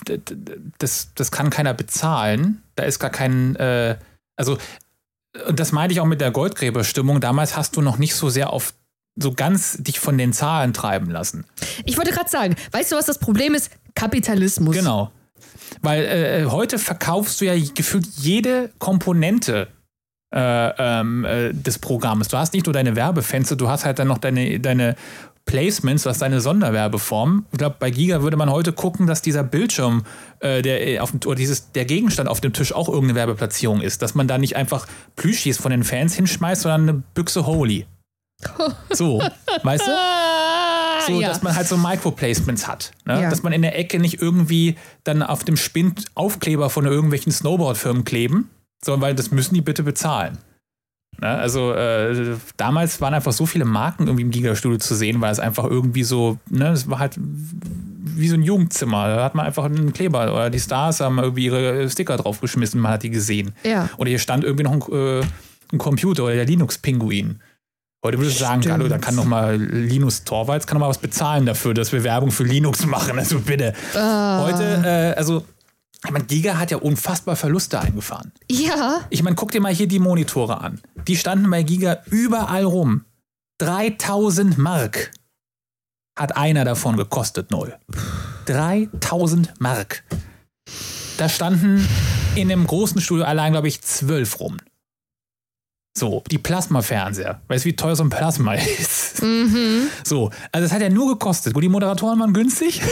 das, das kann keiner bezahlen, da ist gar kein, äh, also und das meinte ich auch mit der Goldgräberstimmung. Damals hast du noch nicht so sehr auf so ganz dich von den Zahlen treiben lassen. Ich wollte gerade sagen, weißt du, was das Problem ist? Kapitalismus. Genau. Weil äh, heute verkaufst du ja gefühlt jede Komponente äh, ähm, äh, des Programms. Du hast nicht nur deine Werbefenster, du hast halt dann noch deine, deine Placements, du hast deine Sonderwerbeform. Ich glaube, bei Giga würde man heute gucken, dass dieser Bildschirm, äh, der, auf dem, oder dieses, der Gegenstand auf dem Tisch auch irgendeine Werbeplatzierung ist. Dass man da nicht einfach Plüschis von den Fans hinschmeißt, sondern eine Büchse Holy. So, weißt du? So, ja. Dass man halt so Microplacements hat. Ne? Ja. Dass man in der Ecke nicht irgendwie dann auf dem Spind Aufkleber von irgendwelchen Snowboard-Firmen kleben, sondern weil das müssen die bitte bezahlen. Ne? Also äh, damals waren einfach so viele Marken irgendwie im Giga-Studio zu sehen, weil es einfach irgendwie so, ne, es war halt wie so ein Jugendzimmer. Da hat man einfach einen Kleber oder die Stars haben irgendwie ihre Sticker draufgeschmissen, man hat die gesehen. Ja. Oder hier stand irgendwie noch ein, äh, ein Computer oder der Linux-Pinguin. Heute würde ich sagen, hallo, da kann noch mal Linus Torvalds kann noch mal was bezahlen dafür, dass wir Werbung für Linux machen. Also bitte. Uh. Heute, äh, also ich meine, Giga hat ja unfassbar Verluste eingefahren. Ja. Ich meine, guck dir mal hier die Monitore an. Die standen bei Giga überall rum. dreitausend Mark hat einer davon gekostet neu. dreitausend Mark. Da standen in einem großen Studio allein, glaube ich, zwölf rum. So, die Plasma-Fernseher. Weißt du, wie teuer so ein Plasma ist? Mhm. So, also das hat ja nur gekostet. Gut, die Moderatoren waren günstig.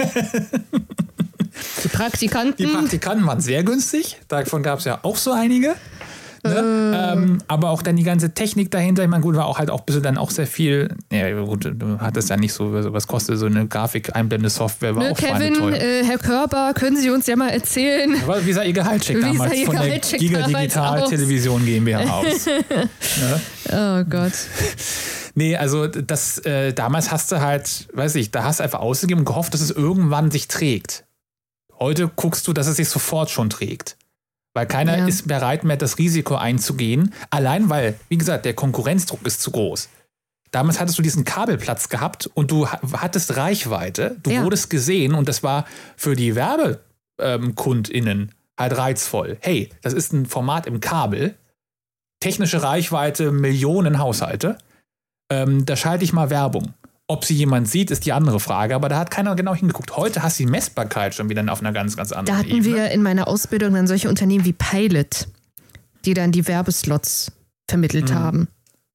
Die Praktikanten? Die Praktikanten waren sehr günstig. Davon gab es ja auch so einige. Ne? Äh. Ähm, aber auch dann die ganze Technik dahinter. Ich meine, gut, war auch halt auch ein bisschen dann auch sehr viel. Ja, gut, du hattest ja nicht so, was kostet so eine Grafik-Einblende-Software, war ne, auch Kevin, teuer. Äh, Herr Körper, können Sie uns ja mal erzählen. Aber wie sah Ihr Gehaltscheck damals Ihr von Gehaltscheck der Giga Digital Television GmbH aus? Ne? Oh Gott. Nee, also das, äh, damals hast du halt, weiß ich, da hast du einfach ausgegeben und gehofft, dass es irgendwann sich trägt. Heute guckst du, dass es sich sofort schon trägt. Weil keiner ja. ist bereit mehr, das Risiko einzugehen. Allein weil, wie gesagt, der Konkurrenzdruck ist zu groß. Damals hattest du diesen Kabelplatz gehabt und du hattest Reichweite. Du ja. wurdest gesehen und das war für die WerbekundInnen halt reizvoll. Hey, das ist ein Format im Kabel. Technische Reichweite, Millionen Haushalte. Ähm, da schalte ich mal Werbung. Ob sie jemand sieht, ist die andere Frage, aber da hat keiner genau hingeguckt. Heute hast du die Messbarkeit schon wieder auf einer ganz, ganz anderen Ebene. Da hatten Ebene. wir in meiner Ausbildung dann solche Unternehmen wie Pilot, die dann die Werbeslots vermittelt mhm. haben.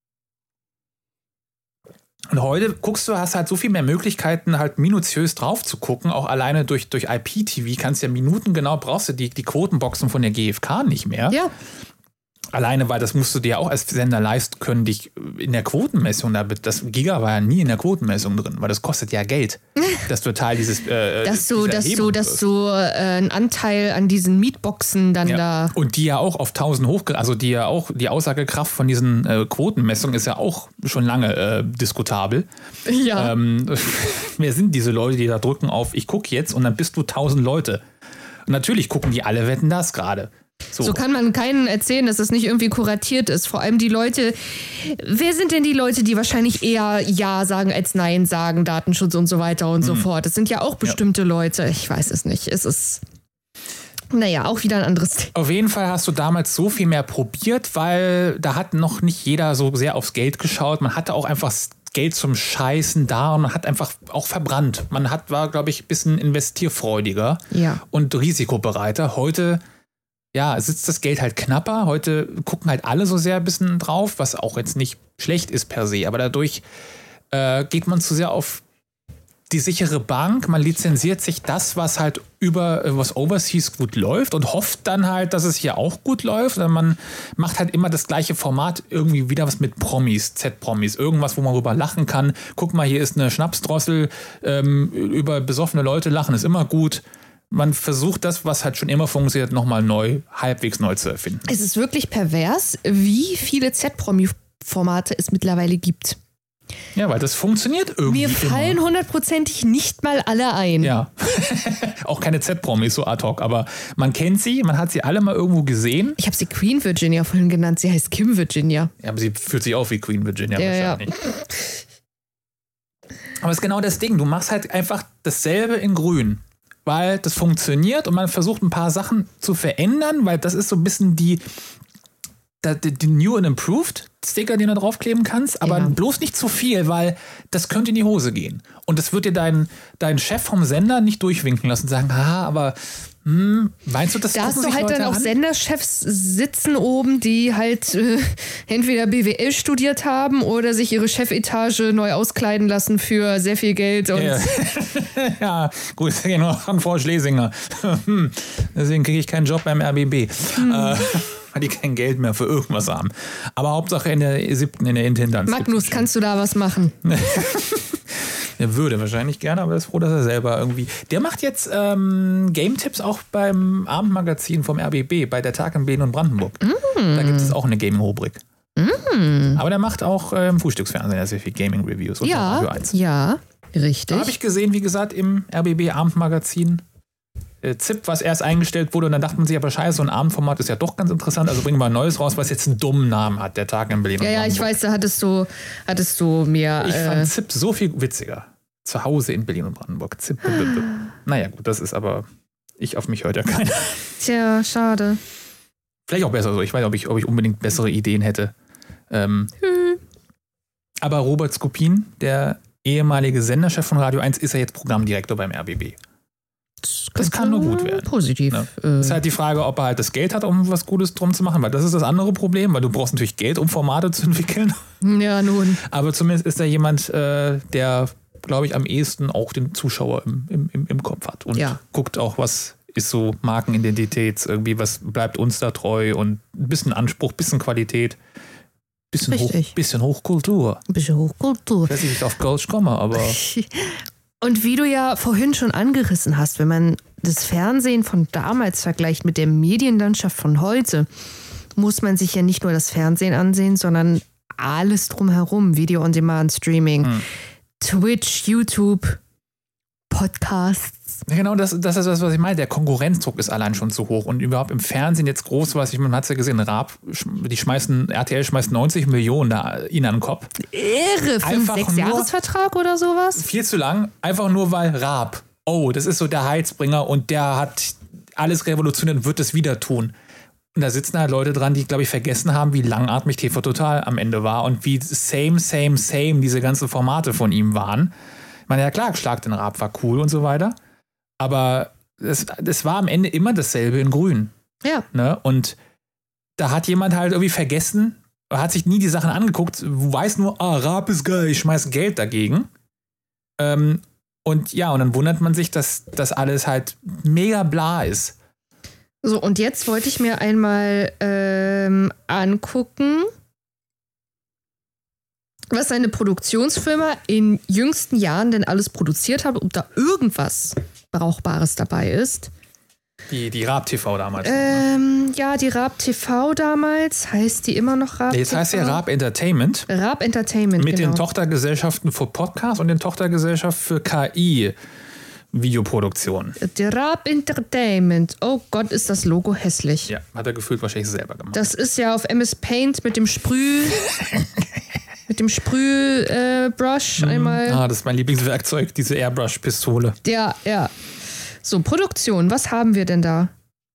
Und heute guckst du, hast halt so viel mehr Möglichkeiten, halt minutiös drauf zu gucken. Auch alleine durch, durch I P T V kannst du ja minutengenau, brauchst du die, die Quotenboxen von der G F K nicht mehr. Ja. Alleine, weil das musst du dir ja auch als Sender leisten können, dich in der Quotenmessung, das Giga war ja nie in der Quotenmessung drin, weil das kostet ja Geld, dass du Teil dieses äh, dass du, dass du, dass du äh, einen Anteil an diesen Mietboxen dann ja. da... Und die ja auch auf tausend hoch, also die ja auch, die Aussagekraft von diesen äh, Quotenmessungen ist ja auch schon lange äh, diskutabel. Ja. Ähm, wer sind diese Leute, die da drücken auf, ich gucke jetzt und dann bist du tausend Leute. Und natürlich gucken die alle, wetten das gerade. So. so kann man keinen erzählen, dass das nicht irgendwie kuratiert ist. Vor allem die Leute, wer sind denn die Leute, die wahrscheinlich eher Ja sagen als Nein sagen, Datenschutz und so weiter und mhm. so fort. Das sind ja auch bestimmte ja. Leute. Ich weiß es nicht. Es ist, naja, auch wieder ein anderes Thema. Auf jeden Fall hast du damals so viel mehr probiert, weil da hat noch nicht jeder so sehr aufs Geld geschaut. Man hatte auch einfach Geld zum Scheißen da und man hat einfach auch verbrannt. Man hat, war, glaube ich, ein bisschen investierfreudiger ja. und risikobereiter. Heute ja, sitzt das Geld halt knapper. Heute gucken halt alle so sehr ein bisschen drauf, was auch jetzt nicht schlecht ist per se. Aber dadurch äh, geht man zu sehr auf die sichere Bank. Man lizenziert sich das, was halt über, was overseas gut läuft und hofft dann halt, dass es hier auch gut läuft. Und man macht halt immer das gleiche Format, irgendwie wieder was mit Promis, Z-Promis. Irgendwas, wo man drüber lachen kann. Guck mal, hier ist eine Schnapsdrossel. Ähm, über besoffene Leute lachen ist immer gut. Man versucht das, was halt schon immer funktioniert, nochmal neu, halbwegs neu zu erfinden. Es ist wirklich pervers, wie viele Z-Promi-Formate es mittlerweile gibt. Ja, weil das funktioniert irgendwie. Mir fallen hundertprozentig nicht mal alle ein. Ja, auch keine Z-Promis so ad hoc, aber man kennt sie, man hat sie alle mal irgendwo gesehen. Ich habe sie Queen Virginia vorhin genannt, sie heißt Kim Virginia. Ja, aber sie fühlt sich auch wie Queen Virginia ja, wahrscheinlich. Ja. Aber es ist genau das Ding, du machst halt einfach dasselbe in grün. Weil das funktioniert und man versucht ein paar Sachen zu verändern, weil das ist so ein bisschen die, die, die New and Improved Sticker, die du draufkleben kannst, aber ja. bloß nicht zu viel, weil das könnte in die Hose gehen. Und das wird dir dein, dein Chef vom Sender nicht durchwinken lassen und sagen, ah, aber hm, meinst du, das da hast du halt Leute dann auch an? Senderchefs sitzen oben, die halt äh, entweder B W L studiert haben oder sich ihre Chefetage neu auskleiden lassen für sehr viel Geld. Und ja, ja gut, ich gehe noch an Frau Schlesinger. Deswegen kriege ich keinen Job beim R B B. Hm. Äh, weil die kein Geld mehr für irgendwas haben. Aber Hauptsache in der siebten, in der Intendanz. Magnus, kannst du da was machen? Er würde wahrscheinlich gerne, aber er ist froh, dass er selber irgendwie... Der macht jetzt ähm, Game-Tipps auch beim Abendmagazin vom R B B, bei der Tag in Berlin und Brandenburg. Mm. Da gibt es auch eine Gaming-Rubrik. Mm. Aber der macht auch ähm, Frühstücksfernsehen, sehr viel Gaming-Reviews und ja, Radio eins. Ja, richtig. Da habe ich gesehen, wie gesagt, im R B B Abendmagazin äh, Z I P, was erst eingestellt wurde und dann dachte man sich, aber scheiße, so ein Abendformat ist ja doch ganz interessant, also bringen wir ein neues raus, was jetzt einen dummen Namen hat, der Tag in Berlin und Ja, ja, ich weiß, da hattest du, hattest du mir... Ich äh, fand Z I P so viel witziger. Zu Hause in Berlin und Brandenburg. Z I P. Naja, gut, das ist aber... Ich auf mich hört ja keiner. Tja, schade. Vielleicht auch besser so. Ich weiß nicht, ob ich, ob ich unbedingt bessere Ideen hätte. Ähm, hm. Aber Robert Skopin, der ehemalige Senderchef von Radio eins, ist ja jetzt Programmdirektor beim R B B. Das, das kann nur gut werden. Positiv. Ne? Äh. Ist halt die Frage, ob er halt das Geld hat, um was Gutes drum zu machen, weil das ist das andere Problem, weil du brauchst natürlich Geld, um Formate zu entwickeln. Ja, nun. Aber zumindest ist da jemand, äh, der, glaube ich, am ehesten auch den Zuschauer im, im, im, im Kopf hat und ja. guckt auch, was ist so Markenidentität, irgendwie, was bleibt uns da treu und ein bisschen Anspruch, ein bisschen Qualität, bisschen, hoch, bisschen Hochkultur. Ein bisschen Hochkultur. Ich weiß nicht, wie ich auf Kölsch komme, aber... Und wie du ja vorhin schon angerissen hast, wenn man das Fernsehen von damals vergleicht mit der Medienlandschaft von heute, muss man sich ja nicht nur das Fernsehen ansehen, sondern alles drumherum. Video on Demand, Streaming, hm. Twitch, YouTube, Podcasts. Ja, genau, das, das ist das, was ich meine. Der Konkurrenzdruck ist allein schon zu hoch. Und überhaupt im Fernsehen jetzt groß, was ich, man hat es ja gesehen, Raab, die schmeißen, R T L schmeißt neunzig Millionen da ihnen an den Kopf. Irre, fünf, sechs Jahresvertrag oder sowas? Viel zu lang, einfach nur weil Raab, oh, das ist so der Heizbringer und der hat alles revolutioniert und wird es wieder tun. Und da sitzen halt Leute dran, die, glaube ich, vergessen haben, wie langatmig T V Total am Ende war und wie same, same, same diese ganzen Formate von ihm waren. Ich meine, ja klar, Schlag den Raab war cool und so weiter, aber es, es war am Ende immer dasselbe in grün. Ja. Ne? Und da hat jemand halt irgendwie vergessen, hat sich nie die Sachen angeguckt, weiß nur, ah, Raab ist geil, ich schmeiß Geld dagegen. Ähm, und ja, und dann wundert man sich, dass das alles halt mega bla ist. So, und jetzt wollte ich mir einmal ähm, angucken, was eine Produktionsfirma in jüngsten Jahren denn alles produziert hat, ob da irgendwas Brauchbares dabei ist. Die, die Raab T V damals. Ähm, ne? Ja, die Raab T V damals. Heißt die immer noch Raab Jetzt T V? Jetzt heißt ja Raab Entertainment. Raab Entertainment, Mit genau. den Tochtergesellschaften für Podcast und den Tochtergesellschaft für K I. Videoproduktion. Die Raab Entertainment. Oh Gott, ist das Logo hässlich. Ja, hat er gefühlt wahrscheinlich selber gemacht. Das ist ja auf M S Paint mit dem Sprüh... mit dem Sprühbrush äh, einmal. Ah, das ist mein Lieblingswerkzeug, diese Airbrush-Pistole. Ja, ja. So, Produktion, was haben wir denn da?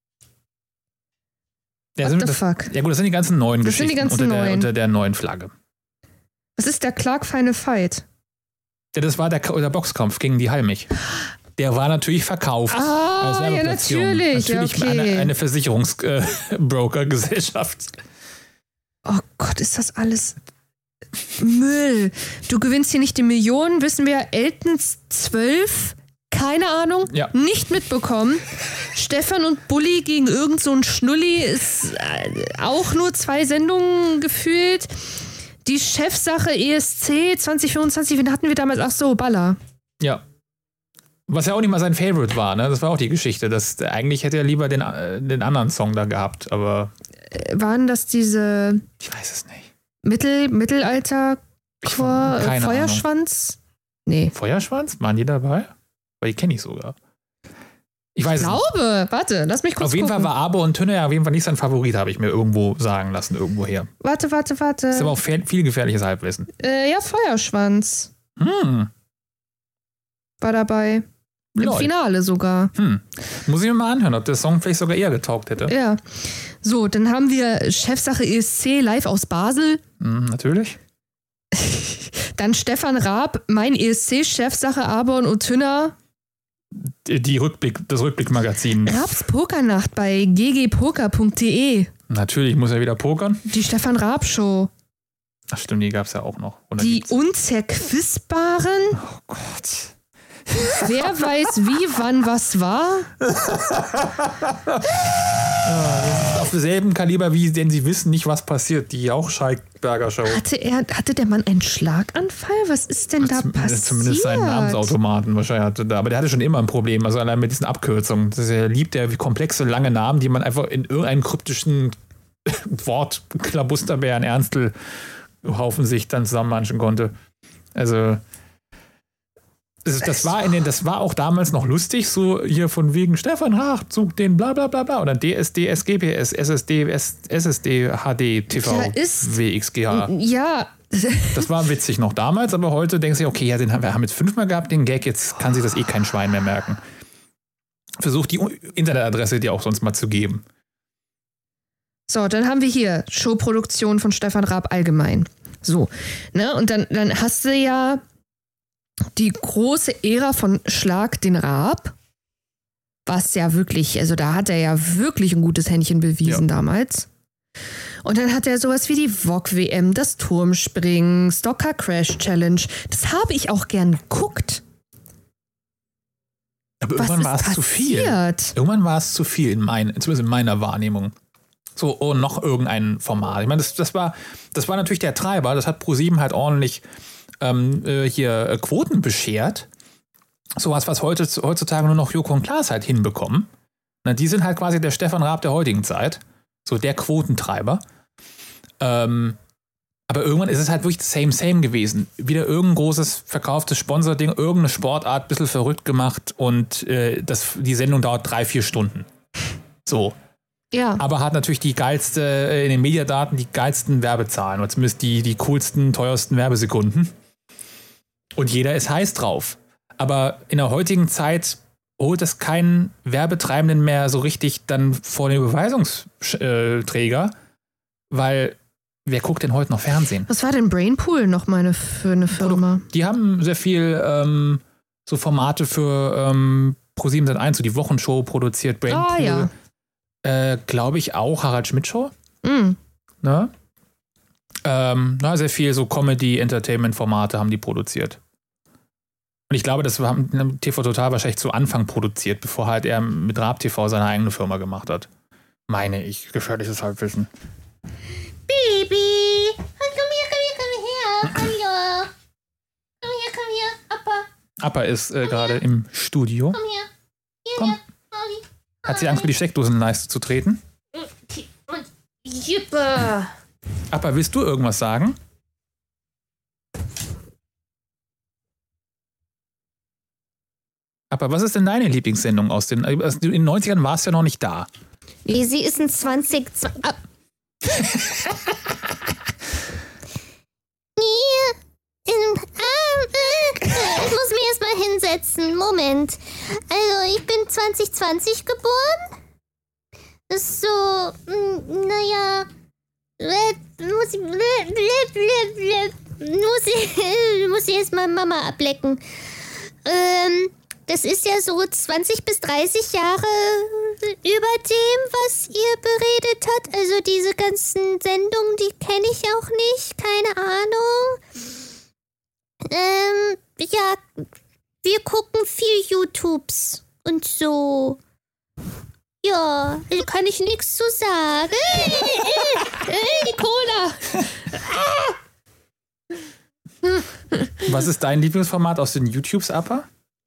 Ja, What sind, the das, fuck? Ja gut, das sind die ganzen neuen das Geschichten sind die ganzen unter, neuen. Der, unter der neuen Flagge. Was ist der Clark Final Fight? Ja, das war der, der Boxkampf gegen die Halmich. der war natürlich verkauft. Ah, als ja, Werbeplatzierung. natürlich. Natürlich okay. eine, eine Versicherungsbroker-Gesellschaft. Oh Gott, ist das alles Müll. Du gewinnst hier nicht die Millionen, wissen wir. Eltons zwölf, keine Ahnung, Ja. nicht mitbekommen. Stefan und Bulli gegen irgend so ein Schnulli ist äh, auch nur zwei Sendungen gefühlt. Die Chefsache E S C zwanzig fünfundzwanzig, wen hatten wir damals? Ach so, Baller. Ja. Was ja auch nicht mal sein Favorite war, ne? Das war auch die Geschichte. Das, eigentlich hätte er lieber den, äh, den anderen Song da gehabt, aber. Äh, waren das diese Ich weiß es nicht. Mittel, Mittelalter Ich- Chor, keine Feuerschwanz? Nee. Feuerschwanz? Waren die dabei? Weil die kenne ich sogar. Ich weiß Ich es nicht. glaube, warte, lass mich kurz Auf jeden gucken. Fall war Aber und Tünne ja auf jeden Fall nicht sein Favorit, habe ich mir irgendwo sagen lassen, irgendwoher. Warte, warte, warte. Das ist aber auch fe- viel gefährliches Halbwissen. Äh, ja, Feuerschwanz Hm. war dabei. Im Lol. Finale sogar. Hm. Muss ich mir mal anhören, ob der Song vielleicht sogar eher getaugt hätte. Ja. So, dann haben wir Chefsache E S C live aus Basel. Hm, natürlich. Dann Stefan Raab, mein E S C, Chefsache Arbon und Tünner. Die, die Rückblick, das Rückblickmagazin. Raabs Pokernacht bei g g poker punkt d e. Natürlich muss er wieder pokern. Die Stefan Raab Show. Ach stimmt, die gab es ja auch noch. Oder Die gibt's? Unzerquissbaren. Oh Gott. Wer weiß wie, wann, was war? Auf demselben Kaliber wie, denn sie wissen nicht, was passiert. Die auch Schalkberger Show. Hatte, er, hatte der Mann einen Schlaganfall? Was ist denn da Zum- passiert? Zumindest seinen Namensautomaten wahrscheinlich hatte da. Aber der hatte schon immer ein Problem. Also allein mit diesen Abkürzungen. Das ist, er liebt ja komplexe, lange Namen, die man einfach in irgendeinen kryptischen Wort Klabusterbären Ernstel Haufen sich dann zusammenmanschen konnte. Also das, das, war in den, das war auch damals noch lustig, so hier von wegen Stefan Raab sucht den bla bla bla bla oder D S D, S G P S, S S D, S S D, H D, T V, Ja, ist- W X G H. Ja. Das war witzig noch damals, aber heute denkst du dir, okay, ja, den haben wir haben jetzt fünfmal gehabt, den Gag, jetzt kann sich das eh kein Schwein mehr merken. Versuch die Internetadresse dir auch sonst mal zu geben. So, dann haben wir hier Showproduktion von Stefan Raab allgemein. So, ne? Und dann, dann hast du ja die große Ära von Schlag den Raab. Was ja wirklich, also da hat er ja wirklich ein gutes Händchen bewiesen Ja. damals. Und dann hat er sowas wie die V O G W M, das Turmspringen, Stocker Crash Challenge. Das habe ich auch gern geguckt. Aber Was irgendwann ist war es zu viel. passiert? Irgendwann war es zu viel, in mein, zumindest in meiner Wahrnehmung. So, oh, noch irgendein Format. Ich meine, das, das, war, das war natürlich der Treiber. Das hat ProSieben halt ordentlich ähm, äh, hier äh, Quoten beschert. Sowas, was heute, heutzutage nur noch Joko und Klaas halt hinbekommen. Na, die sind halt quasi der Stefan Raab der heutigen Zeit. So der Quotentreiber. Ähm, aber irgendwann ist es halt wirklich same, same gewesen. Wieder irgendein großes verkauftes Sponsording, irgendeine Sportart, bisschen verrückt gemacht und äh, das, die Sendung dauert drei, vier Stunden. So. Ja. Aber hat natürlich die geilste, äh, in den Mediadaten die geilsten Werbezahlen oder zumindest die, die coolsten, teuersten Werbesekunden. Und jeder ist heiß drauf. Aber in der heutigen Zeit holt es keinen Werbetreibenden mehr so richtig dann vor den Überweisungsträger, weil wer guckt denn heute noch Fernsehen? Was war denn Brainpool noch mal eine, für eine Firma? Die haben sehr viel ähm, so Formate für ähm, ProSieben Sat eins, so die Wochenshow produziert, Brainpool. Ah, ja. Äh, glaube ich auch Harald Schmidt Show. Mm. Ne? Ähm, na, sehr viel so Comedy-Entertainment-Formate haben die produziert. Und ich glaube, das haben T V Total wahrscheinlich zu Anfang produziert, bevor halt er mit Raab T V seine eigene Firma gemacht hat. Meine ich. Gefährliches Halbwissen. Baby! Komm hier, komm hier, komm her. Hallo. Komm hier, komm hier. Appa, Appa ist äh, gerade im Studio. komm her. Hier, Komm. hier. Olli. Hat sie Angst, mit die Steckdosenleiste zu treten? Und Jippe. Appa, willst du irgendwas sagen? Appa, was ist denn deine Lieblingssendung aus den... Also in den neunzigern warst du ja noch nicht da. Nee, sie ist ein zwanzig... Ah. Hier. Im, ah, äh, ich muss mich erstmal hinsetzen. Moment. Also, ich bin zwanzig zwanzig geboren. Das ist so... mm, Naja... äh, Muss ich... Muss ich, muss ich erstmal Mama ablecken. Ähm... das ist ja so zwanzig bis dreißig Jahre über dem, was ihr beredet habt. Also diese ganzen Sendungen, die kenne ich auch nicht. Keine Ahnung. Ähm, ja, wir gucken viel YouTubes und so. Ja, da kann ich nichts zu sagen. Ey, die Cola! Was ist dein Lieblingsformat aus den YouTubes, Appa?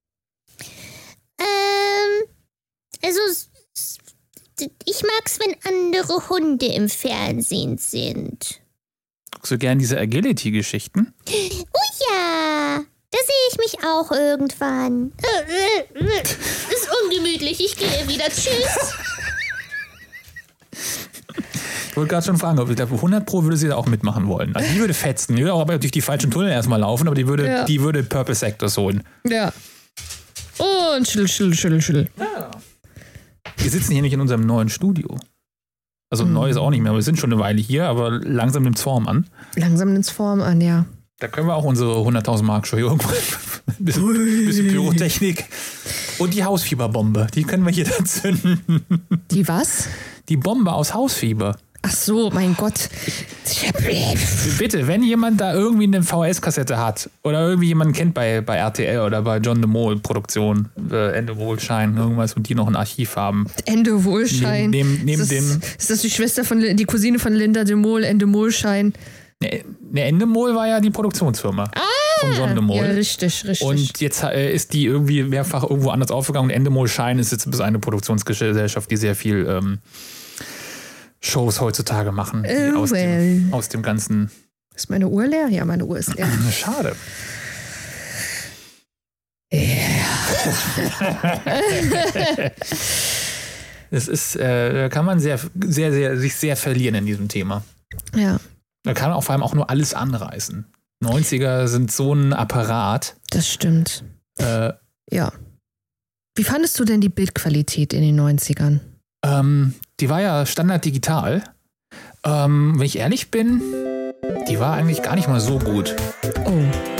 Ähm, also, ich mag's, wenn andere Hunde im Fernsehen sind. Guckst du gern diese Agility-Geschichten? Oh ja, da sehe ich mich auch irgendwann. Ist ungemütlich, ich gehe wieder. Tschüss. Ich wollte gerade schon fragen, ob ich glaube, hundert Pro würde sie da auch mitmachen wollen. Also die würde fetzen, die würde auch durch die falschen Tunnel erstmal laufen, aber die würde, ja. die würde Purple Sectors holen. Ja. Und schüttel, schüttel, schüttel, schüttel. Ja. Wir sitzen hier nicht in unserem neuen Studio. Also mhm. neu ist auch nicht mehr, wir sind schon eine Weile hier, aber langsam nimmt es Form an. Langsam nimmt es Form an, ja. Da können wir auch unsere hunderttausend Mark Show irgendwann. Ein bisschen, bisschen Pyrotechnik. Und die Hausfieberbombe, die können wir hier dann zünden. Die was? Die Bombe aus Hausfieber. Ach so, mein Gott. Bitte, wenn jemand da irgendwie eine V H S-Kassette hat oder irgendwie jemanden kennt bei, bei R T L oder bei John de Mol Produktion, äh, Ende Wohlschein, irgendwas, und die noch ein Archiv haben. Ende Wohlschein. Neben, neben, neben ist, das, dem, ist das die Schwester von, die Cousine von Linda de Mol, Ende Wohlschein? Ne, ne, Ende Mol war ja die Produktionsfirma. Ah, von John de Mol. Ja, richtig, richtig. Und jetzt äh, ist die irgendwie mehrfach irgendwo anders aufgegangen. Ende Wohlschein ist jetzt eine Produktionsgesellschaft, die sehr viel ähm, Shows heutzutage machen, die oh, aus, well. dem, aus dem ganzen... Ist meine Uhr leer? Ja, meine Uhr ist leer. Schade. Es ist, äh, da kann man sehr, sehr, sehr, sich sehr verlieren in diesem Thema. Ja. Da kann man auch vor allem auch nur alles anreißen. neunziger sind so ein Apparat. Das stimmt. Äh, ja. Wie fandest du denn die Bildqualität in den neunzigern? Ähm, die war ja Standard digital. Ähm, wenn ich ehrlich bin, die war eigentlich gar nicht mal so gut. Oh.